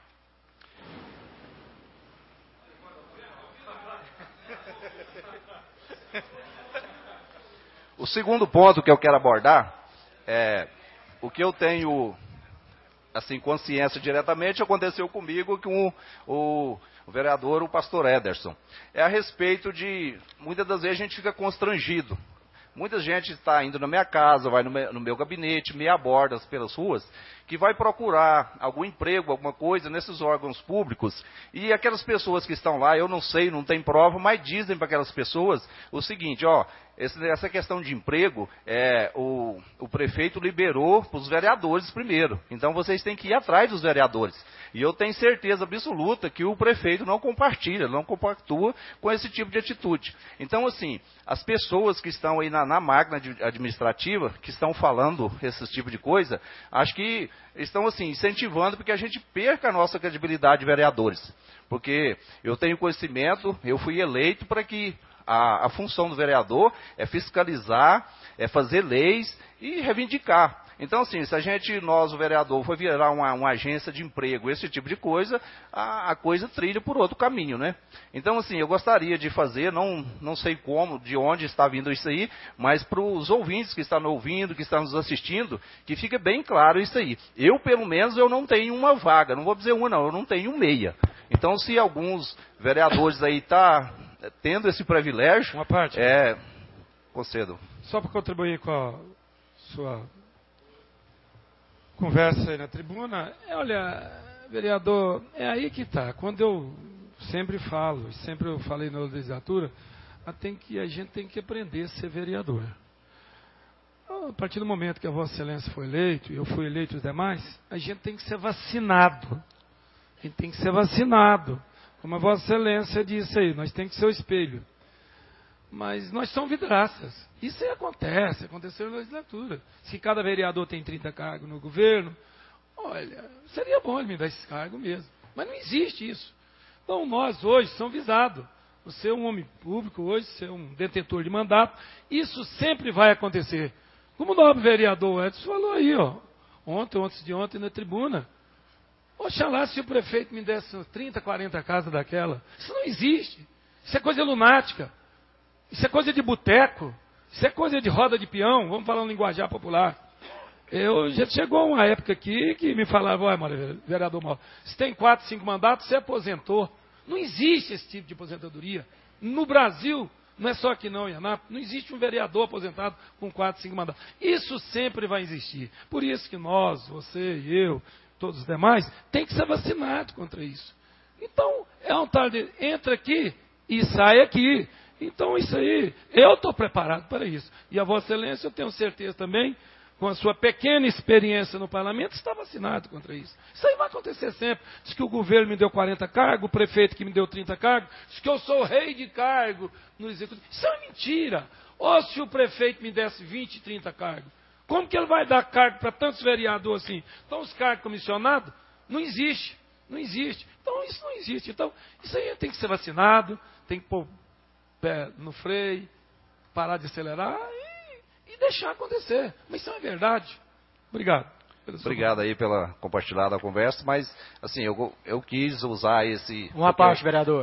O segundo ponto que eu quero abordar é o que eu tenho assim consciência diretamente aconteceu comigo com o, o vereador, o pastor Ederson. É a respeito de, muitas das vezes a gente fica constrangido. Muita gente está indo na minha casa, vai no meu, no meu gabinete, me aborda pelas ruas, que vai procurar algum emprego, alguma coisa nesses órgãos públicos, e aquelas pessoas que estão lá, eu não sei, não tem prova, mas dizem para aquelas pessoas o seguinte, ó, esse, essa questão de emprego, é, o, o prefeito liberou para os vereadores primeiro, então vocês têm que ir atrás dos vereadores. E eu tenho certeza absoluta que o prefeito não compartilha, não compactua com esse tipo de atitude. Então, assim, as pessoas que estão aí na, na máquina administrativa, que estão falando esse tipo de coisa, acho que estão, assim, incentivando para que a gente perca a nossa credibilidade de vereadores. Porque eu tenho conhecimento, eu fui eleito para que a, a função do vereador é fiscalizar, é fazer leis e reivindicar. Então, assim, se a gente, nós, o vereador, for virar uma, uma agência de emprego, esse tipo de coisa, a, a coisa trilha por outro caminho, né? Então, assim, eu gostaria de fazer, não, não sei como, de onde está vindo isso aí, mas para os ouvintes que estão ouvindo, que estão nos assistindo, que fique bem claro isso aí. Eu, pelo menos, eu não tenho uma vaga, não vou dizer uma não, eu não tenho meia. Então, se alguns vereadores aí estão tendo esse privilégio, uma parte, é, concedo. Só para contribuir com a sua... conversa aí na tribuna. Olha, vereador, é aí que está. Quando eu sempre falo, sempre eu falei na legislatura, tem que, a gente tem que aprender a ser vereador. A partir do momento que a Vossa Excelência foi eleito, e eu fui eleito e os demais, a gente tem que ser vacinado. A gente tem que ser vacinado. Como a Vossa Excelência disse aí, nós temos que ser o espelho. Mas nós somos vidraças. Isso aí acontece, aconteceu na legislatura. Se cada vereador tem trinta cargos no governo, olha, seria bom ele me dar esse cargo mesmo. Mas não existe isso. Então nós hoje somos visados. Você é um homem público hoje, você é um detentor de mandato. Isso sempre vai acontecer. Como o nobre vereador Edson falou aí, ó, ontem, antes de ontem, na tribuna. Oxalá se o prefeito me desse trinta, quarenta casas daquela. Isso não existe. Isso é coisa lunática. Isso é coisa de boteco. Isso é coisa de roda de peão. Vamos falar um linguajar popular. Eu, já chegou uma época aqui que me falavam, olha, vereador Mauro, você tem quatro, cinco mandatos, você aposentou. Não existe esse tipo de aposentadoria. No Brasil, não é só aqui não, em Anápolis, não existe um vereador aposentado com quatro, cinco mandatos. Isso sempre vai existir. Por isso que nós, você e eu, todos os demais, tem que ser vacinado contra isso. Então, é um tal de entra aqui e sai aqui. Então, isso aí, eu estou preparado para isso. E a Vossa Excelência, eu tenho certeza também, com a sua pequena experiência no parlamento, está vacinado contra isso. Isso aí vai acontecer sempre. Diz que o governo me deu quarenta cargos, o prefeito que me deu trinta cargos, diz que eu sou rei de cargo no executivo. Isso é mentira. Ou se o prefeito me desse vinte, trinta cargos, como que ele vai dar cargo para tantos vereadores assim? Então, os cargos comissionados, não existe. Não existe. Então, isso não existe. Então, isso aí tem que ser vacinado, tem que pôr pé no freio, parar de acelerar e, e deixar acontecer. Mas isso é verdade. Obrigado. Obrigado aí pela compartilhada da conversa, mas assim, eu, eu quis usar esse... Uma parte, vereador.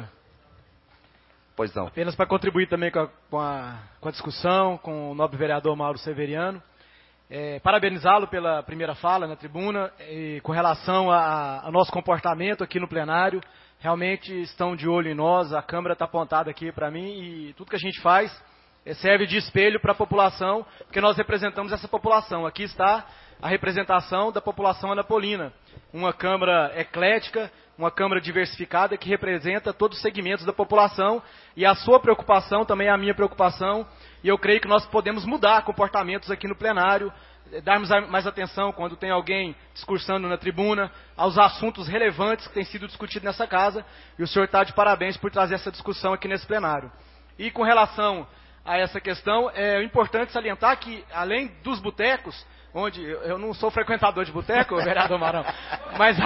Pois não. Apenas para contribuir também com a, com, a, com a discussão, com o nobre vereador Mauro Severiano. É, parabenizá-lo pela primeira fala na tribuna e com relação ao nosso comportamento aqui no plenário. Realmente estão de olho em nós, a câmera está apontada aqui para mim e tudo que a gente faz serve de espelho para a população, porque nós representamos essa população. Aqui está a representação da população anapolina, uma câmara eclética, uma câmara diversificada que representa todos os segmentos da população e a sua preocupação também é a minha preocupação e eu creio que nós podemos mudar comportamentos aqui no plenário, darmos mais atenção quando tem alguém discursando na tribuna, aos assuntos relevantes que têm sido discutidos nessa casa, e o senhor está de parabéns por trazer essa discussão aqui nesse plenário. E com relação a essa questão, é importante salientar que, além dos botecos, onde eu não sou frequentador de boteco, vereador Marão, mas,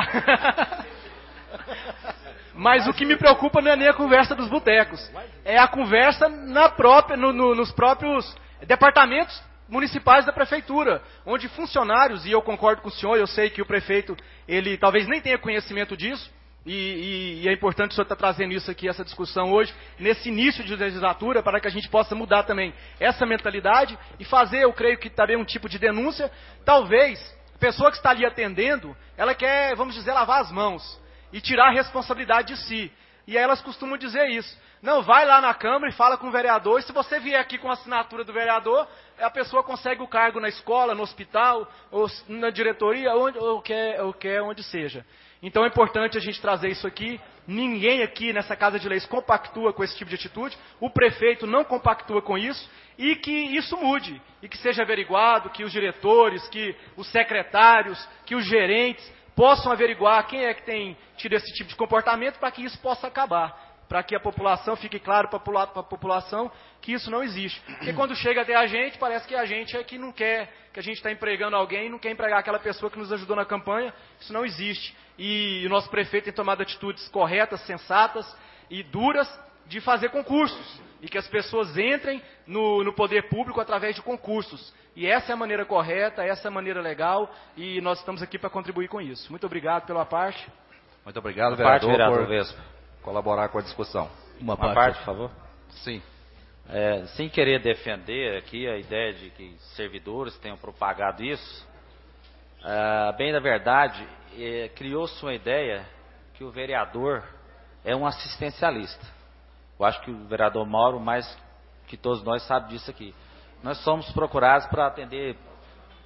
mas o que me preocupa não é nem a conversa dos botecos, é a conversa na própria, no, no, nos próprios departamentos municipais da prefeitura, onde funcionários, e eu concordo com o senhor, eu sei que o prefeito, ele talvez nem tenha conhecimento disso, e, e, e é importante o senhor estar trazendo isso aqui, essa discussão hoje, nesse início de legislatura, para que a gente possa mudar também essa mentalidade e fazer, eu creio que também um tipo de denúncia, talvez, a pessoa que está ali atendendo, ela quer, vamos dizer, lavar as mãos e tirar a responsabilidade de si, e aí elas costumam dizer isso. Não, vai lá na Câmara e fala com o vereador, e se você vier aqui com a assinatura do vereador, a pessoa consegue o cargo na escola, no hospital, ou na diretoria, onde, ou, quer, ou quer onde seja. Então é importante a gente trazer isso aqui. Ninguém aqui nessa Casa de Leis compactua com esse tipo de atitude, o prefeito não compactua com isso, e que isso mude, e que seja averiguado, que os diretores, que os secretários, que os gerentes possam averiguar quem é que tem tido esse tipo de comportamento para que isso possa acabar. Para que a população, fique claro para a população que isso não existe. Porque quando chega até a gente, parece que a gente é que não quer, que a gente está empregando alguém e não quer empregar aquela pessoa que nos ajudou na campanha. Isso não existe. E o nosso prefeito tem tomado atitudes corretas, sensatas e duras de fazer concursos. E que as pessoas entrem no, no poder público através de concursos. E essa é a maneira correta, essa é a maneira legal, e nós estamos aqui para contribuir com isso. Muito obrigado pela parte. Muito obrigado, vereador, parte, vereador por Vespa. colaborar com a discussão. Uma, Uma parte, parte, por favor. Sim. É, sem querer defender aqui a ideia de que servidores tenham propagado isso, é, bem da verdade, é, criou-se uma ideia que o vereador é um assistencialista. Eu acho que o vereador Mauro, mais que todos nós, sabe disso aqui. Nós somos procurados para atender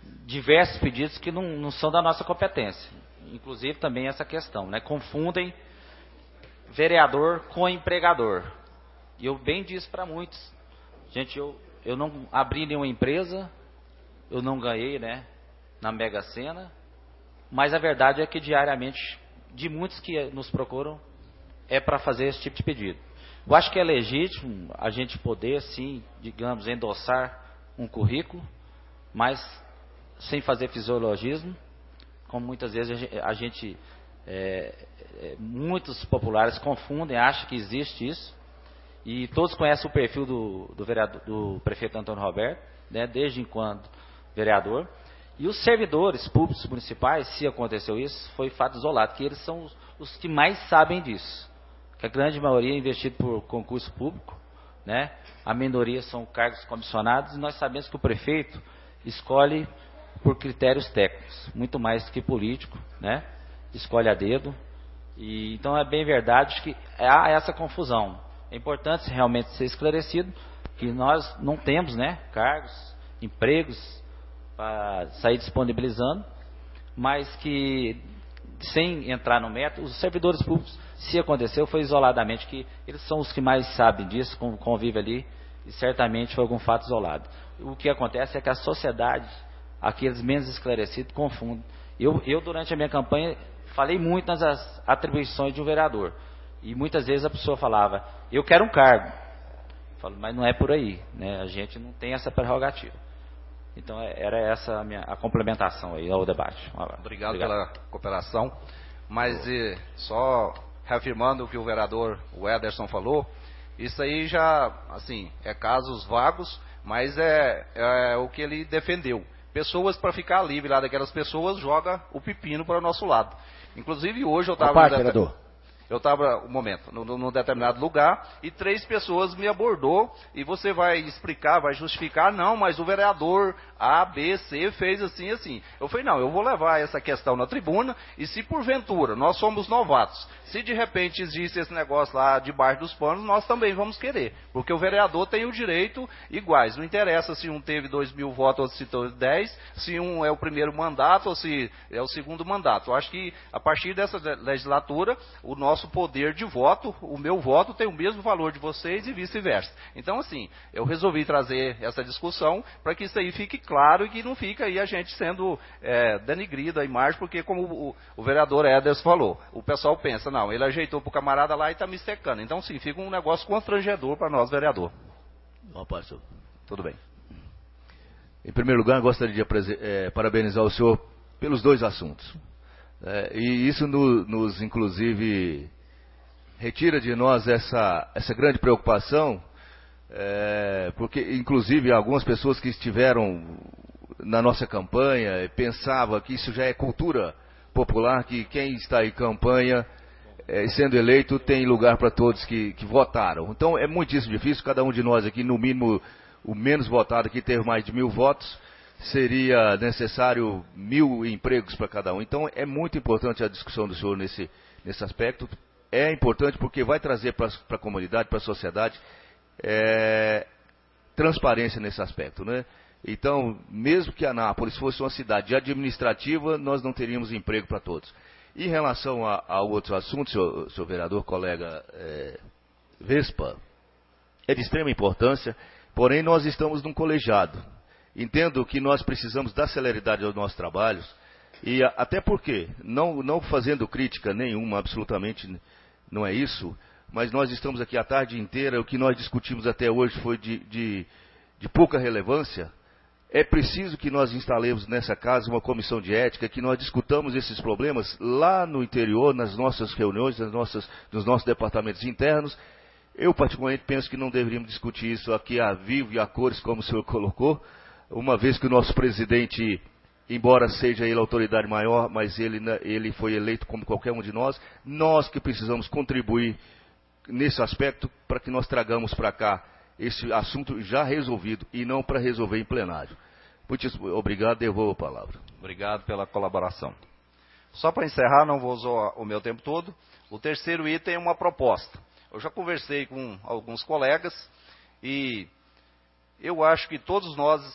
diversos pedidos que não, não são da nossa competência. Inclusive também essa questão, né? Confundem vereador com empregador. E eu bem disse para muitos, gente, eu, eu não abri nenhuma empresa, eu não ganhei, né, na Mega Sena, mas a verdade é que diariamente, de muitos que nos procuram, é para fazer esse tipo de pedido. Eu acho que é legítimo a gente poder, sim, digamos, endossar um currículo, mas sem fazer fisiologismo, como muitas vezes a gente, é, é, muitos populares confundem, acham que existe isso, e todos conhecem o perfil do, do, vereador, do prefeito Antônio Roberto, né, desde enquanto vereador, e os servidores públicos municipais, se aconteceu isso, foi fato isolado, que eles são os, os que mais sabem disso, que a grande maioria é investido por concurso público, né, a minoria são cargos comissionados, e nós sabemos que o prefeito escolhe por critérios técnicos, muito mais que político, né? Escolhe a dedo. E, então é bem verdade que há essa confusão. É importante realmente ser esclarecido que nós não temos, né, cargos, empregos para sair disponibilizando, mas que, sem entrar no método, os servidores públicos, se aconteceu, foi isoladamente, que eles são os que mais sabem disso, convivem ali, e certamente foi algum fato isolado. O que acontece é que a sociedade, aqueles menos esclarecidos, confundem. Eu, eu, durante a minha campanha, falei muito nas atribuições de um vereador. E muitas vezes a pessoa falava, eu quero um cargo. Eu falo, mas não é por aí, né? A gente não tem essa prerrogativa. Então, era essa a, minha, a complementação aí ao debate. Obrigado, Obrigado pela cooperação. Mas, e, só reafirmando o que o vereador o Ederson falou, isso aí já, assim, é casos vagos, mas é, é o que ele defendeu. Pessoas, para ficar livre lá daquelas pessoas, joga o pepino para o nosso lado. Inclusive hoje eu estava... Eu estava, um momento, num, num determinado lugar, e três pessoas me abordou, e você vai explicar, vai justificar, não, mas o vereador A, B, C fez assim, assim. Eu falei, não, eu vou levar essa questão na tribuna, e se porventura nós somos novatos, se de repente existe esse negócio lá debaixo dos panos, nós também vamos querer, porque o vereador tem o direito iguais, não interessa se um teve dois mil votos ou se teve dez, se um é o primeiro mandato ou se é o segundo mandato. Eu acho que a partir dessa legislatura, o nosso nosso poder de voto, o meu voto tem o mesmo valor de vocês e vice-versa. Então, assim, eu resolvi trazer essa discussão para que isso aí fique claro e que não fique aí a gente sendo é, denigrido a imagem, porque como o, o vereador Ederson falou, o pessoal pensa, não, ele ajeitou para o camarada lá e está me secando. Então, sim, fica um negócio constrangedor para nós, vereador. Bom, pastor. Tudo bem. Em primeiro lugar, gostaria de é, parabenizar o senhor pelos dois assuntos. É, e isso no, nos, inclusive, retira de nós essa, essa grande preocupação, é, porque, inclusive, algumas pessoas que estiveram na nossa campanha pensavam que isso já é cultura popular, que quem está em campanha, é, sendo eleito, tem lugar para todos que, que votaram. Então, é muitíssimo difícil, cada um de nós aqui, no mínimo, o menos votado aqui, teve mais de mil votos, seria necessário mil empregos para cada um. Então, é muito importante a discussão do senhor nesse, nesse aspecto. É importante porque vai trazer para a comunidade, para a sociedade, é, transparência nesse aspecto, né? Então, mesmo que Anápolis fosse uma cidade administrativa, nós não teríamos emprego para todos. Em relação a, a outro assunto, senhor, senhor vereador, colega é, Vespa, é de extrema importância, porém nós estamos num colegiado. Entendo que nós precisamos dar celeridade aos nossos trabalhos, e até porque, não, não fazendo crítica nenhuma, absolutamente não é isso, mas nós estamos aqui a tarde inteira, o que nós discutimos até hoje foi de, de, de pouca relevância. É preciso que nós instalemos nessa casa uma comissão de ética, que nós discutamos esses problemas lá no interior, nas nossas reuniões, nas nossas, nos nossos departamentos internos. Eu particularmente penso que não deveríamos discutir isso aqui a vivo e a cores, como o senhor colocou, uma vez que o nosso presidente, embora seja ele a autoridade maior, mas ele, ele foi eleito como qualquer um de nós, nós que precisamos contribuir nesse aspecto para que nós tragamos para cá esse assunto já resolvido e não para resolver em plenário. Muito obrigado, devolvo a palavra. Obrigado pela colaboração. Só para encerrar, não vou usar o meu tempo todo, o terceiro item é uma proposta. Eu já conversei com alguns colegas e eu acho que todos nós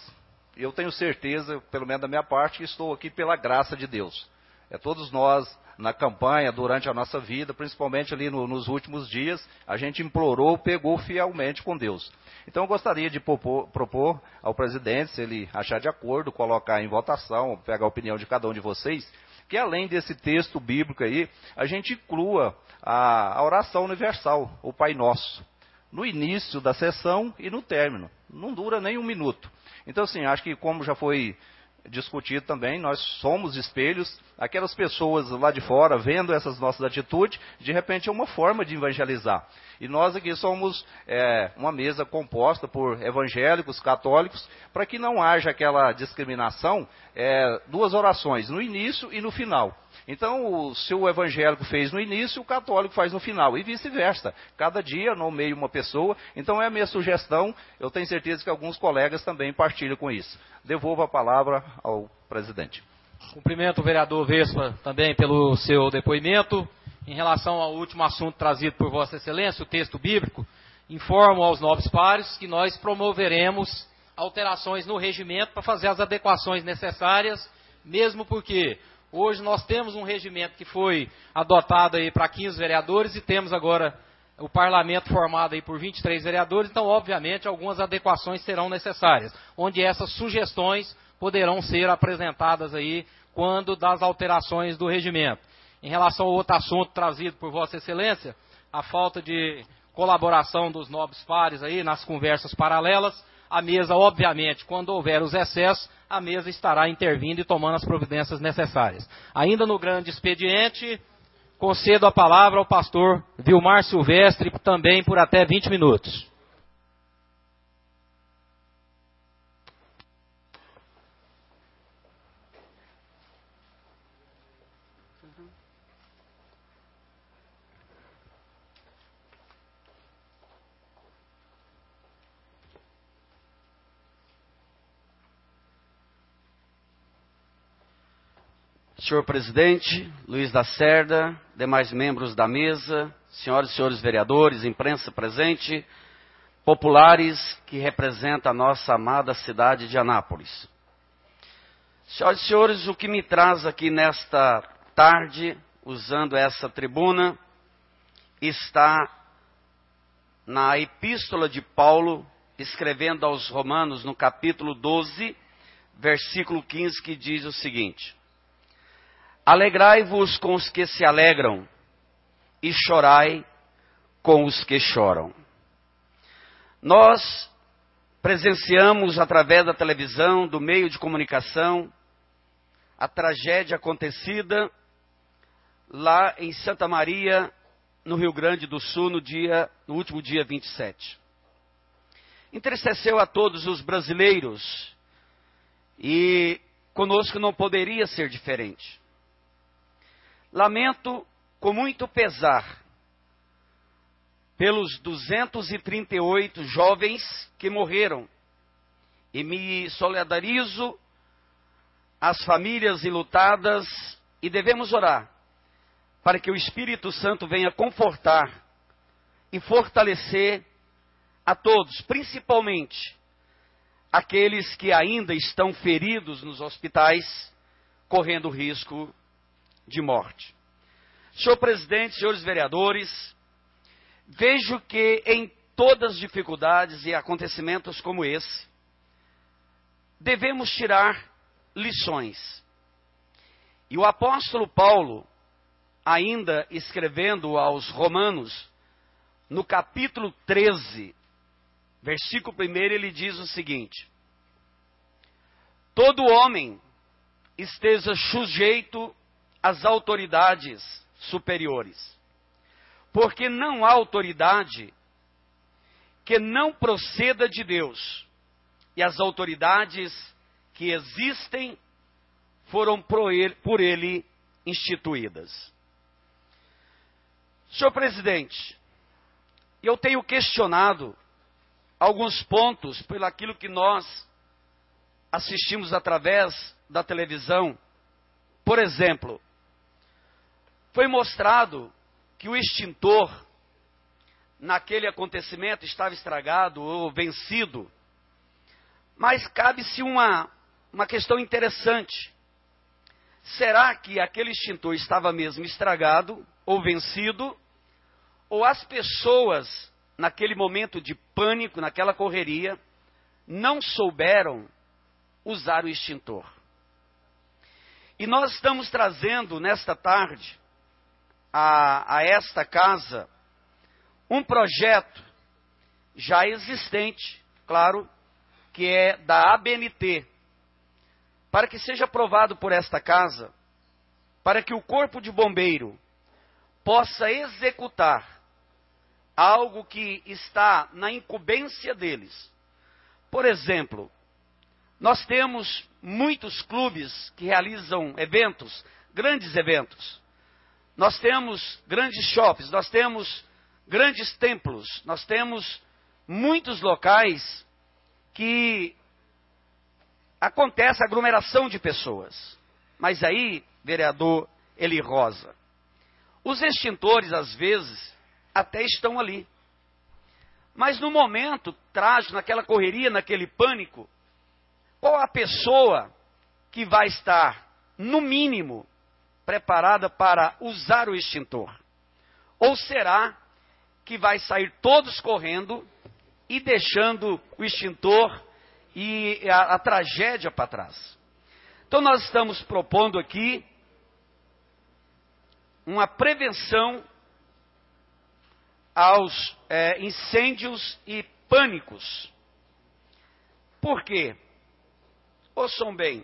eu tenho certeza, pelo menos da minha parte, que estou aqui pela graça de Deus. É todos nós, na campanha, durante a nossa vida, principalmente ali no, nos últimos dias, a gente implorou, pegou fielmente com Deus. Então eu gostaria de propor, propor ao presidente, se ele achar de acordo, colocar em votação, pegar a opinião de cada um de vocês, que além desse texto bíblico aí, a gente inclua a, a oração universal, o Pai Nosso, no início da sessão e no término. Não dura nem um minuto. Então, assim, acho que como já foi discutido também, nós somos espelhos, aquelas pessoas lá de fora, vendo essas nossas atitudes, de repente é uma forma de evangelizar. E nós aqui somos é, uma mesa composta por evangélicos, católicos, para que não haja aquela discriminação, é, duas orações, no início e no final. Então, o, se o evangélico fez no início, o católico faz no final, e vice-versa. Cada dia nomeio uma pessoa. Então, é a minha sugestão, eu tenho certeza que alguns colegas também partilham com isso. Devolvo a palavra ao presidente. Cumprimento o vereador Vespa também pelo seu depoimento. Em relação ao último assunto trazido por Vossa Excelência, o texto bíblico, informo aos nobres pares que nós promoveremos alterações no regimento para fazer as adequações necessárias, mesmo porque hoje nós temos um regimento que foi adotado aí para quinze vereadores e temos agora o parlamento formado aí por vinte e três vereadores, então obviamente algumas adequações serão necessárias, onde essas sugestões poderão ser apresentadas aí quando das alterações do regimento. Em relação ao outro assunto trazido por Vossa Excelência, a falta de colaboração dos nobres pares aí nas conversas paralelas, a mesa, obviamente, quando houver os excessos, a mesa estará intervindo e tomando as providências necessárias. Ainda no grande expediente, concedo a palavra ao pastor Vilmar Silvestre, também por até vinte minutos. Senhor presidente, Luiz da Cerda, demais membros da mesa, senhoras e senhores vereadores, imprensa presente, populares que representam a nossa amada cidade de Anápolis. Senhoras e senhores, o que me traz aqui nesta tarde, usando essa tribuna, está na epístola de Paulo, escrevendo aos Romanos, no capítulo doze, versículo quinze, que diz o seguinte: alegrai-vos com os que se alegram, e chorai com os que choram. Nós presenciamos através da televisão, do meio de comunicação, a tragédia acontecida lá em Santa Maria, no Rio Grande do Sul, no, dia, no último dia vinte e sete. Entristeceu a todos os brasileiros e conosco não poderia ser diferente. Lamento com muito pesar pelos duzentos e trinta e oito jovens que morreram e me solidarizo às famílias enlutadas e devemos orar para que o Espírito Santo venha confortar e fortalecer a todos, principalmente aqueles que ainda estão feridos nos hospitais, correndo risco de morte. Senhor presidente, senhores vereadores, vejo que em todas as dificuldades e acontecimentos como esse, devemos tirar lições. E o apóstolo Paulo, ainda escrevendo aos Romanos, no capítulo treze, versículo primeiro, ele diz o seguinte: todo homem esteja sujeito às autoridades superiores, porque não há autoridade que não proceda de Deus, e as autoridades que existem foram por ele, por ele instituídas. Senhor presidente, eu tenho questionado alguns pontos pelo aquilo que nós assistimos através da televisão. Por exemplo, foi mostrado que o extintor naquele acontecimento estava estragado ou vencido, Mas cabe-se uma, uma questão interessante. Será que aquele extintor estava mesmo estragado ou vencido? Ou as pessoas, naquele momento de pânico, naquela correria, não souberam usar o extintor? E nós estamos trazendo nesta tarde a, a esta casa um projeto já existente, claro, que é da A B N T, para que seja aprovado por esta casa, para que o Corpo de Bombeiro possa executar algo que está na incumbência deles. Por exemplo, nós temos muitos clubes que realizam eventos, grandes eventos. Nós temos grandes shoppings, nós temos grandes templos, nós temos muitos locais que acontece aglomeração de pessoas. Mas aí, vereador Eli Rosa, os extintores às vezes até estão ali. Mas no momento trágico, naquela correria, naquele pânico, qual a pessoa que vai estar, no mínimo, preparada para usar o extintor? Ou será que vai sair todos correndo e deixando o extintor e a, a tragédia para trás? Então nós estamos propondo aqui uma prevenção aos é, incêndios e pânicos. Por quê? Ouçam bem.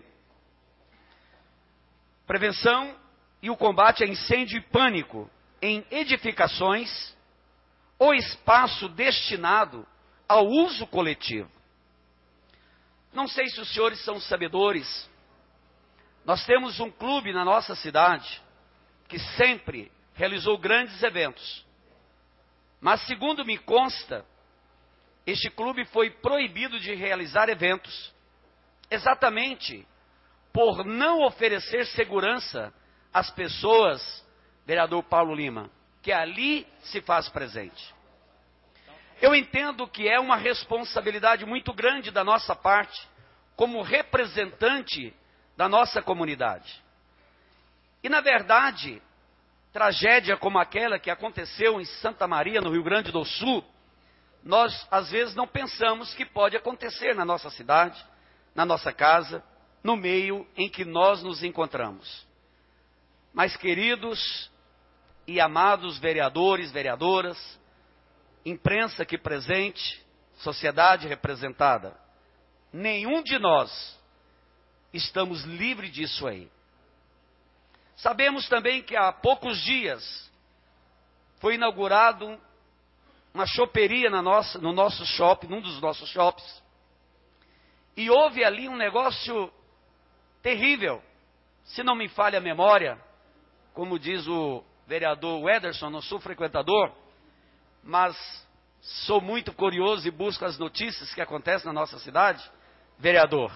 Prevenção e o combate a incêndio e pânico em edificações ou espaço destinado ao uso coletivo. Não sei se os senhores são sabedores, nós temos um clube na nossa cidade que sempre realizou grandes eventos. Mas, segundo me consta, este clube foi proibido de realizar eventos exatamente por não oferecer segurança às pessoas, vereador Paulo Lima, que ali se faz presente. Eu entendo que é uma responsabilidade muito grande da nossa parte, como representante da nossa comunidade. E, na verdade, tragédia como aquela que aconteceu em Santa Maria, no Rio Grande do Sul, nós, às vezes, não pensamos que pode acontecer na nossa cidade, na nossa casa, no meio em que nós nos encontramos. Mas, queridos e amados vereadores, vereadoras, imprensa aqui presente, sociedade representada, nenhum de nós estamos livres disso aí. Sabemos também que há poucos dias foi inaugurado uma choperia na nossa, no nosso shopping, num dos nossos shoppings, e houve ali um negócio terrível. Se não me falha a memória, como diz o vereador Ederson, não sou frequentador, mas sou muito curioso e busco as notícias que acontecem na nossa cidade. Vereador,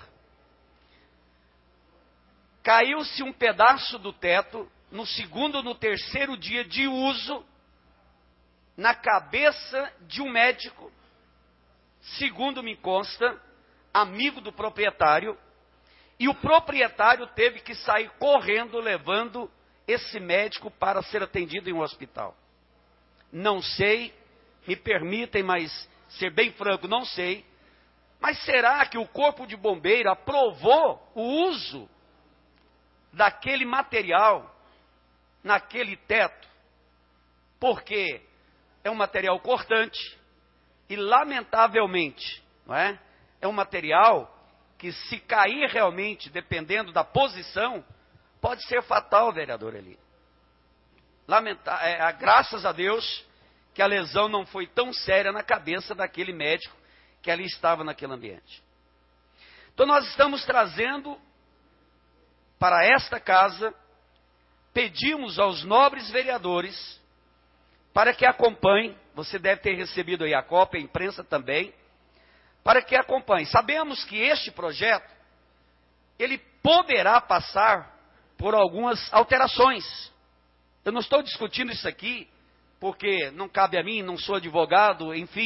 caiu-se um pedaço do teto no segundo ou no terceiro dia de uso na cabeça de um médico, segundo me consta, amigo do proprietário, e o proprietário teve que sair correndo levando esse médico para ser atendido em um hospital. Não sei, me permitem, mas ser bem franco, não sei, mas será que o Corpo de Bombeiro aprovou o uso daquele material naquele teto? Porque é um material cortante e, lamentavelmente, não é? É um material que, se cair realmente, dependendo da posição, pode ser fatal, vereador Eli. Lamenta, é, graças a Deus que a lesão não foi tão séria na cabeça daquele médico que ali estava naquele ambiente. Então nós estamos trazendo para esta casa, pedimos aos nobres vereadores para que acompanhem, você deve ter recebido aí a cópia, a imprensa também, para que acompanhem. Sabemos que este projeto, ele poderá passar por algumas alterações. Eu não estou discutindo isso aqui, porque não cabe a mim, não sou advogado, enfim,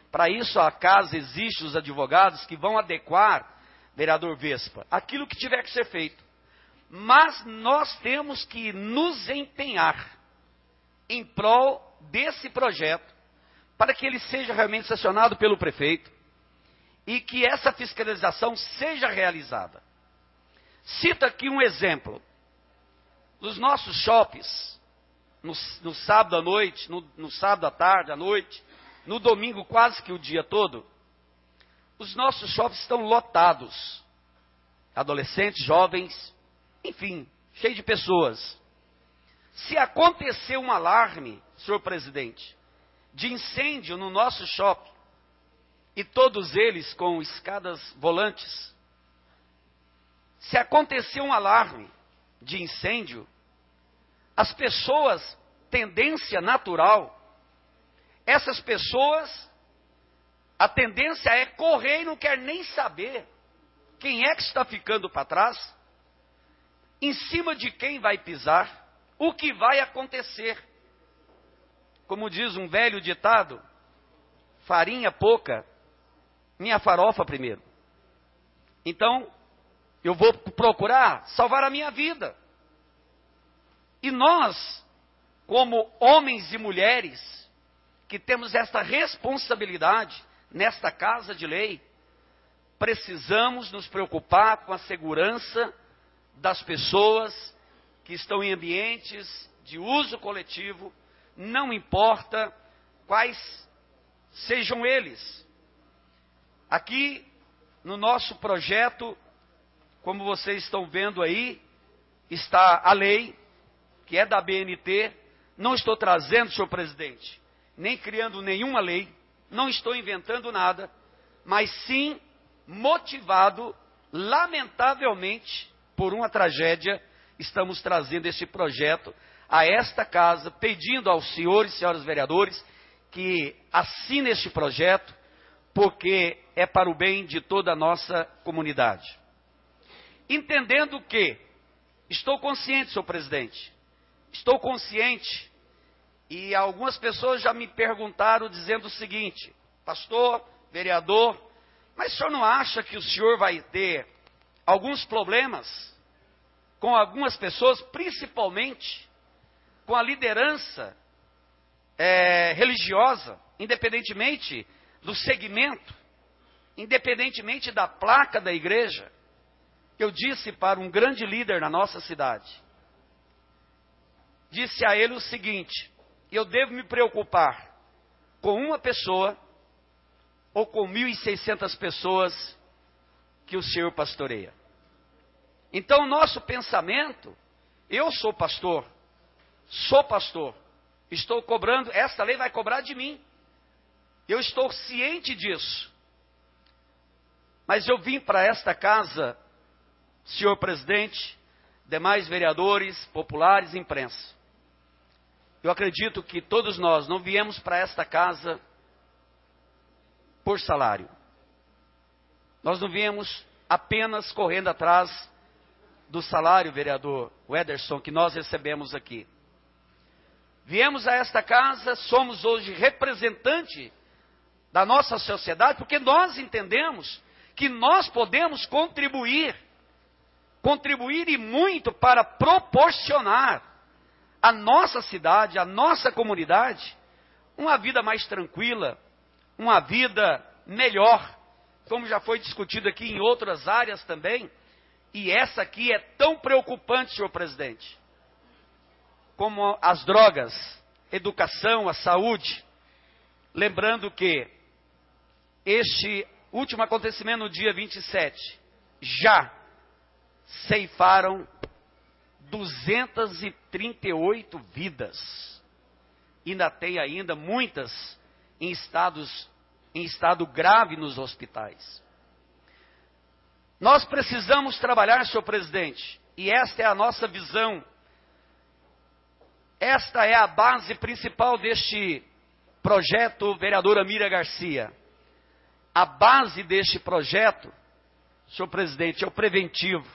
Para isso a casa existe, os advogados que vão adequar, vereador Vespa, aquilo que tiver que ser feito. Mas nós temos que nos empenhar em prol desse projeto, para que ele seja realmente sancionado pelo prefeito e que essa fiscalização seja realizada. Cito aqui um exemplo. Nos nossos shoppings, no, no sábado à noite, no, no sábado à tarde, à noite, no domingo quase que o dia todo, os nossos shoppings estão lotados. Adolescentes, jovens, enfim, cheio de pessoas. Se acontecer um alarme, senhor presidente, de incêndio no nosso shopping, e todos eles com escadas volantes, se acontecer um alarme de incêndio, as pessoas, tendência natural, essas pessoas, a tendência é correr e não quer nem saber quem é que está ficando para trás, em cima de quem vai pisar, o que vai acontecer. Como diz um velho ditado, farinha pouca, minha farofa primeiro. Então, eu vou procurar salvar a minha vida. E nós, como homens e mulheres, que temos esta responsabilidade nesta casa de lei, precisamos nos preocupar com a segurança das pessoas que estão em ambientes de uso coletivo, não importa quais sejam eles. Aqui, no nosso projeto, como vocês estão vendo aí, está a lei, que é da B N T. Não estou trazendo, senhor presidente, nem criando nenhuma lei, não estou inventando nada, mas sim motivado, lamentavelmente, por uma tragédia, estamos trazendo este projeto a esta casa, pedindo aos senhores e senhoras vereadores que assinem este projeto, porque é para o bem de toda a nossa comunidade. Entendendo que, estou consciente, senhor presidente, estou consciente, e algumas pessoas já me perguntaram dizendo o seguinte: pastor, vereador, mas o senhor não acha que o senhor vai ter alguns problemas com algumas pessoas, principalmente com a liderança é, religiosa, independentemente do segmento, independentemente da placa da igreja? Eu disse para um grande líder na nossa cidade, disse a ele o seguinte: eu devo me preocupar com uma pessoa ou com mil e seiscentas pessoas que o senhor pastoreia? Então, o nosso pensamento, eu sou pastor, sou pastor, estou cobrando, esta lei vai cobrar de mim, eu estou ciente disso, mas eu vim para esta casa, senhor presidente, demais vereadores, populares e imprensa, eu acredito que todos nós não viemos para esta casa por salário, nós não viemos apenas correndo atrás do salário, vereador Wederson, que nós recebemos aqui. Viemos a esta casa, somos hoje representante da nossa sociedade, porque nós entendemos que nós podemos contribuir, contribuir e muito para proporcionar à nossa cidade, à nossa comunidade, uma vida mais tranquila, uma vida melhor, como já foi discutido aqui em outras áreas também. E essa aqui é tão preocupante, senhor presidente, como as drogas, educação, a saúde. Lembrando que este último acontecimento no dia vinte e sete, já ceifaram duzentas e trinta e oito vidas. Ainda tem ainda muitas em, estados, em estado grave nos hospitais. Nós precisamos trabalhar, senhor presidente, e esta é a nossa visão. Esta é a base principal deste projeto, vereadora Miriam Garcia. A base deste projeto, senhor presidente, é o preventivo.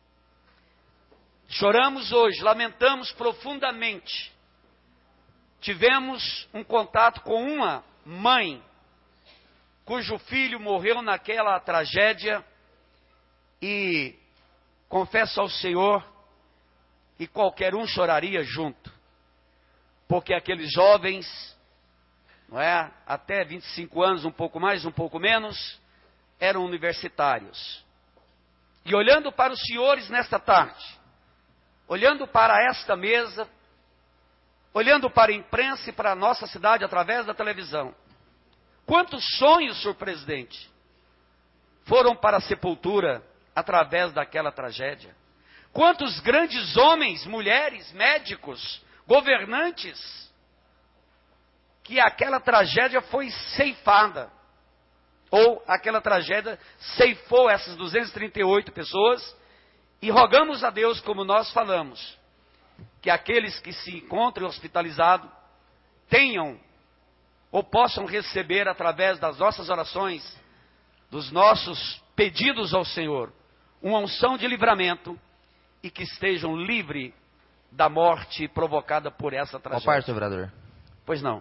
Choramos hoje, lamentamos profundamente. Tivemos um contato com uma mãe cujo filho morreu naquela tragédia, e confesso ao Senhor que qualquer um choraria junto, porque aqueles jovens, não é, até vinte e cinco anos, um pouco mais, um pouco menos, eram universitários. E olhando para os senhores nesta tarde, olhando para esta mesa, olhando para a imprensa e para a nossa cidade através da televisão, quantos sonhos, senhor presidente, foram para a sepultura através daquela tragédia? Quantos grandes homens, mulheres, médicos, governantes, que aquela tragédia foi ceifada, ou aquela tragédia ceifou essas duzentas e trinta e oito pessoas, e rogamos a Deus, como nós falamos, que aqueles que se encontram hospitalizados tenham ou possam receber através das nossas orações, dos nossos pedidos ao Senhor, uma unção de livramento e que estejam livres da morte provocada por essa tragédia. Qual parte, senhor vereador? Pois não.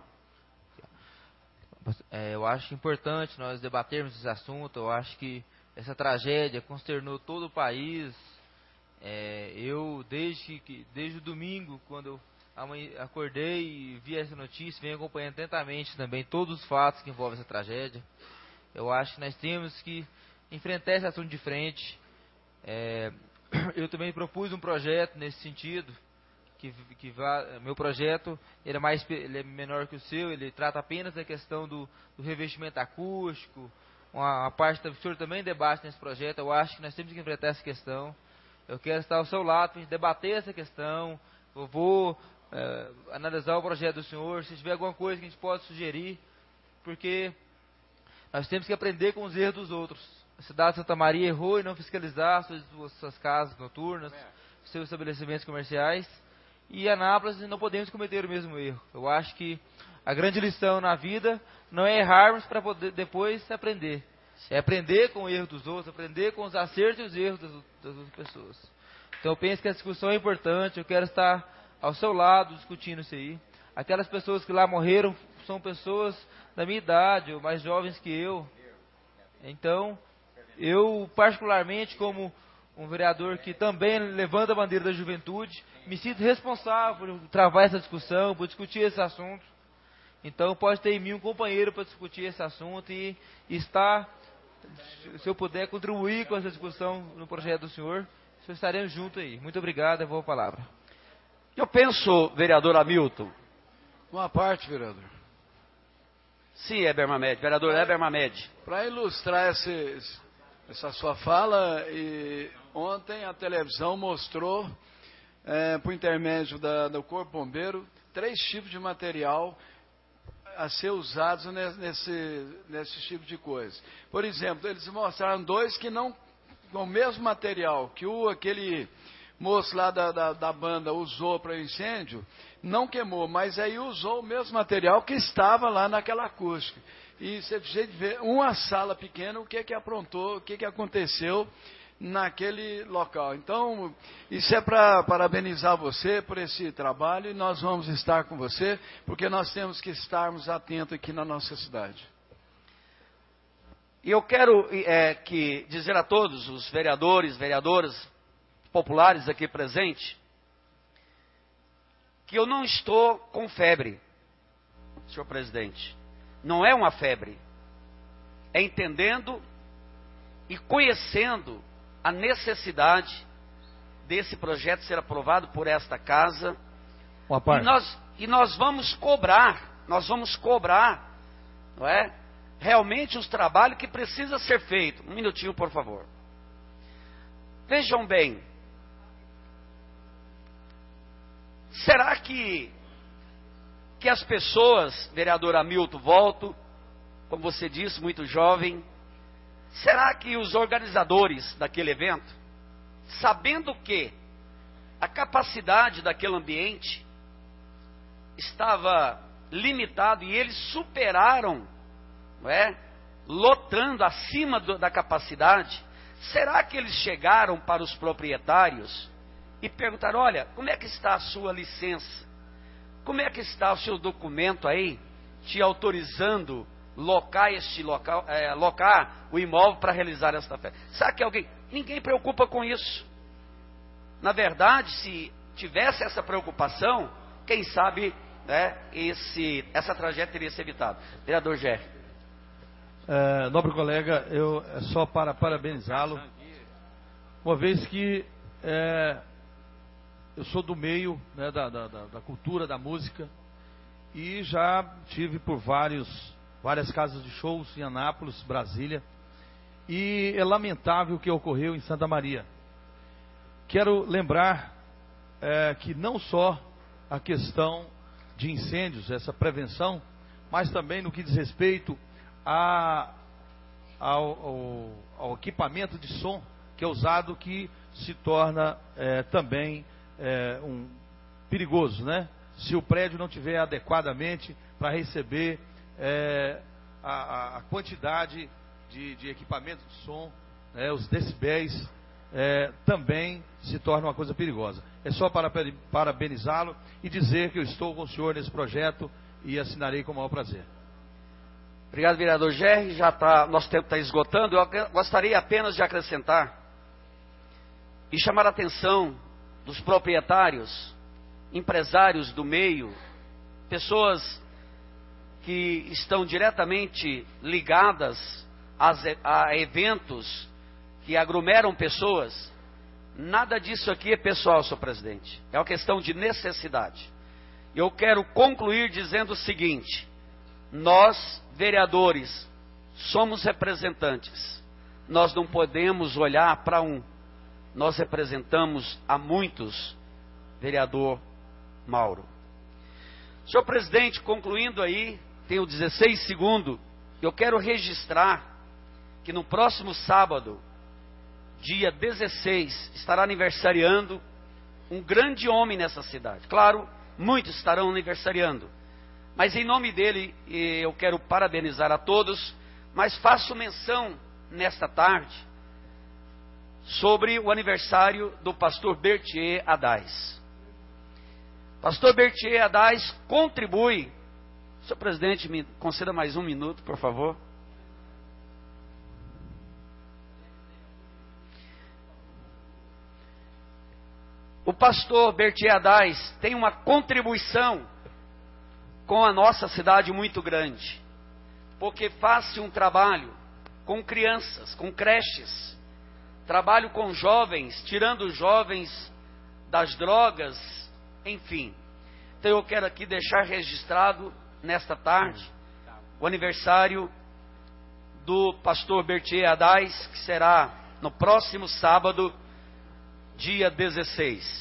É, eu acho importante nós debatermos esse assunto. Eu acho que essa tragédia consternou todo o país. É, eu, desde, que, desde o domingo, quando eu acordei e vi essa notícia, venho acompanhando atentamente também todos os fatos que envolvem essa tragédia. Eu acho que nós temos que enfrentar esse assunto de frente. É, eu também propus um projeto nesse sentido, que, que vá, meu projeto ele é, mais, ele é menor que o seu, ele trata apenas da questão do, do revestimento acústico, uma, uma parte do senhor também debate nesse projeto. Eu acho que nós temos que enfrentar essa questão. Eu quero estar ao seu lado para a gente debater essa questão. Eu vou é, analisar o projeto do senhor, se tiver alguma coisa que a gente pode sugerir, porque nós temos que aprender com os erros dos outros. A cidade de Santa Maria errou em não fiscalizar suas, suas casas noturnas, seus estabelecimentos comerciais, e Anápolis não podemos cometer o mesmo erro. Eu acho que a grande lição na vida não é errarmos para poder depois aprender. É aprender com o erro dos outros, aprender com os acertos e os erros das, das outras pessoas. Então eu penso que a discussão é importante, eu quero estar ao seu lado discutindo isso aí. Aquelas pessoas que lá morreram são pessoas da minha idade, ou mais jovens que eu. Então, eu particularmente, como um vereador que também levanta a bandeira da juventude, me sinto responsável por travar essa discussão, por discutir esse assunto. Então pode ter em mim um companheiro para discutir esse assunto e, e estar, se eu puder, contribuir com essa discussão no projeto do senhor, estaremos juntos aí. Muito obrigado, eu vou a palavra. Eu penso, vereador Hamilton. Uma parte, vereador. Sim, Heber Mamed, vereador Heber Mamed. Para ilustrar esse, essa sua fala, e ontem a televisão mostrou, é, por intermédio da, do Corpo Bombeiro, três tipos de material a ser usados nesse, nesse tipo de coisa. Por exemplo, eles mostraram dois que não, com o mesmo material que o, aquele moço lá da, da, da banda usou para o incêndio, não queimou, mas aí usou o mesmo material que estava lá naquela acústica. E você precisa ver uma sala pequena, o que que aprontou, o que que aconteceu naquele local. Então, isso é para parabenizar você por esse trabalho, e nós vamos estar com você, porque nós temos que estarmos atentos aqui na nossa cidade. E eu quero é, que dizer a todos os vereadores, vereadoras populares aqui presentes, que eu não estou com febre, senhor presidente. Não é uma febre. É entendendo e conhecendo a necessidade desse projeto ser aprovado por esta casa. Uma parte. E nós, e nós vamos cobrar, nós vamos cobrar, não é? Realmente os trabalhos que precisa ser feito. Um minutinho, por favor. Vejam bem. Será que, que as pessoas, vereador Hamilton, volto, como você disse, muito jovem, será que os organizadores daquele evento, sabendo que a capacidade daquele ambiente estava limitado e eles superaram, não é, lotando acima do, da capacidade, será que eles chegaram para os proprietários e perguntaram: olha, como é que está a sua licença? Como é que está o seu documento aí, te autorizando locar este local, é, locar o imóvel para realizar esta festa. Sabe que alguém, ninguém preocupa com isso. Na verdade, se tivesse essa preocupação, quem sabe, né, esse, essa tragédia teria sido evitada. Vereador Gerri. É, nobre colega, eu é só para parabenizá-lo, uma vez que é, eu sou do meio, né, da, da, da cultura, da música, e já tive por vários, várias casas de shows em Anápolis, Brasília, e é lamentável o que ocorreu em Santa Maria. Quero lembrar é, que não só a questão de incêndios, essa prevenção, mas também no que diz respeito a, ao, ao, ao equipamento de som que é usado, que se torna é, também é, um, perigoso, né? Se o prédio não tiver adequadamente para receber é, a, a quantidade de, de equipamento de som, né, os decibéis, é, também se torna uma coisa perigosa. É só para parabenizá-lo e dizer que eu estou com o senhor nesse projeto e assinarei com o maior prazer. Obrigado, vereador Gerri. Já tá, nosso tempo está esgotando. Eu gostaria apenas de acrescentar e chamar a atenção dos proprietários, empresários do meio, pessoas que estão diretamente ligadas às, a eventos que aglomeram pessoas. Nada disso aqui é pessoal, senhor presidente. É uma questão de necessidade. Eu quero concluir dizendo o seguinte: nós, vereadores, somos representantes. Nós não podemos olhar para um. Nós representamos a muitos, vereador Mauro. Senhor presidente, concluindo aí, tenho dezesseis segundos. Eu quero registrar que no próximo sábado, dia dezesseis, estará aniversariando um grande homem nessa cidade. Claro, muitos estarão aniversariando, mas em nome dele eu quero parabenizar a todos, mas faço menção nesta tarde sobre o aniversário do pastor Berthier Adais. Pastor Berthier Adais contribui. Senhor presidente, me conceda mais um minuto, por favor. O pastor Berthier Adais tem uma contribuição com a nossa cidade muito grande, porque faz um trabalho com crianças, com creches, trabalho com jovens, tirando os jovens das drogas, enfim. Então eu quero aqui deixar registrado nesta tarde o aniversário do pastor Berthier Adais, que será no próximo sábado, dia dezesseis.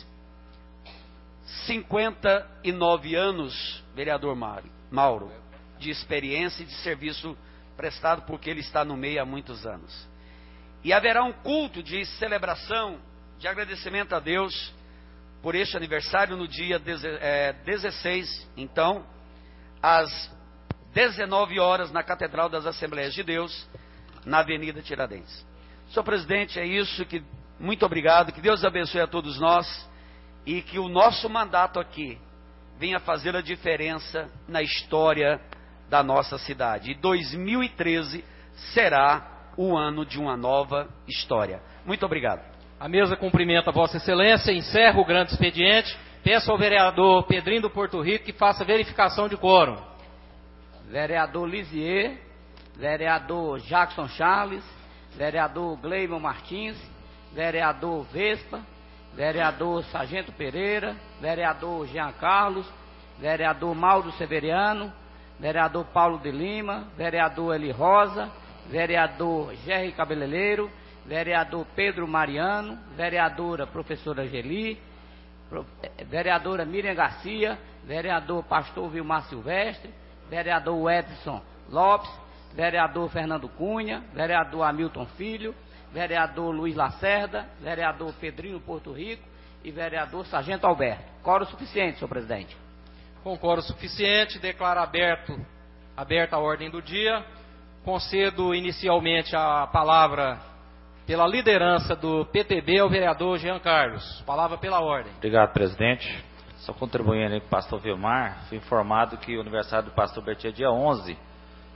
cinquenta e nove anos, vereador Mauro, de experiência e de serviço prestado, porque ele está no meio há muitos anos. E haverá um culto de celebração, de agradecimento a Deus por este aniversário no dia dezesseis, então, às dezenove horas, na Catedral das Assembleias de Deus, na Avenida Tiradentes. Senhor presidente, é isso, que muito obrigado, que Deus abençoe a todos nós e que o nosso mandato aqui venha fazer a diferença na história da nossa cidade. E dois mil e treze será o ano de uma nova história. Muito obrigado. A mesa cumprimenta Vossa Excelência, encerra o grande expediente. Peço ao vereador Pedrinho do Porto Rico que faça verificação de quórum. Vereador Lisier, vereador Jackson Charles, vereador Gleibon Martins, vereador Vespa, vereador Sargento Pereira, vereador Jean Carlos, vereador Mauro Severiano, vereador Paulo de Lima, vereador Eli Rosa, vereador Gerri Cabeleireiro, vereador Pedro Mariano, vereadora professora Geli, vereadora Miriam Garcia, vereador pastor Vilmar Silvestre, vereador Edson Lopes, vereador Fernando Cunha, vereador Hamilton Filho, vereador Luiz Lacerda, vereador Pedrinho Porto Rico e vereador Sargento Alberto. Quórum suficiente, senhor presidente. Com quórum suficiente, declaro aberto, aberta a ordem do dia. Concedo inicialmente a palavra pela liderança do P T B ao vereador Jean Carlos. Palavra pela ordem. Obrigado, presidente. Só contribuindo aí com o pastor Vilmar, fui informado que o aniversário do pastor Berthier é dia onze.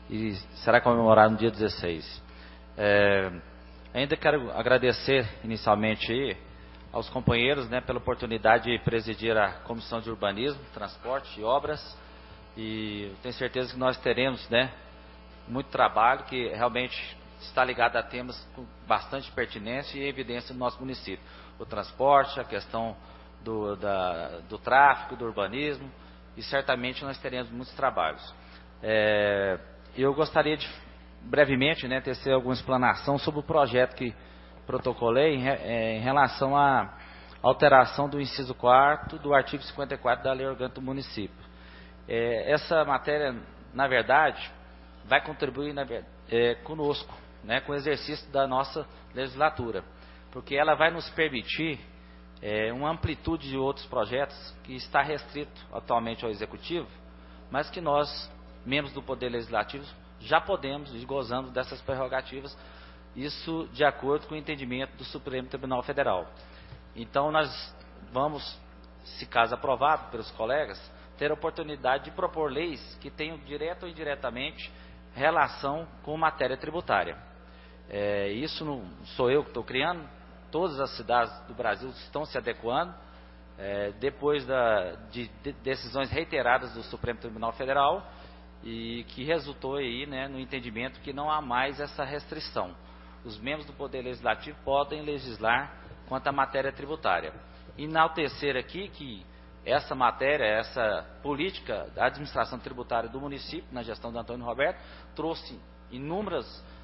e será comemorado no dia dezesseis. É, ainda quero agradecer inicialmente aí aos companheiros, né, pela oportunidade de presidir a Comissão de Urbanismo, Transporte e Obras, e tenho certeza que nós teremos, né, muito trabalho que realmente está ligado a temas com bastante pertinência e evidência no nosso município. O transporte, a questão do, da, do tráfego, do urbanismo, e certamente nós teremos muitos trabalhos. É, eu gostaria de, brevemente, né, tecer alguma explanação sobre o projeto que protocolei em, é, em relação à alteração do inciso quarto do artigo cinquenta e quatro da Lei Orgânica do Município. É, essa matéria, na verdade, vai contribuir na, é, conosco, né, com o exercício da nossa legislatura, porque ela vai nos permitir é, uma amplitude de outros projetos que está restrito atualmente ao Executivo, mas que nós, membros do Poder Legislativo, já podemos e gozamos dessas prerrogativas, isso de acordo com o entendimento do Supremo Tribunal Federal. Então nós vamos, se caso aprovado pelos colegas, ter a oportunidade de propor leis que tenham direto ou indiretamente relação com matéria tributária. É, isso não sou eu que estou criando, todas as cidades do Brasil estão se adequando, é, depois da, de, de decisões reiteradas do Supremo Tribunal Federal, e que resultou aí, né, no entendimento que não há mais essa restrição. Os membros do Poder Legislativo podem legislar quanto à matéria tributária. Enaltecer aqui que essa matéria, essa política da administração tributária do município, na gestão do Antônio Roberto, trouxe inúmeros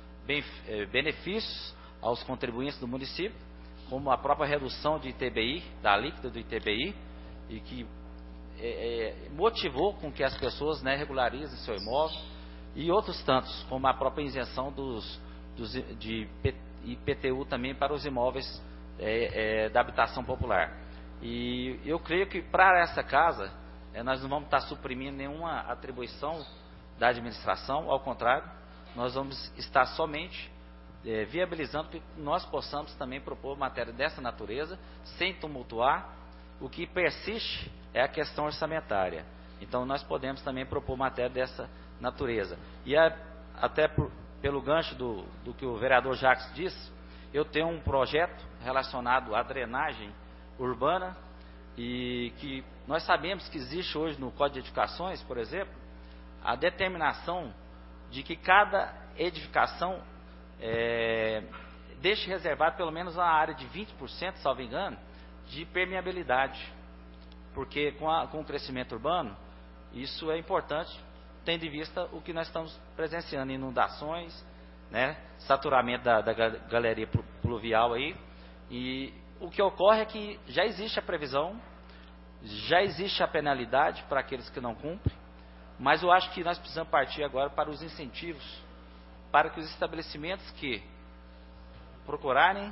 benefícios aos contribuintes do município, como a própria redução de I T B I, da alíquota do I T B I, e que é, é, motivou com que as pessoas, né, regularizem seu imóvel, e outros tantos, como a própria isenção dos, dos, de I P T U também para os imóveis é, é, da habitação popular. E eu creio que para essa casa, é, nós não vamos estar suprimindo nenhuma atribuição da administração, ao contrário, nós vamos estar somente é, viabilizando que nós possamos também propor matéria dessa natureza, sem tumultuar. O que persiste é a questão orçamentária. Então nós podemos também propor matéria dessa natureza. E a, até por, pelo gancho do, do que o vereador Jacques disse, eu tenho um projeto relacionado à drenagem urbana, e que nós sabemos que existe hoje no Código de Edificações, por exemplo, a determinação de que cada edificação é, deixe reservado pelo menos uma área de vinte por cento, salvo engano, de permeabilidade, porque com, a, com o crescimento urbano, isso é importante, tendo em vista o que nós estamos presenciando, inundações, né, saturamento da, da galeria pluvial aí, e o que ocorre é que já existe a previsão, já existe a penalidade para aqueles que não cumprem, mas eu acho que nós precisamos partir agora para os incentivos, para que os estabelecimentos que procurarem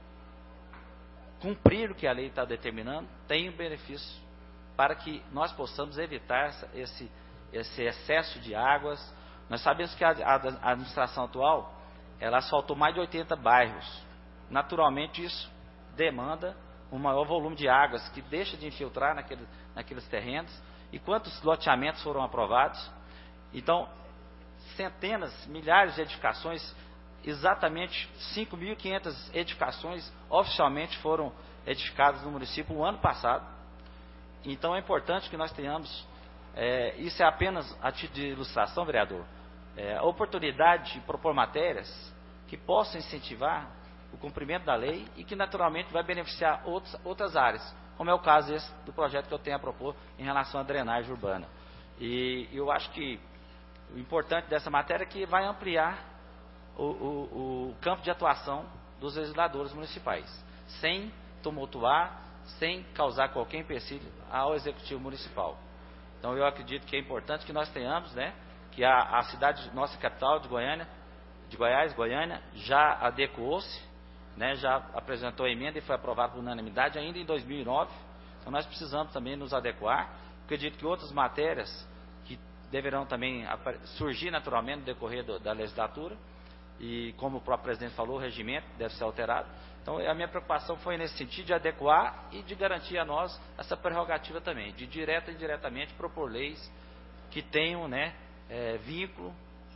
cumprir o que a lei está determinando tenham benefício, para que nós possamos evitar essa, esse, esse excesso de águas. Nós sabemos que a, a, a administração atual, ela asfaltou mais de oitenta bairros. Naturalmente isso demanda um maior volume de águas que deixa de infiltrar naquele, naqueles terrenos. E quantos loteamentos foram aprovados? Então, centenas, milhares de edificações, exatamente cinco mil e quinhentas edificações oficialmente foram edificadas no município o ano passado. Então é importante que nós tenhamos, é, isso é apenas a título de ilustração, vereador, é, a oportunidade de propor matérias que possam incentivar o cumprimento da lei e que naturalmente vai beneficiar outros, outras áreas, como é o caso esse do projeto que eu tenho a propor em relação à drenagem urbana. E eu acho que o importante dessa matéria é que vai ampliar o, o, o campo de atuação dos legisladores municipais, sem tumultuar, sem causar qualquer empecilho ao Executivo Municipal. Então eu acredito que é importante que nós tenhamos, né, que a, a cidade, nossa capital de Goiânia, de Goiás, Goiânia, já adequou-se, né, já apresentou a emenda e foi aprovada por unanimidade ainda em dois mil e nove. Então nós precisamos também nos adequar. Acredito que outras matérias que deverão também surgir naturalmente no decorrer do, da legislatura, e como o próprio presidente falou, o regimento deve ser alterado. Então a minha preocupação foi nesse sentido de adequar e de garantir a nós essa prerrogativa também, de direta e indiretamente propor leis que tenham, né, é, vínculo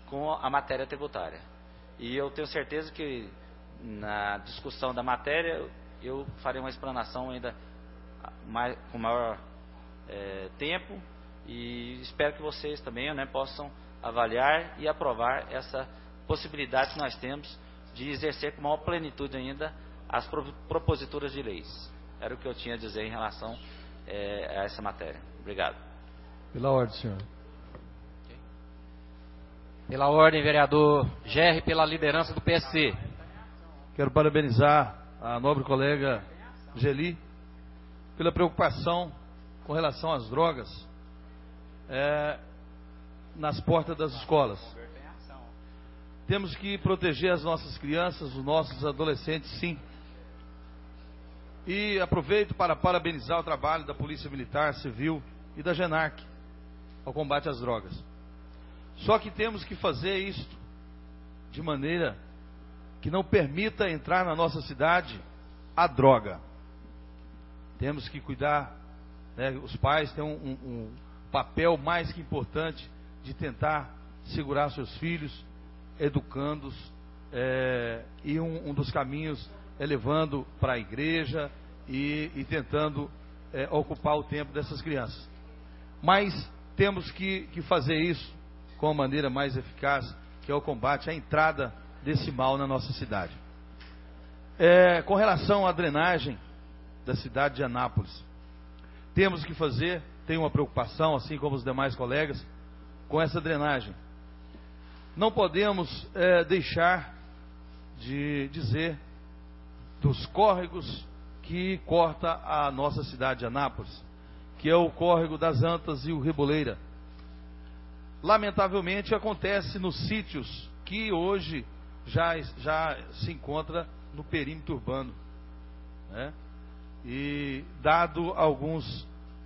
com a matéria tributária. E eu tenho certeza que na discussão da matéria eu farei uma explanação ainda mais, com maior é, tempo, e espero que vocês também, né, possam avaliar e aprovar essa possibilidade que nós temos de exercer com maior plenitude ainda as proposituras de leis. Era o que eu tinha a dizer em relação é, a essa matéria. Obrigado. Pela ordem, senhor. Pela ordem, vereador Gerri, pela liderança do P S C. Quero parabenizar a nobre colega Geli pela preocupação com relação às drogas é, nas portas das escolas. Temos que proteger as nossas crianças, os nossos adolescentes, sim. E aproveito para parabenizar o trabalho da Polícia Militar, Civil e da GENARC ao combate às drogas. Só que temos que fazer isso de maneira que não permita entrar na nossa cidade a droga. Temos que cuidar, né, os pais têm um, um, um papel mais que importante de tentar segurar seus filhos, educando-os, é, e um, um dos caminhos é levando para a igreja e, e tentando é, ocupar o tempo dessas crianças. Mas temos que, que fazer isso com a maneira mais eficaz, que é o combate à entrada desse mal na nossa cidade. É, com relação à drenagem da cidade de Anápolis, temos que fazer, tenho uma preocupação, assim como os demais colegas, com essa drenagem. Não podemos é, deixar de dizer dos córregos que corta a nossa cidade de Anápolis, que é o córrego das Antas e o Reboleira. Lamentavelmente acontece nos sítios que hoje já, já se encontra no perímetro urbano, né? E dado alguns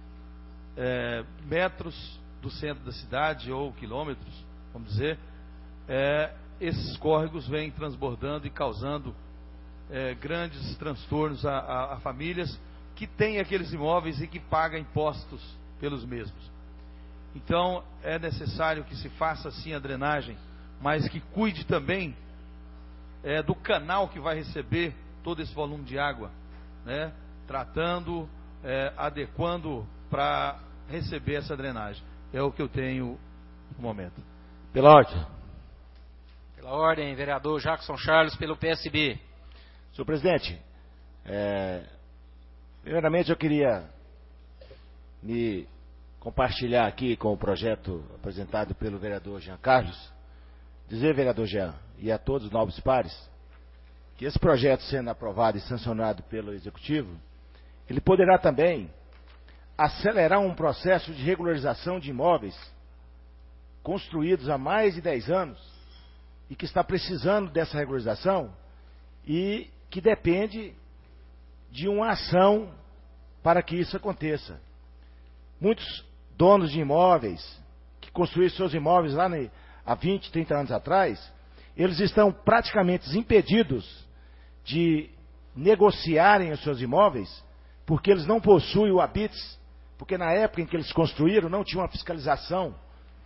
é, metros do centro da cidade, ou quilômetros, vamos dizer, é, esses córregos vêm transbordando e causando é, grandes transtornos a, a, a famílias que têm aqueles imóveis e que pagam impostos pelos mesmos. Então é necessário que se faça sim a drenagem, mas que cuide também é, do canal que vai receber todo esse volume de água, né? Tratando, é, adequando para receber essa drenagem. É o que eu tenho no momento. Pela ordem. Pela ordem, vereador Jackson Charles, pelo P S B. Senhor presidente, é, primeiramente eu queria me compartilhar aqui com o projeto apresentado pelo vereador Jean Carlos, dizer, vereador Jean, e a todos os nobres pares, que esse projeto sendo aprovado e sancionado pelo Executivo, ele poderá também acelerar um processo de regularização de imóveis construídos há mais de dez anos e que está precisando dessa regularização e que depende de uma ação para que isso aconteça. Muitos donos de imóveis que construíram seus imóveis lá há vinte, trinta anos atrás, eles estão praticamente impedidos de negociarem os seus imóveis porque eles não possuem o habites, porque na época em que eles construíram não tinha uma fiscalização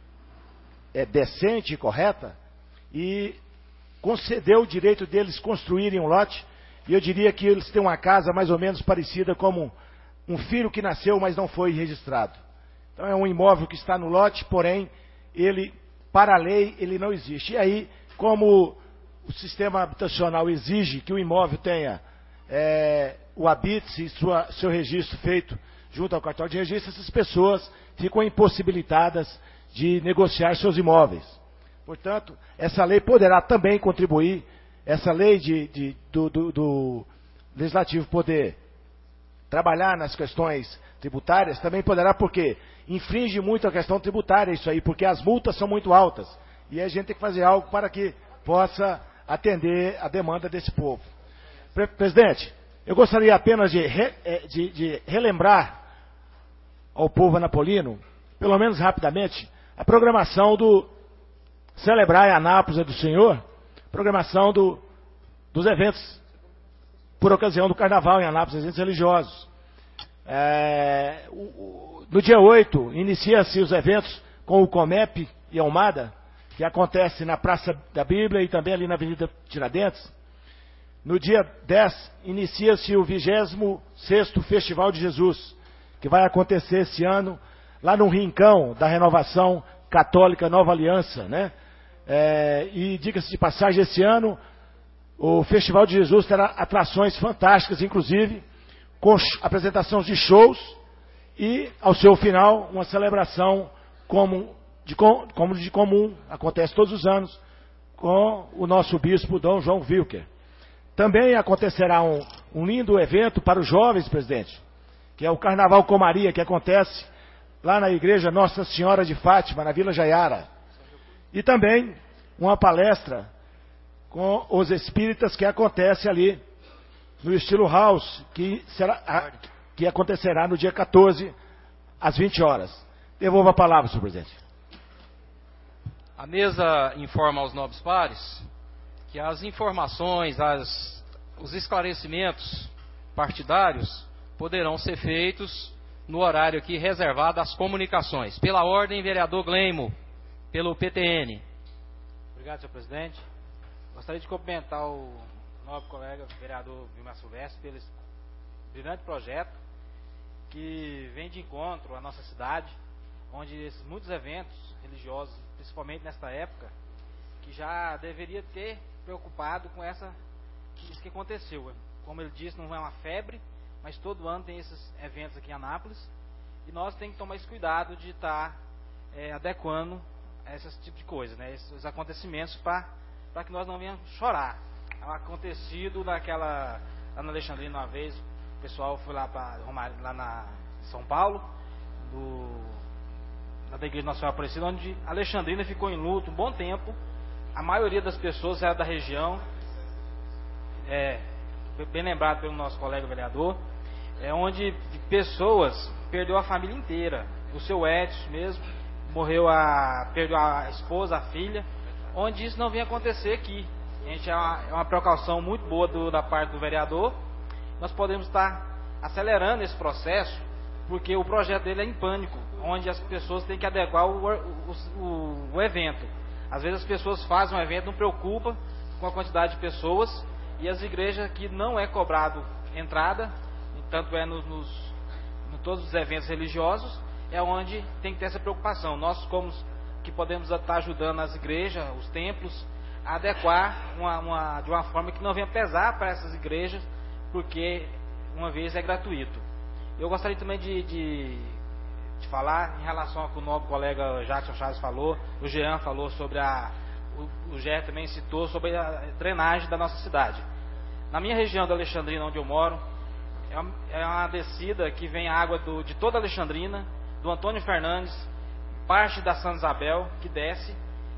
é, decente e correta, e concedeu o direito deles construírem um lote, e eu diria que eles têm uma casa mais ou menos parecida como um filho que nasceu, mas não foi registrado. Então é um imóvel que está no lote, porém, ele, para a lei, ele não existe. E aí, como o sistema habitacional exige que o imóvel tenha é, o habite e sua, seu registro feito junto ao cartório de registro, essas pessoas ficam impossibilitadas de negociar seus imóveis. Portanto, essa lei poderá também contribuir, essa lei de, de, do, do, do legislativo poder trabalhar nas questões tributárias, também poderá, porque infringe muito a questão tributária isso aí, porque as multas são muito altas, e a gente tem que fazer algo para que possa atender a demanda desse povo. Presidente, eu gostaria apenas de, re, de, de relembrar ao povo anapolino, pelo menos rapidamente, a programação do Celebrar em Anápolis é do Senhor, programação do, dos eventos por ocasião do Carnaval em Anápolis, eventos religiosos. É, o, o, no dia oito, inicia-se os eventos com o Comep e a Almada, que acontece na Praça da Bíblia e também ali na Avenida Tiradentes. No dia dez, inicia-se o vigésimo sexto Festival de Jesus, que vai acontecer esse ano, lá no Rincão da Renovação Católica Nova Aliança, né? É, e diga-se de passagem, esse ano, o Festival de Jesus terá atrações fantásticas, inclusive, com apresentações de shows e, ao seu final, uma celebração como de, como de comum, acontece todos os anos, com o nosso bispo Dom João Wilker. Também acontecerá um, um lindo evento para os jovens, presidente, que é o Carnaval com Maria, que acontece lá na igreja Nossa Senhora de Fátima, na Vila Jaiara. E também uma palestra com os espíritas que acontece ali no estilo house, que, será, que acontecerá no dia quatorze, às vinte horas. Devolvo a palavra, senhor presidente. A mesa informa aos nobres pares que as informações, as, os esclarecimentos partidários poderão ser feitos no horário aqui reservado às comunicações. Pela ordem, vereador Gleimo, pelo P T N. Obrigado, senhor presidente. Gostaria de cumprimentar o nobre colega vereador Vilmar Silvestre pelo brilhante projeto que vem de encontro à nossa cidade, onde esses muitos eventos religiosos, principalmente nesta época, que já deveria ter preocupado com essa, isso que aconteceu. Como ele disse, não é uma febre, mas todo ano tem esses eventos aqui em Anápolis, e nós temos que tomar esse cuidado de estar é, adequando a esse tipo de coisa, né, esses acontecimentos, para para que nós não venhamos chorar. É um acontecido naquela, lá na Alexandrina uma vez, o pessoal foi lá para lá na São Paulo, do, da Igreja Nossa Senhora Aparecida, onde Alexandrina ficou em luto um bom tempo. A maioria das pessoas era da região, é, bem lembrado pelo nosso colega vereador, é onde pessoas perdeu a família inteira. O seu Edson mesmo morreu, a, perdeu a esposa, a filha, onde isso não vem acontecer aqui. A gente é uma, é uma precaução muito boa do, da parte do vereador. Nós podemos estar acelerando esse processo, porque o projeto dele é em pânico, onde as pessoas têm que adequar o, o, o, o evento. Às vezes as pessoas fazem um evento, não preocupa com a quantidade de pessoas, e as igrejas aqui não é cobrado entrada, tanto é nos, nos em todos os eventos religiosos, é onde tem que ter essa preocupação. Nós, como que podemos estar ajudando as igrejas, os templos, a adequar uma, uma, de uma forma que não venha pesar para essas igrejas, porque uma vez é gratuito. Eu gostaria também de, de, de falar em relação ao que o nobre colega Jackson Chaves falou, o Jean falou sobre a, o, o Gé também citou sobre a drenagem da nossa cidade. Na minha região da Alexandrina, onde eu moro, é uma, é uma descida que vem água do, de toda a Alexandrina, do Antônio Fernandes, parte da Santa Isabel, que desce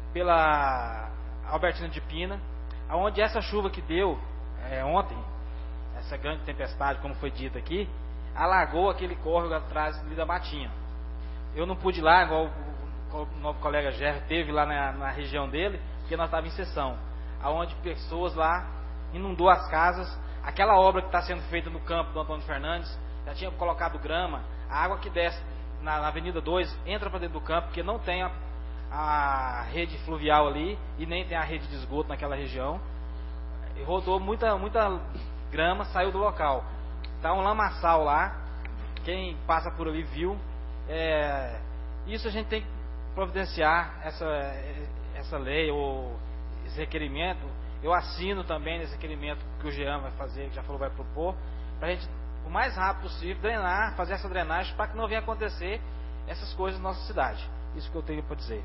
pela Albertina de Pina, onde essa chuva que deu é, ontem, essa grande tempestade, como foi dito aqui, alagou aquele córrego atrás da matinha. Eu não pude ir lá, igual o, o, o novo colega Gerro teve lá na, na região dele, porque nós estávamos em sessão, aonde pessoas lá inundou as casas. Aquela obra que está sendo feita no campo do Antônio Fernandes, já tinha colocado grama, a água que desce na, na Avenida dois entra para dentro do campo, porque não tem a, a rede fluvial ali e nem tem a rede de esgoto naquela região. E rodou muita, muita grama, saiu do local. Está um lamaçal lá, quem passa por ali viu. É, isso a gente tem que providenciar, essa, essa lei ou esse requerimento. Eu assino também nesse requerimento que o Jean vai fazer, que já falou vai propor, para a gente, o mais rápido possível, drenar, fazer essa drenagem para que não venha acontecer essas coisas na nossa cidade. Isso que eu tenho para dizer.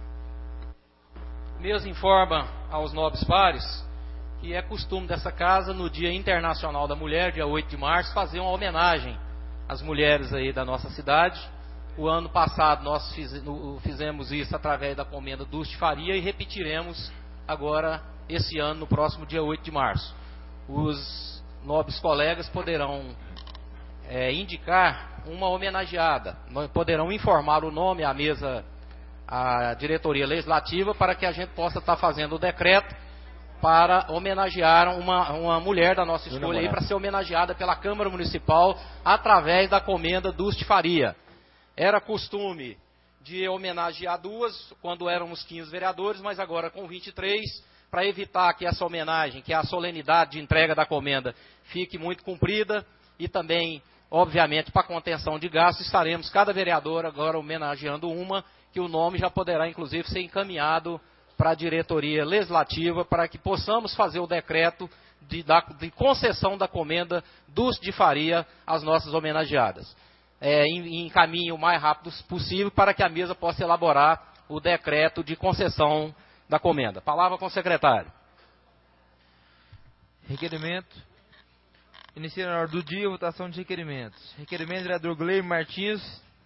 Mesmo informa aos nobres pares que é costume dessa casa, no Dia Internacional da Mulher, dia oito de março, fazer uma homenagem às mulheres aí da nossa cidade. O ano passado nós fizemos isso através da comenda Dulce Faria e repetiremos agora esse ano, no próximo dia oito de março. Os nobres colegas poderão é, indicar uma homenageada, poderão informar o nome à mesa, à diretoria legislativa, para que a gente possa estar fazendo o decreto para homenagear uma, uma mulher da nossa escolha aí, para ser homenageada pela Câmara Municipal através da comenda Dulce Faria. Era costume de homenagear duas, quando éramos quinze vereadores, mas agora com vinte e três, para evitar que essa homenagem, que a solenidade de entrega da comenda fique muito cumprida e também, obviamente, para contenção de gastos, estaremos cada vereador agora homenageando uma, que o nome já poderá, inclusive, ser encaminhado para a diretoria legislativa, para que possamos fazer o decreto de, da, de concessão da comenda dos de Faria às nossas homenageadas. É, em, em caminho o mais rápido possível para que a mesa possa elaborar o decreto de concessão da comenda. Palavra com o secretário. Requerimento. Inicia na ordem do dia, votação de requerimentos. Requerimento do vereador Guilherme Martins.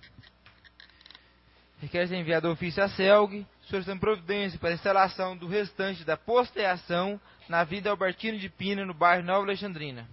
Requer ser enviado ofício à CELG, solicitando providência para a instalação do restante da posteação na Avenida Albertino de Pina, no bairro Nova Alexandrina.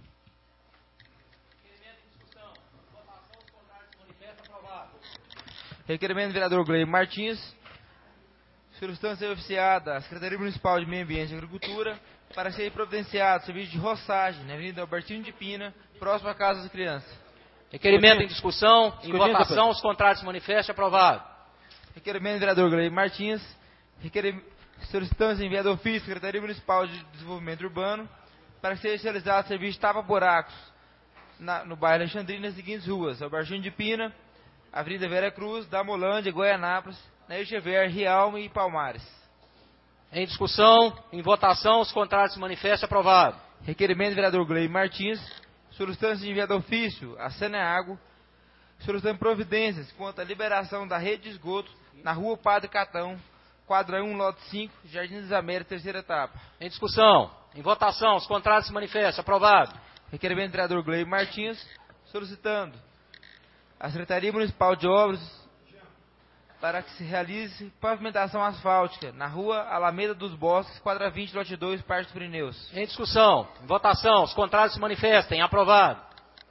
Requerimento do vereador Guilherme Martins, solicitando ser oficiada a Secretaria Municipal de Meio Ambiente e Agricultura para ser providenciado serviço de roçagem na Avenida Albertino de Pina, próximo à Casa das Crianças. Requerimento em discussão, em votação, os contrários se manifestem, aprovado. Requerimento do vereador Guilherme Martins, requerim... solicitando enviado ofício à Secretaria Municipal de Desenvolvimento Urbano para que seja realizado serviço de tapa-buracos na... no bairro Alexandrina, nas seguintes ruas: Albertino de Pina, Avenida Vera Cruz, Damolândia, Goianápolis, na Echever, Rialma e Palmares. Em discussão, em votação, os contrários se manifestem, aprovado. Requerimento do vereador Guilherme Martins, solicitando enviado ofício à Saneago, solicitando providências quanto à liberação da rede de esgoto na Rua Padre Catão, quadra um, lote cinco, Jardim das Américas, terceira etapa. Em discussão, em votação, os contrários se manifestam, aprovado. Requerimento do vereador Guilherme Martins, solicitando a Secretaria Municipal de Obras para que se realize pavimentação asfáltica na Rua Alameda dos Bosques, quadra vinte, lote dois, Parque dos Pirineus. Em discussão, em votação, os contrários se manifestem, aprovado.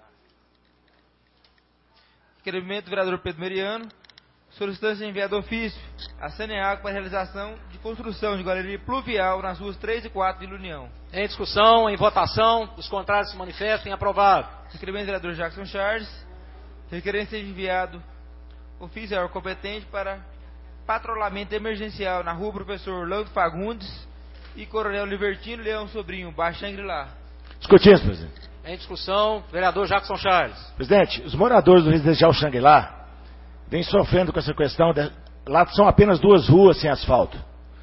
Requerimento do vereador Pedro Meriano, solicitando enviado ofício à Saneago para a realização de construção de galeria pluvial nas ruas três e quatro de Vila União. Em discussão, em votação, os contrários se manifestem, aprovado. Requerimento do vereador Jackson Charles, requerendo ser enviado ofício ao competente para patrulhamento emergencial na rua Professor Orlando Fagundes e Coronel Libertino Leão Sobrinho, Baixo Xangri-Lá. Discutindo, presidente. Em discussão, vereador Jackson Charles. Presidente, os moradores do residencial Xangri-Lá vêm sofrendo com essa questão. De... Lá são apenas duas ruas sem asfalto.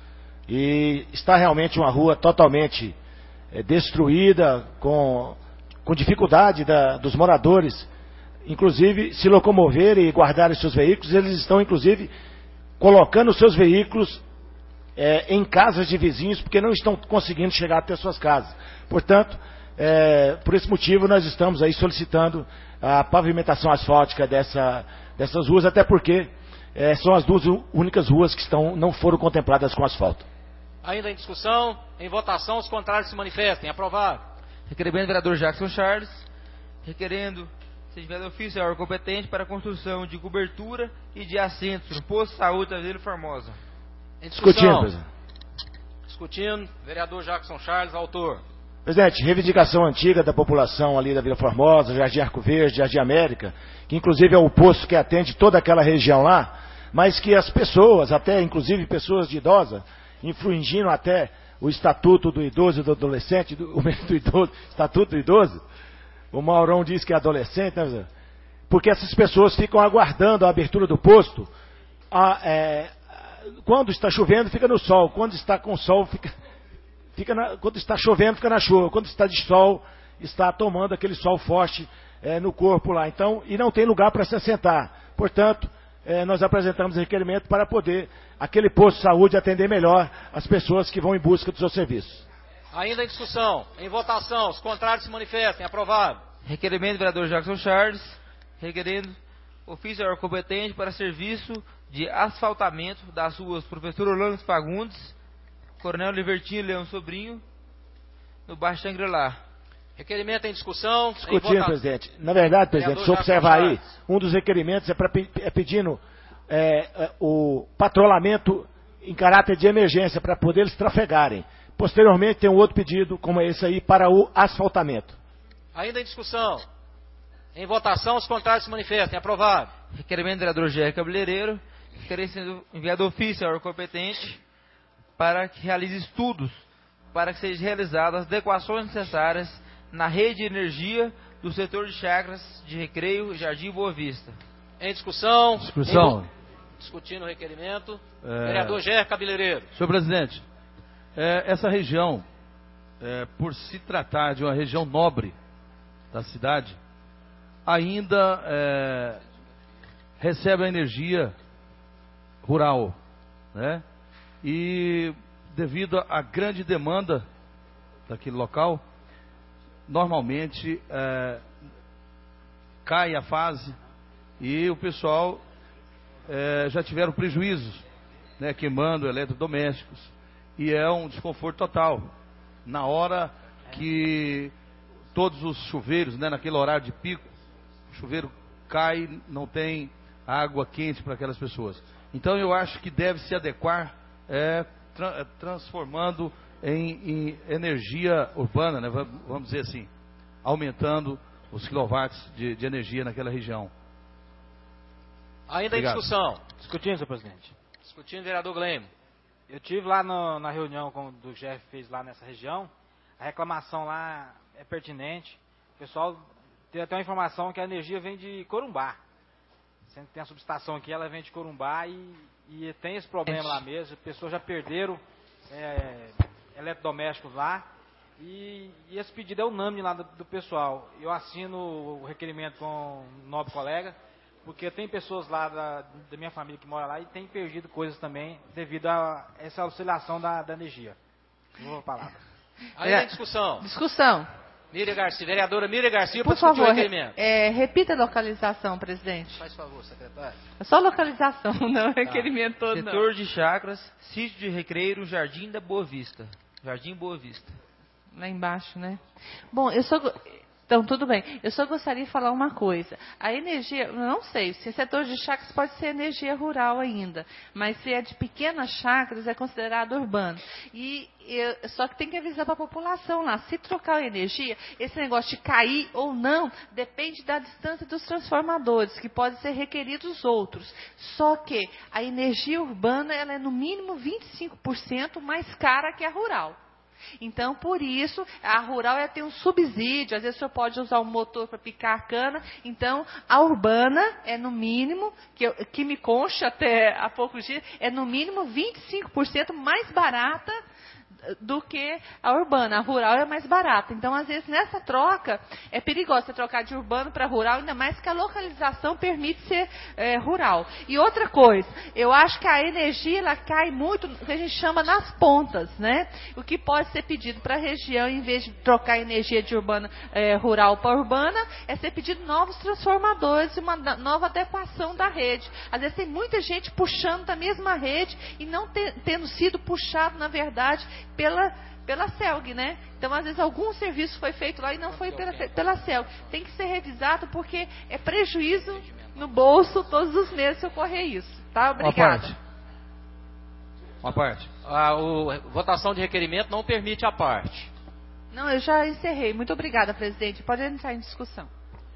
E está realmente uma rua totalmente é, destruída, com, com dificuldade da, dos moradores, inclusive, se locomoverem e guardarem seus veículos. Eles estão, inclusive, colocando seus veículos é, em casas de vizinhos, porque não estão conseguindo chegar até suas casas. Portanto, é, por esse motivo, nós estamos aí solicitando a pavimentação asfáltica dessa, dessas ruas, até porque é, são as duas únicas ruas que estão, não foram contempladas com asfalto. Ainda em discussão, em votação, os contrários se manifestem. Aprovado. Requerimento do vereador Jackson Charles, requerendo ser enviado ofício ao órgão competente para a construção de cobertura e de assentos no posto de saúde da Vila Formosa. Em discussão, Discutindo, discutindo, vereador Jackson Charles, autor. Presidente, reivindicação antiga da população ali da Vila Formosa, Jardim Arco Verde, Jardim América, que inclusive é o posto que atende toda aquela região lá, mas que as pessoas, até inclusive pessoas de idosa, infringindo até o estatuto do idoso e do adolescente, do, o do idoso, estatuto do idoso, o Maurão diz que é adolescente, né? Porque essas pessoas ficam aguardando a abertura do posto, a, é, quando está chovendo fica no sol, quando está com sol fica... Fica na, quando está chovendo, fica na chuva. Quando está de sol, está tomando aquele sol forte é, no corpo lá. Então, e não tem lugar para se assentar. Portanto, é, nós apresentamos requerimento para poder aquele posto de saúde atender melhor as pessoas que vão em busca dos seus serviços. Ainda em discussão, em votação, os contrários se manifestem. Aprovado. Requerimento do vereador Jackson Charles, requerendo ofício ao órgão competente para serviço de asfaltamento das ruas Professor Orlando Fagundes, Coronel Libertino Leão Sobrinho, no bairro Xangri-Lá. Requerimento em discussão. Discutindo, presidente. Na verdade, presidente, se observar aí, um dos requerimentos é, pra, é pedindo é, é, o patrulhamento em caráter de emergência para poder eles trafegarem. Posteriormente tem um outro pedido, como esse aí, para o asfaltamento. Ainda em discussão. Em votação, os contrários se manifestem. Aprovado. Requerimento do vereador Jair Cabeleireiro, ficarei sendo enviado ofício ao órgão competente para que realize estudos para que sejam realizadas as adequações necessárias na rede de energia do setor de chácaras de Recreio e Jardim Boa Vista. Em discussão. Discussão. Em, discutindo o requerimento. É... Vereador Gerro Cabeleireiro. Senhor presidente, é, essa região, é, por se tratar de uma região nobre da cidade, ainda é, recebe a energia rural, né? E devido à grande demanda daquele local, normalmente é, cai a fase e o pessoal é, já tiveram prejuízos, né, queimando eletrodomésticos, e é um desconforto total na hora que todos os chuveiros, né, naquele horário de pico, o chuveiro cai, não tem água quente para aquelas pessoas. Então eu acho que deve se adequar é, tra transformando em, em energia urbana, né, vamos dizer assim, aumentando os quilowatts de, de energia naquela região. Ainda Obrigado. em discussão. Discutindo, senhor presidente. Discutindo, vereador Gleimo. Eu tive lá no, na reunião com, do Jeff fez lá nessa região. A reclamação lá é pertinente. O pessoal tem até uma informação que a energia vem de Corumbá. Sempre tem a subestação aqui, ela vem de Corumbá e, e tem esse problema lá mesmo. As pessoas já perderam é, eletrodomésticos lá. E, e esse pedido é unânime lá do, do pessoal. Eu assino o requerimento com um nobre colega, porque tem pessoas lá da, da minha família que mora lá e tem perdido coisas também devido a essa oscilação da, da energia. Vou a palavra. Ainda em discussão. Discussão. Miriam Garcia, vereadora Miriam Garcia, para Por discutir favor, o requerimento. é, repita a localização, presidente. Faz favor, secretário. É só localização, não o requerimento todo, não. Setor de chácaras, sítio de Recreio, Jardim da Boa Vista. Jardim Boa Vista. Lá embaixo, né? Bom, eu só... Então, tudo bem. Eu só gostaria de falar uma coisa. A energia, eu não sei, se é setor de chácaras pode ser energia rural ainda, mas se é de pequenas chácaras é considerado urbano. E eu, só que tem que avisar para a população lá, se trocar a energia, esse negócio de cair ou não, depende da distância dos transformadores, que podem ser requeridos outros. Só que a energia urbana, ela é no mínimo vinte e cinco por cento mais cara que a rural. Então, por isso, a rural é ter um subsídio, às vezes o senhor pode usar o motor para picar a cana. Então, a urbana é no mínimo, que, eu, que me consta até há poucos dias, é no mínimo vinte e cinco por cento mais barata do que a urbana. A rural é mais barata. Então, às vezes, nessa troca, é perigoso você trocar de urbano para rural, ainda mais que a localização permite ser é, rural. E outra coisa, eu acho que a energia, ela cai muito, o que a gente chama nas pontas, né? O que pode ser pedido para a região, em vez de trocar energia de urbana, é, rural para urbana, é ser pedido novos transformadores e uma nova adequação da rede. Às vezes, tem muita gente puxando da mesma rede e não te, tendo sido puxado, na verdade, pela, pela CELG, né? Então, às vezes, algum serviço foi feito lá e não foi pela, pela CELG. Tem que ser revisado porque é prejuízo no bolso todos os meses se ocorrer isso. Tá? Obrigada. Uma parte. A o, votação de requerimento não permite a parte. Não, eu já encerrei. Muito obrigada, presidente. Pode entrar em discussão.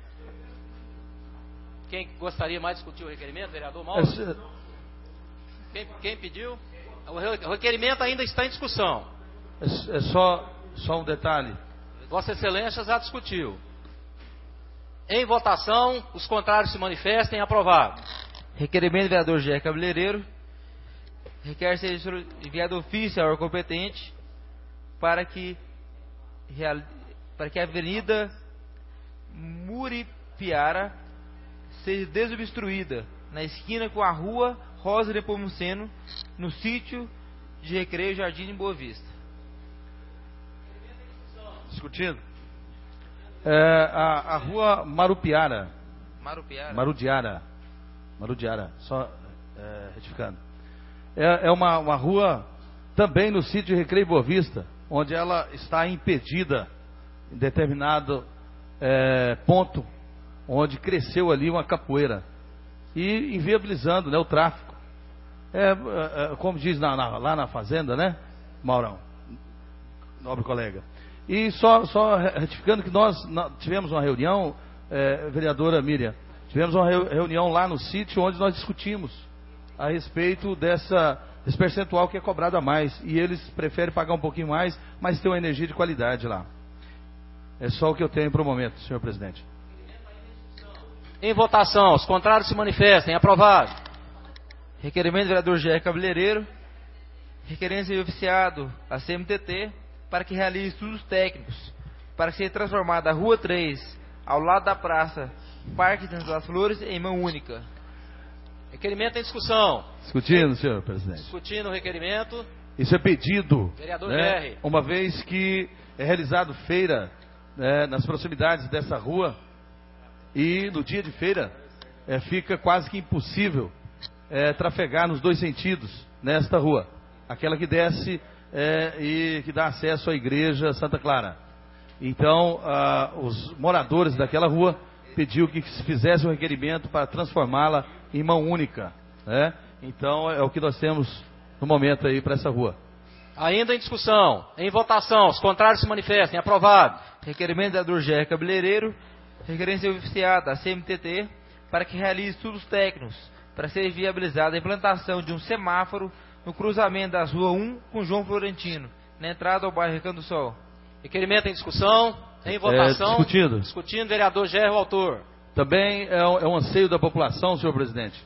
Quem gostaria mais de discutir o requerimento? Vereador Mauro? Esse... Quem, quem pediu? O requerimento ainda está em discussão. É, é só, só um detalhe. Vossa Excelência já discutiu. Em votação, os contrários se manifestem. Aprovado. Requerimento do vereador Gerro Cabeleireiro. Requer ser enviado ofício ao órgão competente para que, para que a avenida Muripiara seja desobstruída na esquina com a rua Rosa Nepomuceno, no sítio de Recreio Jardim de Boa Vista. Discutindo. É, a, a rua Marupiara. Marupiara. Marudiara. Marudiara. Só é, retificando. É, é uma, uma rua também no sítio de Recreio Boa Vista, onde ela está impedida em determinado é, ponto, onde cresceu ali uma capoeira e inviabilizando, né, o tráfego. É, é, como diz na, na, lá na fazenda, né, Maurão, nobre colega. E só, só retificando que nós tivemos uma reunião, é, vereadora Miriam, tivemos uma reunião lá no sítio onde nós discutimos a respeito dessa, desse percentual que é cobrado a mais. E eles preferem pagar um pouquinho mais, mas ter uma energia de qualidade lá. É só o que eu tenho para o momento, senhor presidente. Em votação, os contrários se manifestem. Aprovado. Requerimento do vereador Jair Cabeleireiro. Requerência de oficiado a C M T T para que realize estudos técnicos para que seja transformada a Rua três, ao lado da praça Parque das Flores, em mão única. Requerimento em discussão. Discutindo, senhor presidente. Discutindo o requerimento. Isso é pedido, Vereador né, Jerry. uma vez que é realizado feira, né, nas proximidades dessa rua, e no dia de feira é, fica quase que impossível é, trafegar nos dois sentidos nesta rua. Aquela que desce é, e que dá acesso à igreja Santa Clara. Então, ah, os moradores daquela rua pediu que se fizesse um requerimento para transformá-la em mão única, né? Então, é o que nós temos no momento aí para essa rua. Ainda em discussão, em votação, os contrários se manifestem. Aprovado. Requerimento da vereador Jair Cabeleireiro. Requerência oficiada a C M T T para que realize estudos técnicos para ser viabilizada a implantação de um semáforo no cruzamento das ruas um com João Florentino, na entrada ao bairro Recanto do Sol. Requerimento em discussão, em votação. É, discutindo. Discutindo, vereador Gerro, autor. Também é um, é um anseio da população, senhor presidente,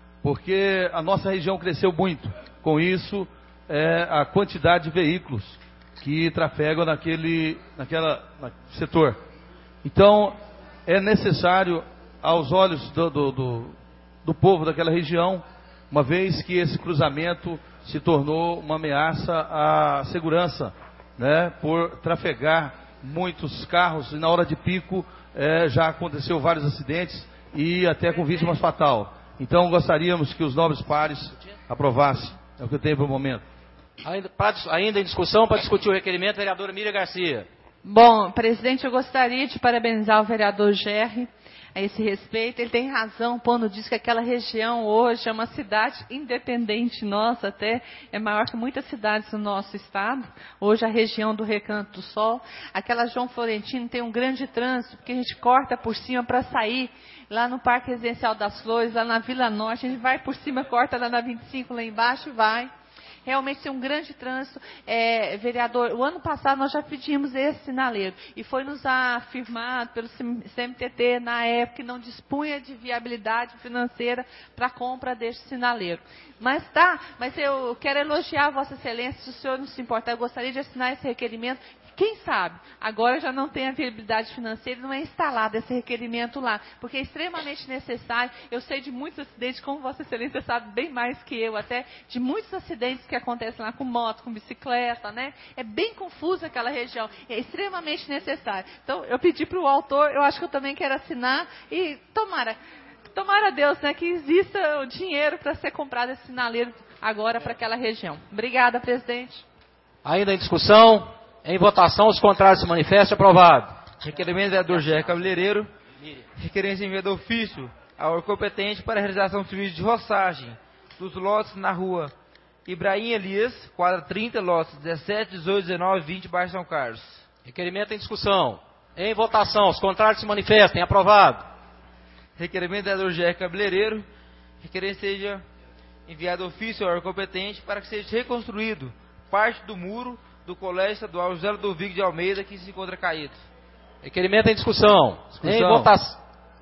porque a nossa região cresceu muito. Com isso, é, a quantidade de veículos que trafegam naquele naquela, na setor. Então, é necessário, aos olhos do, do, do, do povo daquela região, uma vez que esse cruzamento se tornou uma ameaça à segurança, né, por trafegar muitos carros, e na hora de pico é, já aconteceu vários acidentes e até com vítimas fatal. Então gostaríamos que os nobres pares aprovassem. É o que eu tenho para o momento. Ainda, pra, ainda em discussão, para discutir o requerimento, vereadora Miriam Garcia. Bom, presidente, eu gostaria de parabenizar o vereador Gerry a esse respeito. Ele tem razão quando diz que aquela região hoje é uma cidade independente nossa, até é maior que muitas cidades do nosso estado. Hoje a região do Recanto do Sol, aquela João Florentino tem um grande trânsito, porque a gente corta por cima para sair lá no Parque Residencial das Flores, lá na Vila Norte, a gente vai por cima, corta lá na vinte e cinco lá embaixo e vai. Realmente tem um grande trânsito. É, vereador, o ano passado nós já pedimos esse sinaleiro e foi nos afirmado pelo C M T T na época que não dispunha de viabilidade financeira para a compra deste sinaleiro. Mas tá, mas eu quero elogiar a Vossa Excelência, se o senhor não se importar, eu gostaria de assinar esse requerimento. Quem sabe, agora já não tem a viabilidade financeira e não é instalado esse requerimento lá, porque é extremamente necessário. Eu sei de muitos acidentes, como Vossa Excelência sabe bem mais que eu, até de muitos acidentes que acontecem lá com moto, com bicicleta, né? É bem confusa aquela região, é extremamente necessário. Então, eu pedi para o autor, eu acho que eu também quero assinar e tomara, tomara a Deus, né, que exista o dinheiro para ser comprado esse sinaleiro agora para aquela região. Obrigada, presidente. Ainda em discussão. Em votação, os contrários se manifestam. Aprovado. Requerimento do vereador Jair Cabeleireiro. Requerência enviada de ofício ao órgão competente para a realização do serviço de roçagem dos lotes na rua Ibrahim Elias, quadra trinta, lotes dezessete, dezoito, dezenove, vinte, bairro São Carlos. Requerimento em discussão. Em votação, os contrários se manifestem. Aprovado. Requerimento do vereador Jair Cabeleireiro. Requerência seja enviado de ofício ao órgão competente para que seja reconstruído parte do muro do Colégio Estadual José Ludovico de Almeida, que se encontra caído. Requerimento em discussão. Discussão. Em votação.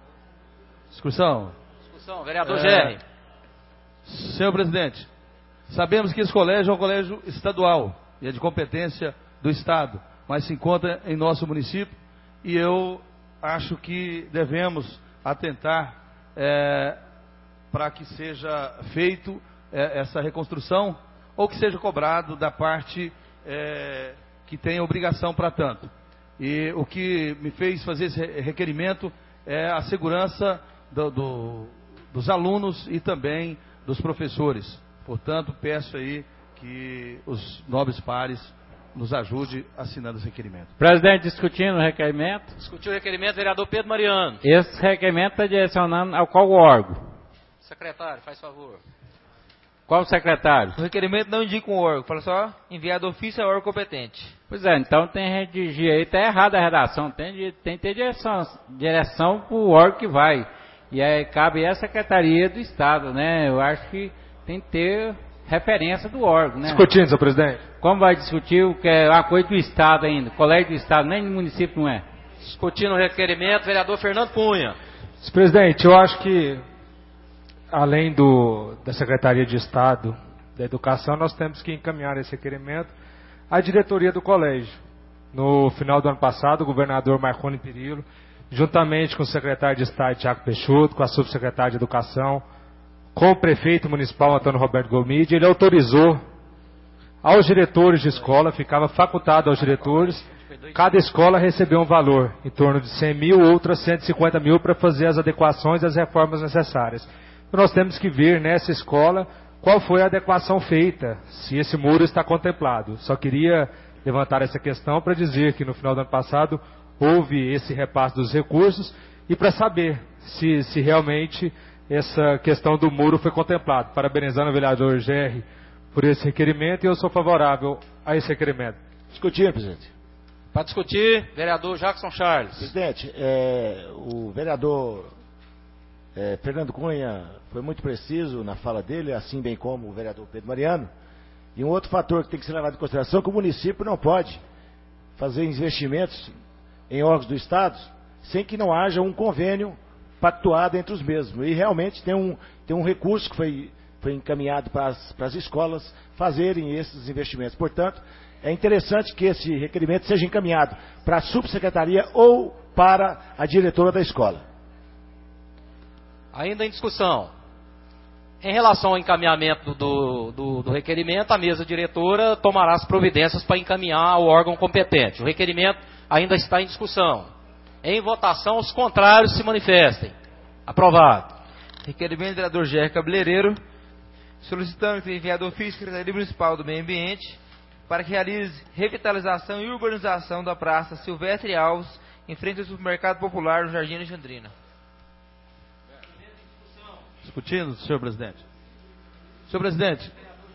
Discussão. Discussão. Vereador é... Gerry. Senhor presidente, sabemos que esse colégio é um colégio estadual e é de competência do Estado, mas se encontra em nosso município e eu acho que devemos atentar é, para que seja feito é, essa reconstrução ou que seja cobrado da parte É, que tem obrigação para tanto. E o que me fez fazer esse requerimento é a segurança do, do, dos alunos e também dos professores. Portanto, peço aí que os nobres pares nos ajudem assinando esse requerimento. Presidente, discutindo o requerimento. Discutiu o requerimento, vereador Pedro Mariano. Esse requerimento está direcionando ao qual órgão? Secretário, faz favor. Qual o secretário? O requerimento não indica um órgão, fala só enviado ofício ao órgão competente. Pois é, então tem que redigir aí, está errada a redação, tem, de, tem que ter direção, direção para o órgão que vai. E aí cabe a Secretaria do Estado, né? Eu acho que tem que ter referência do órgão, né? Discutindo, senhor presidente. Como vai discutir o que é uma coisa do Estado ainda? Colégio do Estado, nem no município não é. Discutindo o requerimento, vereador Fernando Cunha. senhor presidente, eu acho que, além do, da Secretaria de Estado da Educação, nós temos que encaminhar esse requerimento à diretoria do colégio. No final do ano passado, o governador Marconi Perillo, juntamente com o secretário de Estado Tiago Peixoto, com a subsecretária de Educação, com o prefeito municipal Antônio Roberto Gomide, ele autorizou aos diretores de escola, ficava facultado aos diretores, cada escola recebeu um valor, em torno de cem mil, outras cento e cinquenta mil, para fazer as adequações e as reformas necessárias. Então, nós temos que ver nessa escola qual foi a adequação feita, se esse muro está contemplado. Só queria levantar essa questão para dizer que no final do ano passado houve esse repasse dos recursos e para saber se, se realmente essa questão do muro foi contemplado. Parabenizando o vereador G R por esse requerimento e eu sou favorável a esse requerimento. Discutir, presidente. Para discutir, vereador Jackson Charles. Presidente, é, o vereador é, Fernando Cunha foi muito preciso na fala dele, assim bem como o vereador Pedro Mariano. E um outro fator que tem que ser levado em consideração é que o município não pode fazer investimentos em órgãos do Estado sem que não haja um convênio pactuado entre os mesmos. E realmente tem um, tem um recurso que foi, foi encaminhado para as, para as escolas fazerem esses investimentos. Portanto, é interessante que esse requerimento seja encaminhado para a subsecretaria ou para a diretora da escola. Ainda em discussão. Em relação ao encaminhamento do, do, do requerimento, a mesa diretora tomará as providências para encaminhar ao órgão competente. O requerimento ainda está em discussão. Em votação, os contrários se manifestem. Aprovado. Requerimento do vereador G R Cabeleireiro, solicitando que o enviado ofício à Secretaria Municipal do Meio Ambiente para que realize revitalização e urbanização da Praça Silvestre Alves, em frente ao Supermercado Popular no Jardim Alexandrina. Discutindo, senhor presidente. Senhor presidente,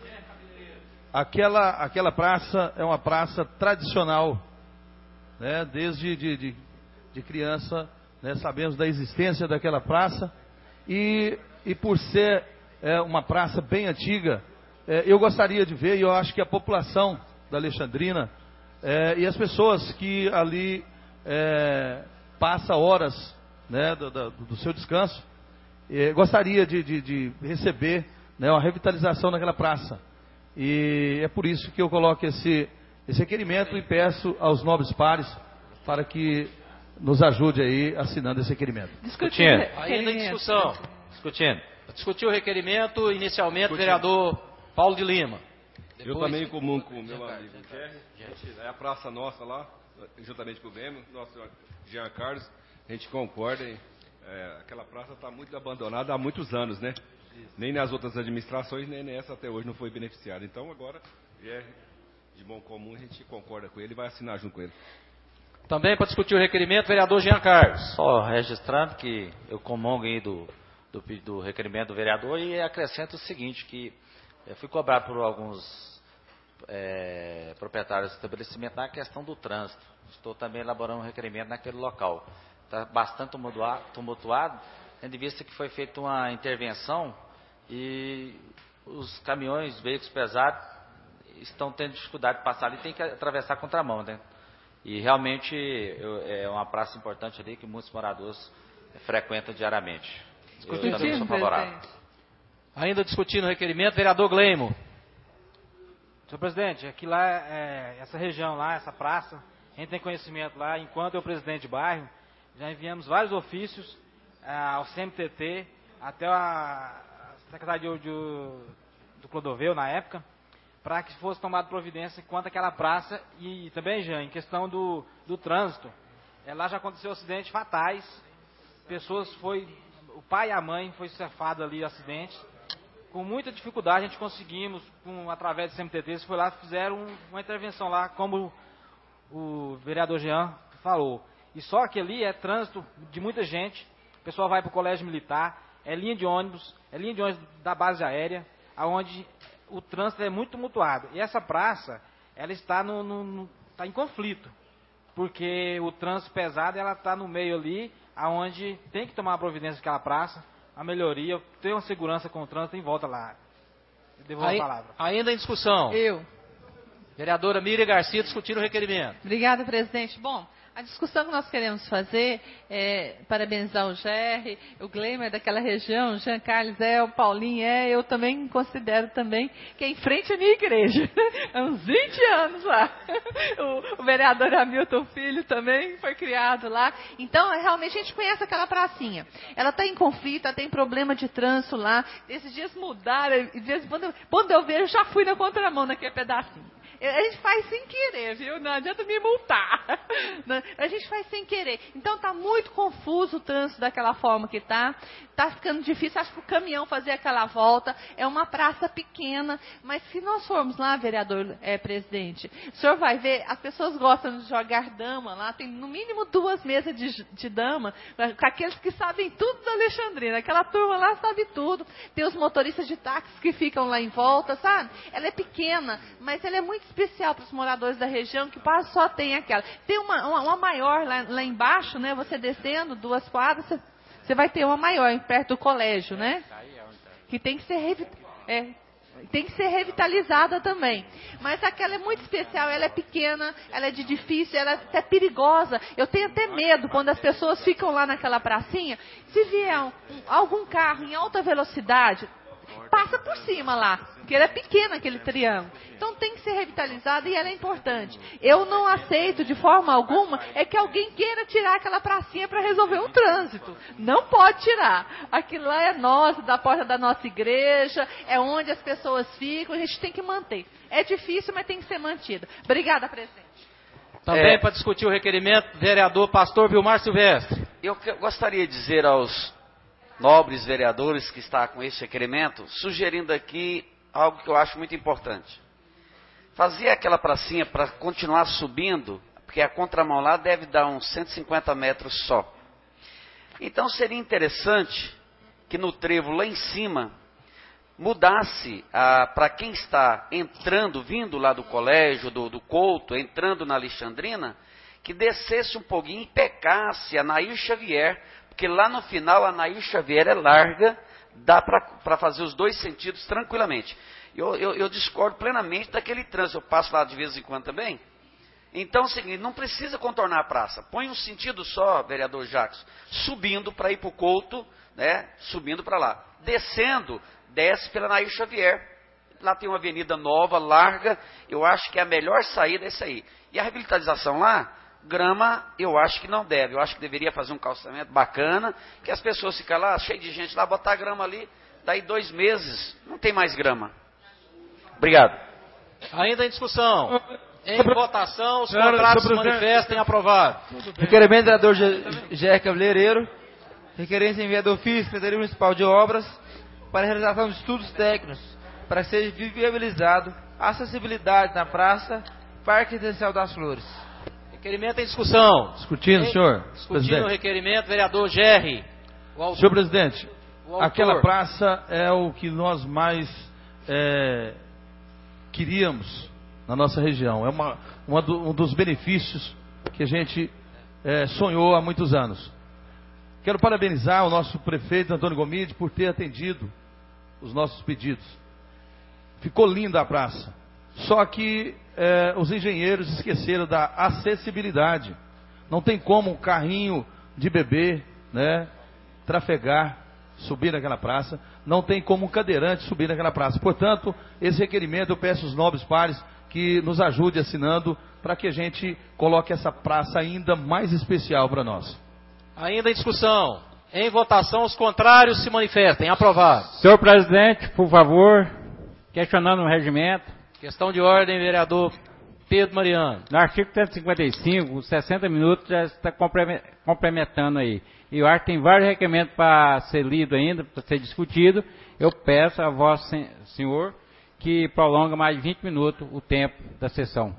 aquela, aquela praça é uma praça tradicional, né? Desde de, de, de criança, né? Sabemos da existência daquela praça e, e por ser é, uma praça bem antiga, é, eu gostaria de ver, e eu acho que a população da Alexandrina é, e as pessoas que ali é, passa horas, né, do, do, do seu descanso, é, gostaria de, de, de receber, né, uma revitalização naquela praça. E é por isso que eu coloco esse, esse requerimento e peço aos nobres pares para que nos ajude aí assinando esse requerimento. Discutindo. Ainda em discussão. Discutindo. Discutir o requerimento, inicialmente, o vereador Paulo de Lima. Depois, eu também, em comum com o meu amigo Jerry, é a praça nossa lá, juntamente com o Bemo, nosso Jean Carlos, a gente concorda, em, é, aquela praça está muito abandonada há muitos anos, né? Isso. Nem nas outras administrações, nem nessa até hoje não foi beneficiada. Então agora, é de bom comum, a gente concorda com ele e vai assinar junto com ele. Também para discutir o requerimento, vereador Jean Carlos. Só registrando que eu comungo aí do, do, do requerimento do vereador e acrescento o seguinte, que eu fui cobrado por alguns é, proprietários do estabelecimento na questão do trânsito. Estou também elaborando um requerimento naquele local. Está bastante tumultuado, tendo em vista que foi feita uma intervenção e os caminhões, veículos pesados, estão tendo dificuldade de passar ali e tem que atravessar a contramão, né? E realmente eu, é uma praça importante ali que muitos moradores frequentam diariamente. Eu também sou favorável. Ainda discutindo o requerimento, vereador Gleimo. Senhor presidente, aqui lá, é, essa região lá, essa praça, a gente tem conhecimento lá, enquanto eu presidente de bairro, já enviamos vários ofícios ah, ao C M T T, até a Secretaria de, de, do Clodoveu, na época, para que fosse tomada providência quanto àquela praça e também, já, em questão do, do trânsito. É, lá já aconteceu acidentes fatais, pessoas foi, o pai e a mãe foi cefado ali, acidente. Com muita dificuldade a gente conseguimos, com, através do C M T T, eles foram lá e fizeram um, uma intervenção lá, como o, o vereador Jean falou. E só que ali é trânsito de muita gente, o pessoal vai para o colégio militar, é linha de ônibus, é linha de ônibus da base aérea, onde o trânsito é muito tumultuado. E essa praça, ela está no, no, no, tá em conflito, porque o trânsito pesado, ela está no meio ali, aonde tem que tomar a providência daquela praça, a melhoria, ter uma segurança com o trânsito em volta lá. devolvo Aí, a palavra. ainda em discussão. Eu. Vereadora Miriam Garcia discutindo o requerimento. Obrigada, presidente. Bom, a discussão que nós queremos fazer é parabenizar o Gerry, o Gleimer daquela região, o Jean Carlos é, o Paulinho é, eu também considero também que é em frente à minha igreja. Há uns vinte anos lá. O, o vereador Hamilton Filho também foi criado lá. Então, realmente, a gente conhece aquela pracinha. Ela está em conflito, ela tem problema de trânsito lá. Esses dias mudaram, e de vez em quando, quando eu vejo, eu já fui na contramão naquele pedacinho. A gente faz sem querer, viu? Não adianta me multar. A gente faz sem querer. Então tá muito confuso o trânsito daquela forma que tá. Tá ficando difícil. Acho que o caminhão fazer aquela volta. É uma praça pequena. Mas se nós formos lá, vereador é, presidente, o senhor vai ver, as pessoas gostam de jogar dama lá. Tem no mínimo duas mesas de, de dama, com aqueles que sabem tudo da Alexandrina. Aquela turma lá sabe tudo. Tem os motoristas de táxi que ficam lá em volta, sabe? Ela é pequena, mas ela é muito especial para os moradores da região, que quase só tem aquela. Tem uma, uma, uma maior lá, lá embaixo, né? Você descendo duas quadras, você, você vai ter uma maior perto do colégio, né? Que tem que ser revi- é, tem que ser revitalizada também. Mas aquela é muito especial, ela é pequena, ela é de difícil, ela é até perigosa. Eu tenho até medo quando as pessoas ficam lá naquela pracinha, se vier um, algum carro em alta velocidade, passa por cima lá, porque ele é pequeno aquele triângulo. Então tem que ser revitalizado e ela é importante. Eu não aceito de forma alguma é que alguém queira tirar aquela pracinha para resolver um trânsito. Não pode tirar. Aquilo lá é nosso, da porta da nossa igreja, é onde as pessoas ficam, a gente tem que manter. É difícil, mas tem que ser mantida. Obrigada, presidente. Também É. para discutir o requerimento, vereador Pastor Vilmar Silvestre. Eu que- gostaria de dizer aos nobres vereadores que estão com esse requerimento, sugerindo aqui algo que eu acho muito importante. Fazer aquela pracinha para continuar subindo, porque a contramão lá deve dar uns cento e cinquenta metros só. Então seria interessante que no trevo lá em cima mudasse para quem está entrando, vindo lá do colégio, do, do Couto, entrando na Alexandrina, que descesse um pouquinho e pecasse a Nair Xavier, porque lá no final a Nair Xavier é larga, dá para fazer os dois sentidos tranquilamente. Eu, eu, eu discordo plenamente daquele trânsito, eu passo lá de vez em quando também. Então é o seguinte, não precisa contornar a praça, põe um sentido só, vereador Jacques, subindo para ir para o Couto, né, subindo para lá. Descendo, desce pela Nair Xavier, lá tem uma avenida nova, larga, eu acho que a melhor saída é essa aí. E a revitalização lá, grama, eu acho que não deve. Eu acho que deveria fazer um calçamento bacana, que as pessoas ficam lá, cheio de gente lá, botar grama ali, daí dois meses, não tem mais grama. Obrigado. Ainda em discussão. Em Sobre- votação, os Senhora, contratos se sobre o- manifestem. Aprovado. Requerimento do vereador Gerry Cabeleireiro. Requerência enviada ao ofício, Secretaria Municipal de Obras, para a realização de estudos técnicos, para que seja viabilizado a acessibilidade na praça Parque Residencial das Flores. Requerimento em discussão. Discutindo, Em- senhor Discutindo presidente. o requerimento, vereador Gerry. O autor- Senhor presidente, o autor. aquela praça é o que nós mais é, queríamos na nossa região. É uma, uma do- um dos benefícios que a gente é, sonhou há muitos anos. Quero parabenizar o nosso prefeito Antônio Gomide por ter atendido os nossos pedidos. Ficou linda a praça. Só que é, os engenheiros esqueceram da acessibilidade. Não tem como um carrinho de bebê, né, trafegar, subir naquela praça. Não tem como um cadeirante subir naquela praça. Portanto, esse requerimento eu peço aos nobres pares que nos ajude assinando para que a gente coloque essa praça ainda mais especial para nós. Ainda em discussão. Em votação, os contrários se manifestem. Aprovado. Senhor presidente, por favor, questionando o regimento. Questão de ordem, vereador Pedro Mariano. No artigo cento e cinquenta e cinco, os sessenta minutos já está complemen- complementando aí. E eu acho que tem vários requerimentos para ser lido ainda, para ser discutido. Eu peço a vosso sen- senhor que prolonga mais de vinte minutos o tempo da sessão.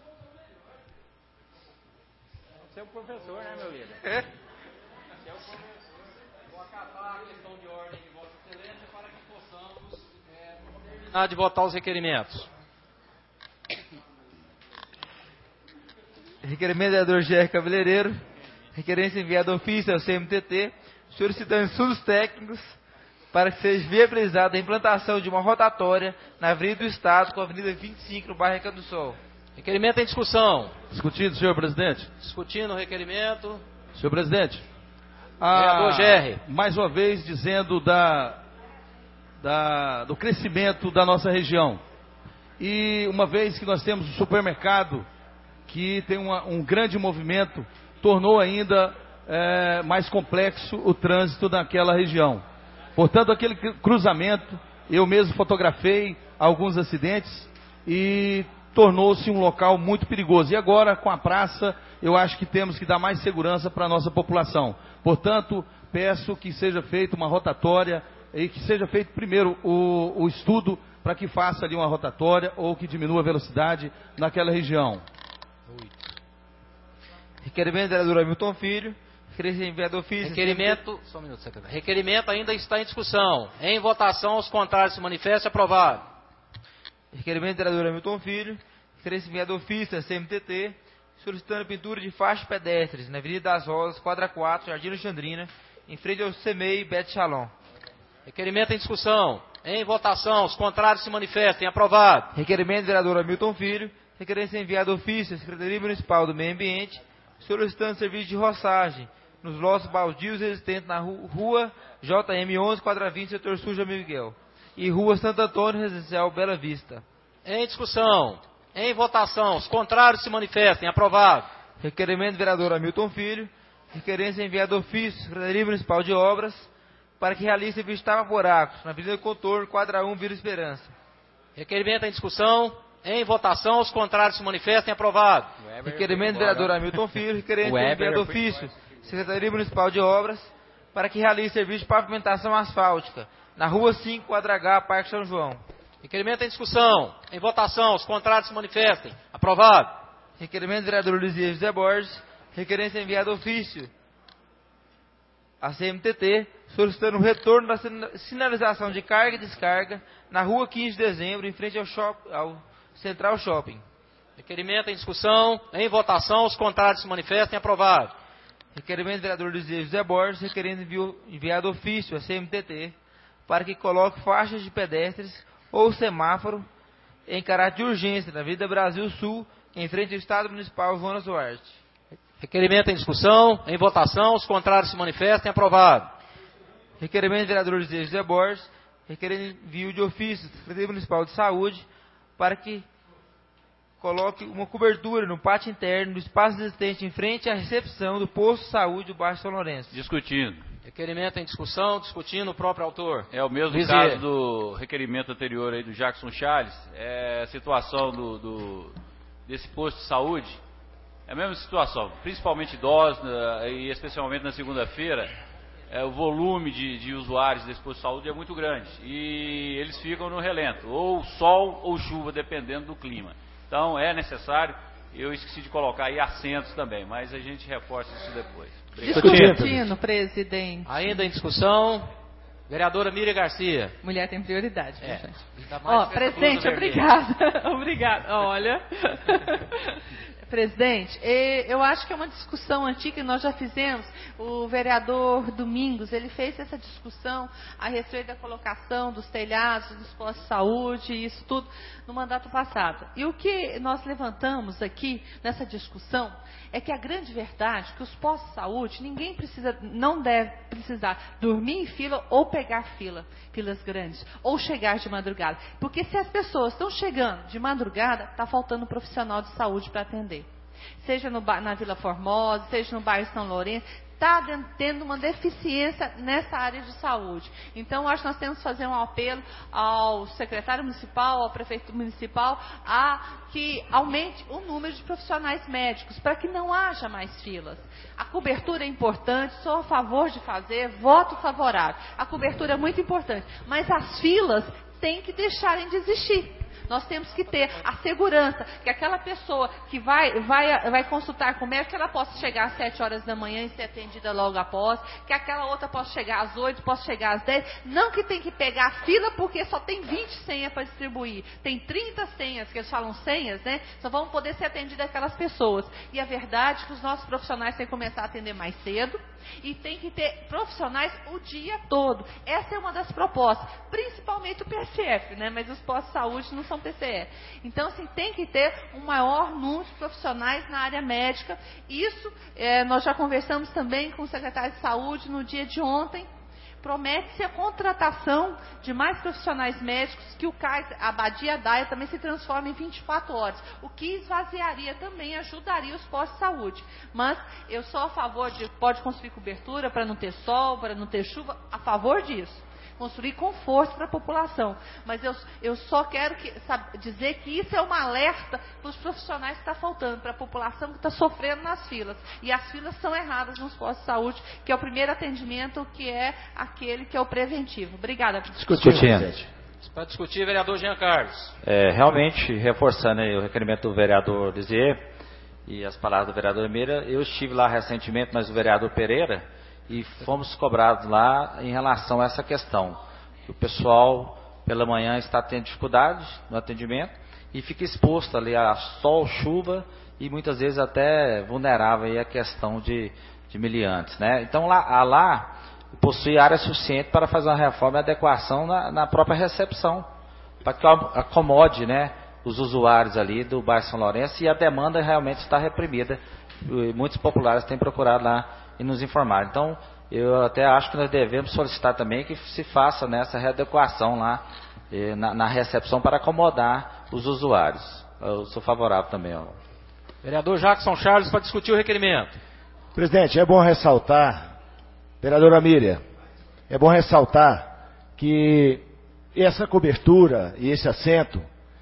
Você é o professor, né, meu líder? É. Vou acatar a questão de ordem de Vossa Excelência para que possamos é, terminar de votar os requerimentos. Requerimento do vereador Gerry Cabeleireiro. Requerência enviada ao ofício ao C M T T, solicitando estudos técnicos para que seja viabilizada a implantação de uma rotatória na Avenida do Estado com a Avenida vinte e cinco, no bairro Recanto do Sol. Requerimento em discussão. Discutido, senhor presidente. Discutindo o requerimento. Senhor presidente. Vereador Gerri. Mais uma vez dizendo da, da, do crescimento da nossa região. E uma vez que nós temos um supermercado que tem uma, um grande movimento, tornou ainda é, mais complexo o trânsito naquela região. Portanto, aquele cruzamento, eu mesmo fotografei alguns acidentes e tornou-se um local muito perigoso. E agora, com a praça, eu acho que temos que dar mais segurança para a nossa população. Portanto, peço que seja feita uma rotatória e que seja feito primeiro o, o estudo para que faça ali uma rotatória ou que diminua a velocidade naquela região. Requerimento do vereador Hamilton Filho. Vereador Filho. Requerimento, só um minuto, secretário. Requerimento ainda está em discussão. Em votação, os contrários se manifestem. Aprovado. Requerimento do vereador Hamilton Filho. Vereador Filho, C M T T, solicitando pintura de faixa pedestres na Avenida das Rosas, quadra quatro, Jardim Alexandrina, em frente ao C M E I Bete Shalom. Requerimento em discussão. Em votação, os contrários se manifestem. Aprovado. Requerimento do vereador Hamilton Filho. Requerência enviada ofício à Secretaria Municipal do Meio Ambiente, solicitando serviço de roçagem nos lotes baldios existentes na rua J M onze, quadra vinte, setor sul de Miguel, e rua Santo Antônio, residencial Bela Vista. Em discussão. Em votação, os contrários se manifestem. Aprovado. Requerimento do vereador Hamilton Filho. Requerência enviada ofício à Secretaria Municipal de Obras para que realize serviço de tapa-buracos na Avenida Contorno, quadra um, Vila Esperança. Requerimento em discussão. Em votação, os contrários se manifestem. Aprovado. Requerimento do vereador Hamilton Filho. Requerência enviada ofício à Secretaria Municipal de Obras para que realize serviço de pavimentação asfáltica na Rua cinco, quadra H, Parque São João. Requerimento em discussão. Em votação, os contrários se manifestem. Aprovado. Requerimento do vereador Lisier José Borges. Requerência enviada ofício à C M T T, solicitando o retorno da sinalização de carga e descarga na Rua quinze de dezembro, em frente ao, shop, ao Central Shopping. Requerimento em discussão. Em votação, os contrários se manifestem. Aprovado. Requerimento do vereador Lisier José Borges. Requerendo envio, enviado ofício à C M T T para que coloque faixas de pedestres ou semáforo em caráter de urgência na Avenida Brasil Sul, em frente ao Estado Municipal Jonas Duarte. Requerimento em discussão. Em votação, os contrários se manifestem. Aprovado. Requerimento do vereador José Borges, requerendo envio de ofício da Secretaria Municipal de Saúde para que coloque uma cobertura no pátio interno do espaço existente em frente à recepção do posto de saúde do bairro São Lourenço. Discutindo. Requerimento em discussão, discutindo o próprio autor. É o mesmo Lisier. caso do requerimento anterior aí do Jackson Charles. É a situação do, do, desse posto de saúde. É a mesma situação, principalmente idosos, né, e especialmente na segunda-feira, é, o volume de, de usuários desse posto de saúde é muito grande. E eles ficam no relento, ou sol ou chuva, dependendo do clima. Então é necessário, eu esqueci de colocar aí assentos também, mas a gente reforça isso depois. Discutindo, presidente. Ainda em discussão, vereadora Miriam Garcia. Mulher tem prioridade, é. gente. Ó, oh, presidente, obrigada. Obrigada. Olha. Presidente, eu acho que é uma discussão antiga que nós já fizemos. O vereador Domingos, ele fez essa discussão a respeito da colocação dos telhados, dos postos de saúde, isso tudo no mandato passado. E o que nós levantamos aqui nessa discussão é que a grande verdade é que os postos de saúde, ninguém precisa, não deve precisar dormir em fila ou pegar fila, filas grandes, ou chegar de madrugada. Porque se as pessoas estão chegando de madrugada, está faltando um profissional de saúde para atender. Seja no, na Vila Formosa, seja no bairro São Lourenço, está tendo uma deficiência nessa área de saúde. Então, acho que nós temos que fazer um apelo ao secretário municipal, ao prefeito municipal, a que aumente o número de profissionais médicos, para que não haja mais filas. A cobertura é importante, sou a favor de fazer, voto favorável. A cobertura é muito importante, mas as filas têm que deixarem de existir. Nós temos que ter a segurança que aquela pessoa que vai, vai, vai consultar com o médico, que ela possa chegar às sete horas da manhã e ser atendida logo após, que aquela outra possa chegar às oito, possa chegar às dez, não que tem que pegar a fila porque só tem vinte senhas para distribuir, tem trinta senhas, que eles falam senhas, né? Só vão poder ser atendidas aquelas pessoas. E a verdade é que os nossos profissionais têm que começar a atender mais cedo, E tem que ter profissionais o dia todo. Essa é uma das propostas, principalmente o P S F, né? Mas os postos de saúde não são P C E. Então, assim, tem que ter um maior número de profissionais na área médica. Isso, é, nós já conversamos também com o secretário de Saúde no dia de ontem. Promete-se a contratação de mais profissionais médicos, que o CAIS, a Abadia Daia, também se transforma em vinte e quatro horas, o que esvaziaria também, ajudaria os postos de saúde. Mas eu sou a favor de, pode construir cobertura para não ter sol, para não ter chuva, a favor disso. Construir conforto para a população. Mas eu, eu só quero que, sabe, dizer que isso é um alerta para os profissionais que está faltando, para a população que está sofrendo nas filas. E as filas são erradas nos postos de saúde, que é o primeiro atendimento, que é aquele que é o preventivo. Obrigada. Discutindo. Para discutir, vereador Jean Carlos. É, realmente, reforçando aí o requerimento do vereador Lisier e as palavras do vereador Mira, eu estive lá recentemente, mas o vereador Pereira, e fomos cobrados lá em relação a essa questão. O pessoal, pela manhã, está tendo dificuldades no atendimento e fica exposto ali a sol, chuva e muitas vezes até vulnerável aí a questão de, de miliantes, né? Então, lá, lá possui área suficiente para fazer uma reforma e adequação na, na própria recepção, para que acomode, né, os usuários ali do bairro São Lourenço, e a demanda realmente está reprimida. Muitos populares têm procurado lá e nos informar. Então, eu até acho que nós devemos solicitar também que se faça nessa readequação lá eh, na, na recepção para acomodar os usuários. Eu sou favorável também. Ó. Vereador Jackson Charles, para discutir o requerimento. Presidente, é bom ressaltar, vereadora Miriam, é bom ressaltar que essa cobertura e esse assento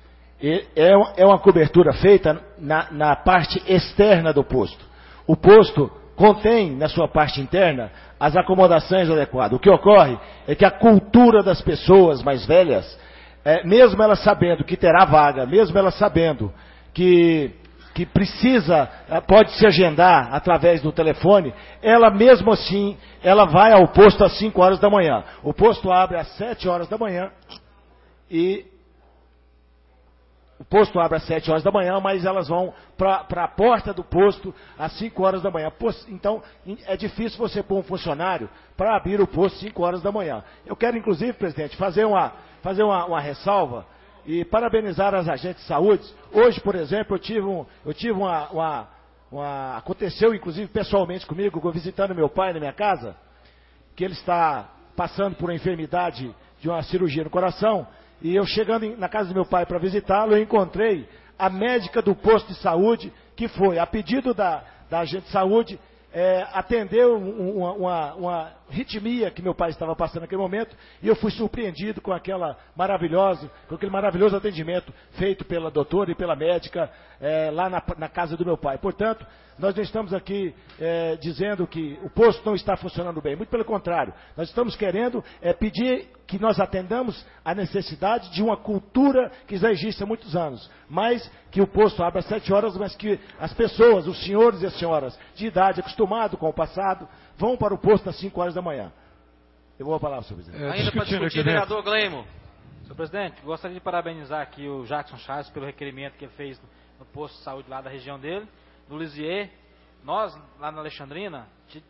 é uma cobertura feita na, na parte externa do posto. O posto contém, na sua parte interna, as acomodações adequadas. O que ocorre é que a cultura das pessoas mais velhas, é, mesmo elas sabendo que terá vaga, mesmo elas sabendo que, que precisa, pode se agendar através do telefone, ela mesmo assim, ela vai ao posto às cinco horas da manhã. O posto abre às sete horas da manhã e... O posto abre às sete horas da manhã, mas elas vão para a porta do posto às cinco horas da manhã. Então, é difícil você pôr um funcionário para abrir o posto às cinco horas da manhã. Eu quero, inclusive, presidente, fazer uma, fazer uma, uma ressalva e parabenizar as agentes de saúde. Hoje, por exemplo, eu tive, um, eu tive uma, uma, uma... Aconteceu, inclusive, pessoalmente comigo, visitando meu pai na minha casa, que ele está passando por uma enfermidade de uma cirurgia no coração. E eu chegando na casa do meu pai para visitá-lo, eu encontrei a médica do posto de saúde, que foi, a pedido da, da agente de saúde, é, atendeu uma, uma, uma ritmia que meu pai estava passando naquele momento, e eu fui surpreendido com aquela maravilhosa, com aquele maravilhoso atendimento feito pela doutora e pela médica é, lá na, na casa do meu pai. Portanto, nós não estamos aqui é, dizendo que o posto não está funcionando bem, muito pelo contrário, nós estamos querendo é, pedir que nós atendamos a necessidade de uma cultura que já existe há muitos anos, mas que o posto abre às sete horas, mas que as pessoas, os senhores e as senhoras de idade, acostumados com o passado, vão para o posto às cinco horas da manhã. Eu vou falar, senhor presidente. É, Ainda para discutir, vereador Gleimo. Senhor presidente, gostaria de parabenizar aqui o Jackson Chaves pelo requerimento que ele fez no posto de saúde lá da região dele, do Lisier. Nós, lá na Alexandrina,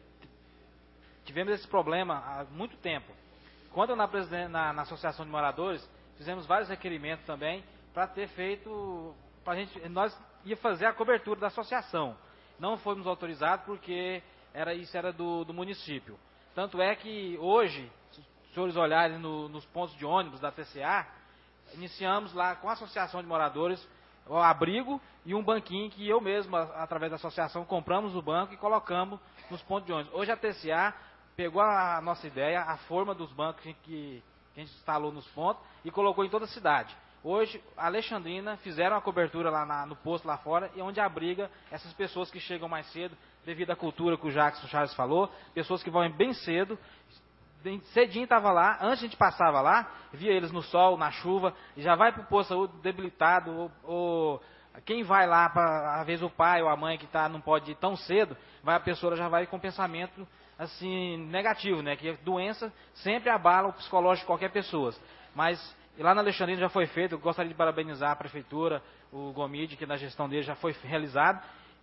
tivemos esse problema há muito tempo. Quando na, na, na Associação de Moradores, fizemos vários requerimentos também para ter feito, pra gente, nós ia fazer a cobertura da associação. Não fomos autorizados porque era, isso era do, do município. Tanto é que hoje, se os senhores olharem no, nos pontos de ônibus da T C A, iniciamos lá com a Associação de Moradores o abrigo e um banquinho que eu mesmo, através da associação, compramos o banco e colocamos nos pontos de ônibus. Hoje a T C A pegou a nossa ideia, a forma dos bancos que, que a gente instalou nos pontos e colocou em toda a cidade. Hoje, a Alexandrina fizeram a cobertura lá na, no posto lá fora, e onde abriga essas pessoas que chegam mais cedo, devido à cultura que o Jackson Charles falou, pessoas que vão bem cedo, bem cedinho estava lá, antes a gente passava lá, via eles no sol, na chuva, e já vai para o posto de saúde debilitado, ou, ou quem vai lá, pra, às vezes o pai ou a mãe que tá, não pode ir tão cedo, vai, a pessoa já vai com pensamento assim, negativo, né? Que doença sempre abala o psicológico de qualquer pessoa. Mas lá na Alexandrina já foi feito, eu gostaria de parabenizar a prefeitura, o Gomide, que na gestão dele já foi realizado.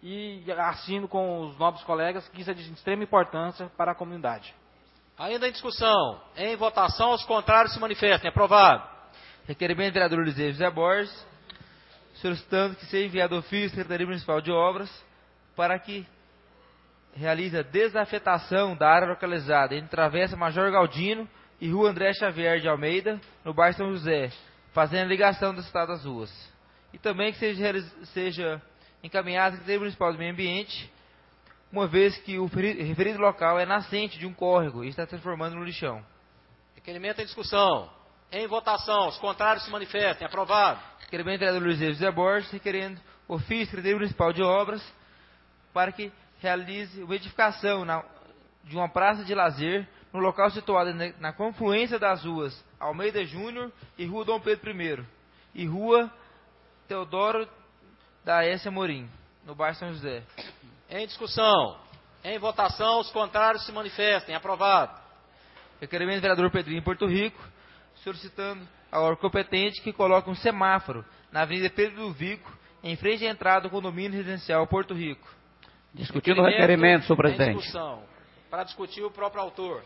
e assino com os nobres colegas que isso é de extrema importância para a comunidade. Ainda em discussão, em votação, os contrários se manifestem. Aprovado. Requerimento do vereador Liseu José Borges, solicitando que seja enviado ofício à Secretaria Municipal de Obras para que realize a desafetação da área localizada entre Travessa Major Galdino e Rua André Xavier de Almeida, no bairro São José, fazendo a ligação das citadas ruas. E também que seja, seja encaminhado à Secretaria Municipal do Meio Ambiente, uma vez que o referido local é nascente de um córrego e está se transformando no lixão. Requerimento em discussão. Em votação, os contrários se manifestem. Aprovado. Requerimento do vereador Luiz José Borges, requerendo ofício à Secretaria Municipal de Obras para que realize uma edificação na, de uma praça de lazer no local situado na, na confluência das ruas Almeida Júnior e Rua Dom Pedro I e Rua Teodoro da S. Amorim, no bairro São José. Em discussão. Em votação, os contrários se manifestem. Aprovado. Requerimento do vereador Pedrinho Porto Rico, solicitando ao órgão competente que coloque um semáforo na Avenida Pedro Ludovico, em frente à entrada do condomínio residencial Porto Rico. Discutindo o requerimento, senhor presidente. Em discussão. Para discutir o próprio autor.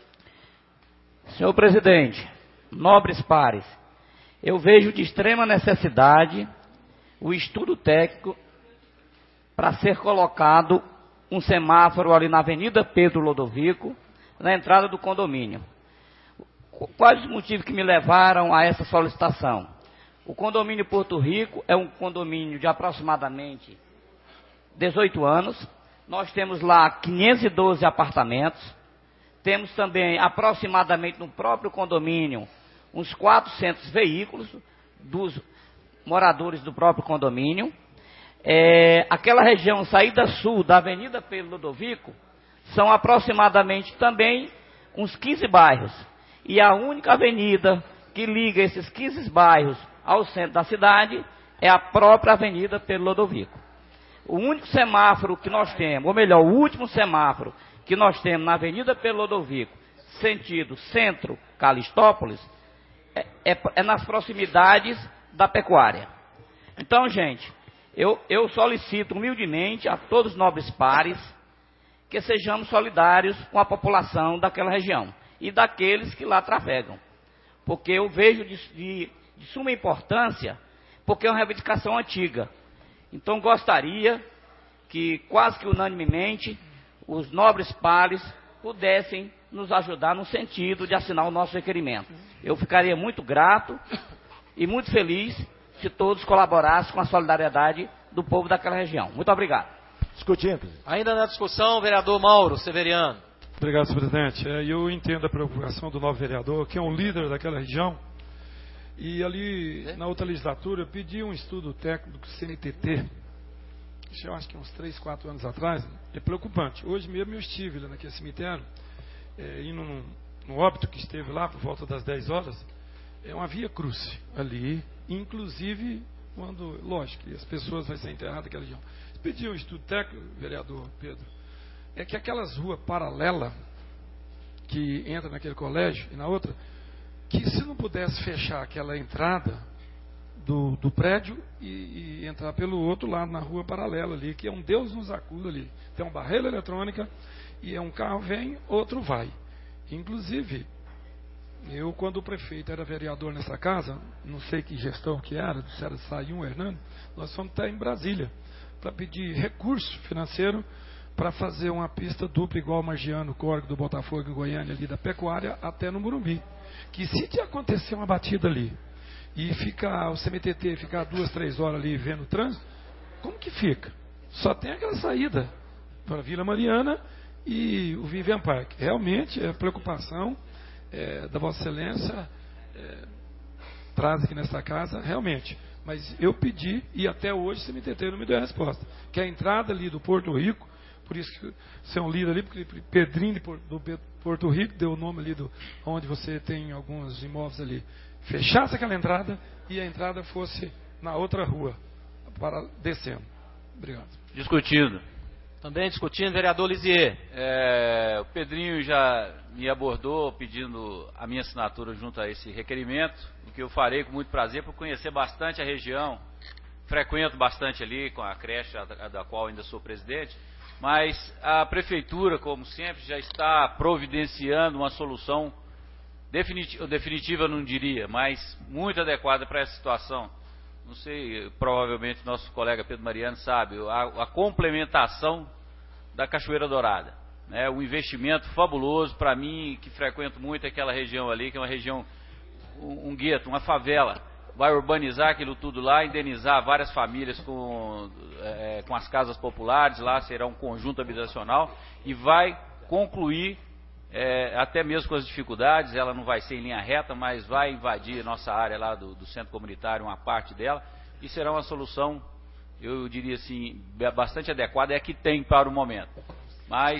Senhor presidente, nobres pares, eu vejo de extrema necessidade o estudo técnico para ser colocado um semáforo ali na Avenida Pedro Ludovico, na entrada do condomínio. Quais os motivos que me levaram a essa solicitação? O condomínio Porto Rico é um condomínio de aproximadamente dezoito anos. Nós temos lá quinhentos e doze apartamentos. Temos também aproximadamente no próprio condomínio uns quatrocentos veículos dos moradores do próprio condomínio. É, aquela região saída sul da Avenida Pedro Ludovico são aproximadamente também uns quinze bairros. E a única avenida que liga esses quinze bairros ao centro da cidade é a própria Avenida Pedro Ludovico. O único semáforo que nós temos, ou melhor, o último semáforo que nós temos na Avenida Pedro Ludovico, sentido centro-Calistópolis, é, é, é nas proximidades da pecuária. Então, gente, eu, eu solicito humildemente a todos os nobres pares que sejamos solidários com a população daquela região e daqueles que lá trafegam. Porque eu vejo de, de, de suma importância, porque é uma reivindicação antiga. Então gostaria que, quase que unanimemente, os nobres pares pudessem nos ajudar no sentido de assinar o nosso requerimento. Eu ficaria muito grato e muito feliz se todos colaborassem com a solidariedade do povo daquela região. Muito obrigado. Discutindo. Ainda na discussão, o vereador Mauro Severiano. Obrigado, senhor presidente. É, eu entendo a preocupação do novo vereador, que é um líder daquela região. E ali, na outra legislatura, eu pedi um estudo técnico do C N T T. Eu acho que uns três, quatro anos atrás. É preocupante. Hoje mesmo eu estive lá naquele cemitério, é, indo no, no óbito que esteve lá por volta das dez horas. É uma via cruce ali, inclusive quando, lógico, as pessoas vão ser enterradas naquela região. Eu pedi um estudo técnico, vereador Pedro, é que aquelas ruas paralelas que entram naquele colégio e na outra, que se não pudesse fechar aquela entrada do, do prédio e, e entrar pelo outro lado na rua paralela ali, que é um Deus nos acuda ali. Tem uma barreira eletrônica e é um carro vem, outro vai. Inclusive, eu quando o prefeito era vereador nessa casa, não sei que gestão que era, se era Sayum Hernando, nós fomos até em Brasília para pedir recurso financeiro para fazer uma pista dupla igual o Margiano, Córrego do Botafogo e Goiânia, ali da pecuária até no Morumbi. Que se te acontecer uma batida ali e ficar o C M T T ficar duas, três horas ali vendo o trânsito, como que fica? Só tem aquela saída para Vila Mariana e o Vivian Park. Realmente é preocupação é, da Vossa Excelência, é, traz aqui nessa casa, realmente. Mas eu pedi e até hoje o C M T T não me deu a resposta. Que a entrada ali do Porto Rico, por isso que você é um líder ali, porque Pedrinho do Porto Rico deu o nome ali do onde você tem alguns imóveis ali. Fechasse aquela entrada e a entrada fosse na outra rua, para descendo. Obrigado. Discutido. Também discutindo, vereador Lisier. É, o Pedrinho já me abordou pedindo a minha assinatura junto a esse requerimento, o que eu farei com muito prazer por conhecer bastante a região frequento bastante ali com a creche, a, a da qual ainda sou presidente, mas a prefeitura, como sempre, já está providenciando uma solução definitiva, definitiva não diria, mas muito adequada para essa situação. Não sei, provavelmente nosso colega Pedro Mariano sabe, a, a complementação da Cachoeira Dourada, né? Um investimento fabuloso para mim, que frequento muito aquela região ali, que é uma região, um, um gueto, uma favela. Vai urbanizar aquilo tudo lá, indenizar várias famílias com, é, com as casas populares, lá será um conjunto habitacional e vai concluir, é, até mesmo com as dificuldades, ela não vai ser em linha reta, mas vai invadir nossa área lá do, do centro comunitário, uma parte dela, e será uma solução, eu diria assim, bastante adequada, é a que tem para o momento. Mas,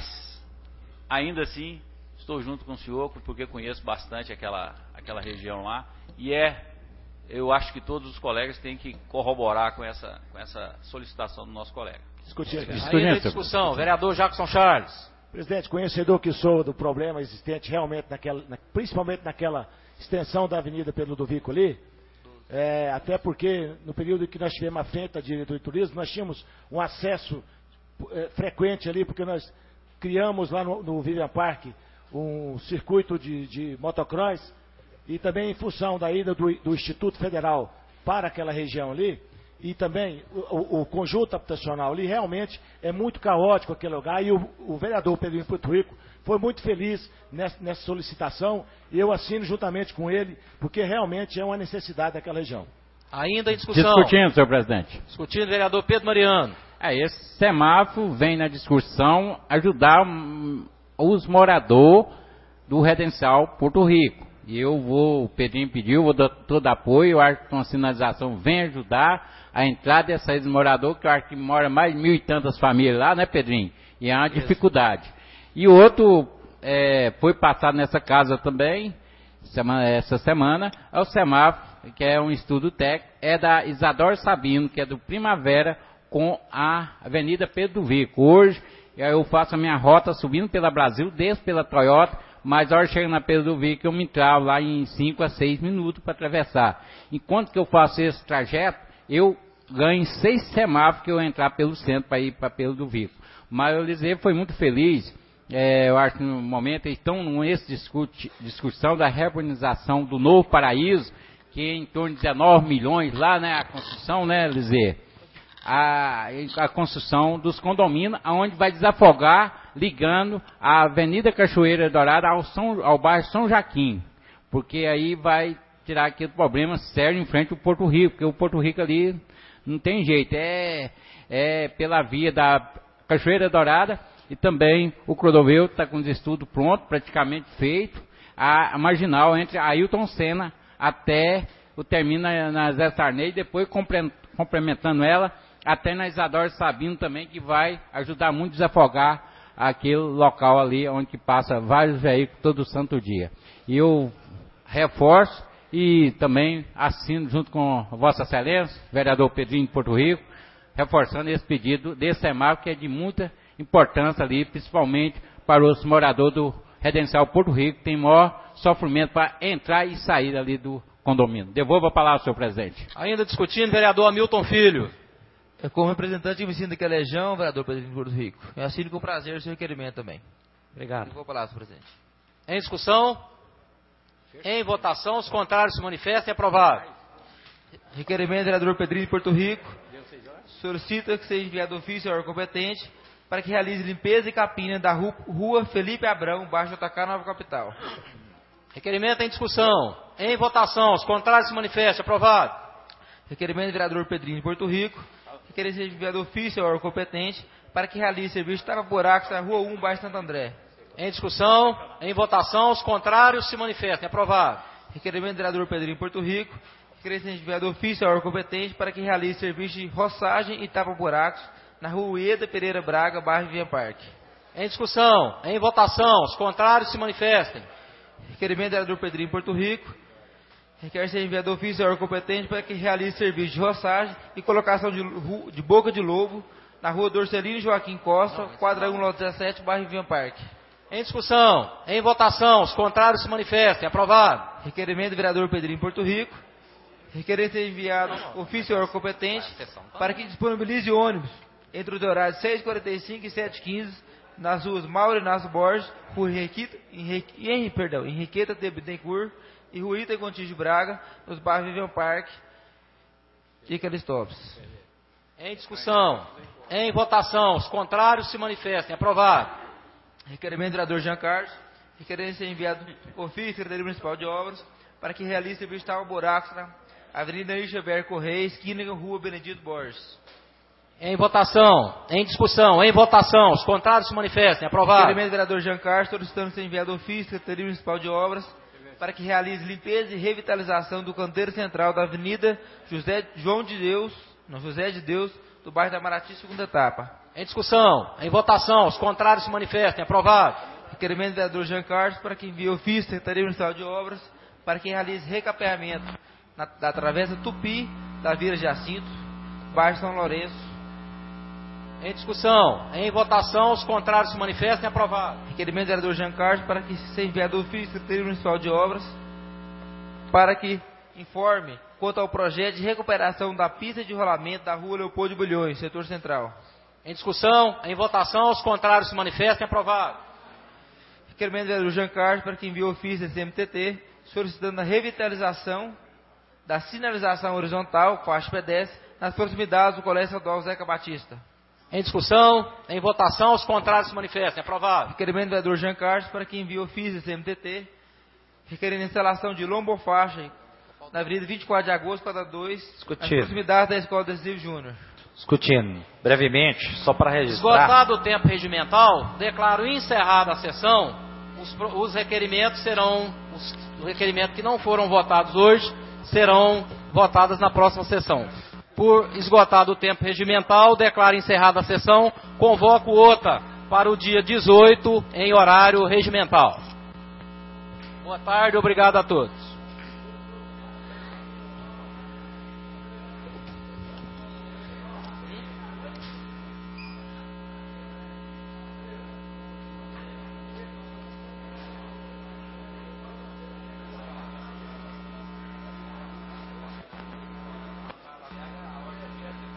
ainda assim, estou junto com o senhor, porque conheço bastante aquela, aquela região lá, e é, eu acho que todos os colegas têm que corroborar com essa, com essa solicitação do nosso colega. Discutir aqui. Ainda discussão, vereador Jackson Charles. Presidente, conhecedor que sou do problema existente realmente, naquela, na, principalmente naquela extensão da Avenida Pedro Ludovico ali, é, até porque no período em que nós tivemos à frente da diretoria de turismo, nós tínhamos um acesso é, frequente ali, porque nós criamos lá no, no Vivian Park um circuito de, de motocross, e também em função da ida do, do Instituto Federal para aquela região ali, e também o, o conjunto habitacional ali, realmente é muito caótico aquele lugar, e o, o vereador Pedrinho Porto Rico foi muito feliz nessa, nessa solicitação, e eu assino juntamente com ele, porque realmente é uma necessidade daquela região. Ainda em discussão. Discutindo, senhor presidente. Discutindo, vereador Pedro Mariano. É, esse semáforo vem na discussão ajudar hum, os moradores do Residencial Porto Rico. E eu vou, o Pedrinho pediu, vou dar todo apoio, eu acho que uma sinalização vem ajudar a entrada e a saída dos moradores, que eu acho que mora mais de mil e tantas famílias lá, né, Pedrinho? E é uma dificuldade. E o outro é, foi passado nessa casa também, semana, essa semana, é o semáforo, que é um estudo técnico, é da Isadora Sabino, que é do Primavera, com a Avenida Pedro Vico. Hoje eu faço a minha rota subindo pela Brasil, desço pela Toyota, mas a hora que chega na Pedro Vico eu me travo lá em cinco a seis minutos para atravessar. Enquanto que eu faço esse trajeto, eu ganho seis semáforos que eu entrar pelo centro para ir para Pedro Vico. Mas o Eliseu foi muito feliz, é, eu acho que no momento eles estão nessa discussão da reorganização do Novo Paraíso, que é em torno de dezenove milhões lá, né, a construção, né, Eliseu? A, a construção dos condomínios, onde vai desafogar, ligando a Avenida Cachoeira Dourada ao, São, ao bairro São Joaquim, porque aí vai tirar aquele problema sério em frente ao Porto Rico, porque o Porto Rico ali não tem jeito, é, é pela via da Cachoeira Dourada, e também o Crodoveu está com os estudos prontos, praticamente feito, a, a marginal entre a Ailton Senna até o termina na Zé Sarney, depois complementando ela até na Isadora Sabino também, que vai ajudar muito a desafogar aquele local ali onde que passa vários veículos todo santo dia. E eu reforço e também assino junto com Vossa Excelência, vereador Pedrinho de Porto Rico, reforçando esse pedido desse semáforo que é de muita importância ali, principalmente para os moradores do Residencial Porto Rico, que tem maior sofrimento para entrar e sair ali do condomínio. Devolvo a palavra, senhor presidente. Ainda discutindo, vereador Hamilton Filho. Eu, como representante do ensino daquela região, vereador Pedrinho de Porto Rico, eu assino com prazer o seu requerimento também. Obrigado. Devolvo a palavra, senhor presidente. Em discussão? Em votação, os contrários se manifestem. Aprovado. Requerimento do vereador Pedrinho de Porto Rico. Solicita que seja enviado ofício ao órgão competente para que realize limpeza e capina da rua Felipe Abrão, baixo J K, Nova Capital. Requerimento em discussão. Em votação, os contrários se manifestem. Aprovado. Requerimento do vereador Pedrinho de Porto Rico. Requerimento seja enviado ofício ao órgão competente para que realize serviço de tapa-buracos na rua um, baixo Santo André. Em discussão, em votação, os contrários se manifestem. Aprovado. Requerimento do vereador Pedrinho de Porto Rico. Requerimento seja enviado ofício ao órgão competente para que realize serviço de roçagem e tapa-buracos na rua Ueda Pereira Braga, bairro Vivian Park. Em discussão, em votação, os contrários se manifestem. Requerimento do vereador Pedrinho de Porto Rico. Requer ser enviado ofício ao órgão competente para que realize serviço de roçagem e colocação de, de boca de lobo na rua Dorcelino Joaquim Costa, quadra um, lote dezessete, bairro Vivian Park. Em discussão, em votação, os contrários se manifestem. Aprovado. Requerimento do vereador Pedrinho de Porto Rico. requerendo ser enviado ofício ao órgão competente para que disponibilize ônibus entre os horários seis e quarenta e cinco e sete e quinze nas ruas Mauro Inácio Borges, Rua Henriqueta, Henrique, Henrique, perdão, Henriqueta de Bittencourt e Rua Ita Gontijo de Braga, nos bairros Vivian Park e Calistópolis. Em discussão. Em votação. Os contrários se manifestem. Aprovado. Requerimento do vereador Jean Carlos, requerendo ser enviado ofício à Secretaria Municipal de Obras para que realize serviço de buracos na Avenida Richelieu Correia, esquina com Rua Benedito Borges. Em votação. Em discussão. Em votação. Os contrários se manifestem. Aprovado. Requerimento do vereador Jean Carlos, solicitando ser enviado ofício à Secretaria Municipal de Obras para que realize limpeza e revitalização do canteiro central da Avenida José João de Deus, não, José de Deus, do bairro da Marati, segunda etapa. Em discussão. Em votação. Os contrários se manifestem. Aprovado. Requerimento do vereador Jean Carlos para que envie ofício à Secretaria Municipal de Obras para que realize recapeamento na, da travessa Tupi, da Vila Jacinto, bairro São Lourenço. Em discussão. Em votação. Os contrários se manifestem. Aprovado. Requerimento do vereador Jean Carlos para que seja enviado ofício à Secretaria Municipal de Obras para que informe quanto ao projeto de recuperação da pista de rolamento da Rua Leopoldo de Bulhões, setor central. Em discussão. Em votação. Os contrários se manifestem. Aprovado. Requerimento do vereador Jean Carlos para que envie ofício à C M T T solicitando a revitalização da sinalização horizontal, faixa pedestre, nas proximidades do Colégio Estadual Zeca Batista. Em discussão. Em votação. Os contrários se manifestem. Aprovado. Requerimento do vereador Jean Carlos para que envie ofício à C M T T requerendo a instalação de lombofaixa na Avenida vinte e quatro de agosto, quadra dois, nas proximidades da Escola Adesivo Júnior. Discutindo brevemente, só para registrar. Esgotado o tempo regimental, declaro encerrada a sessão. Os, os requerimentos serão, os requerimentos que não foram votados hoje, serão votados na próxima sessão. Por esgotado o tempo regimental, declaro encerrada a sessão, convoco outra para o dia dezoito, em horário regimental. Boa tarde, obrigado a todos.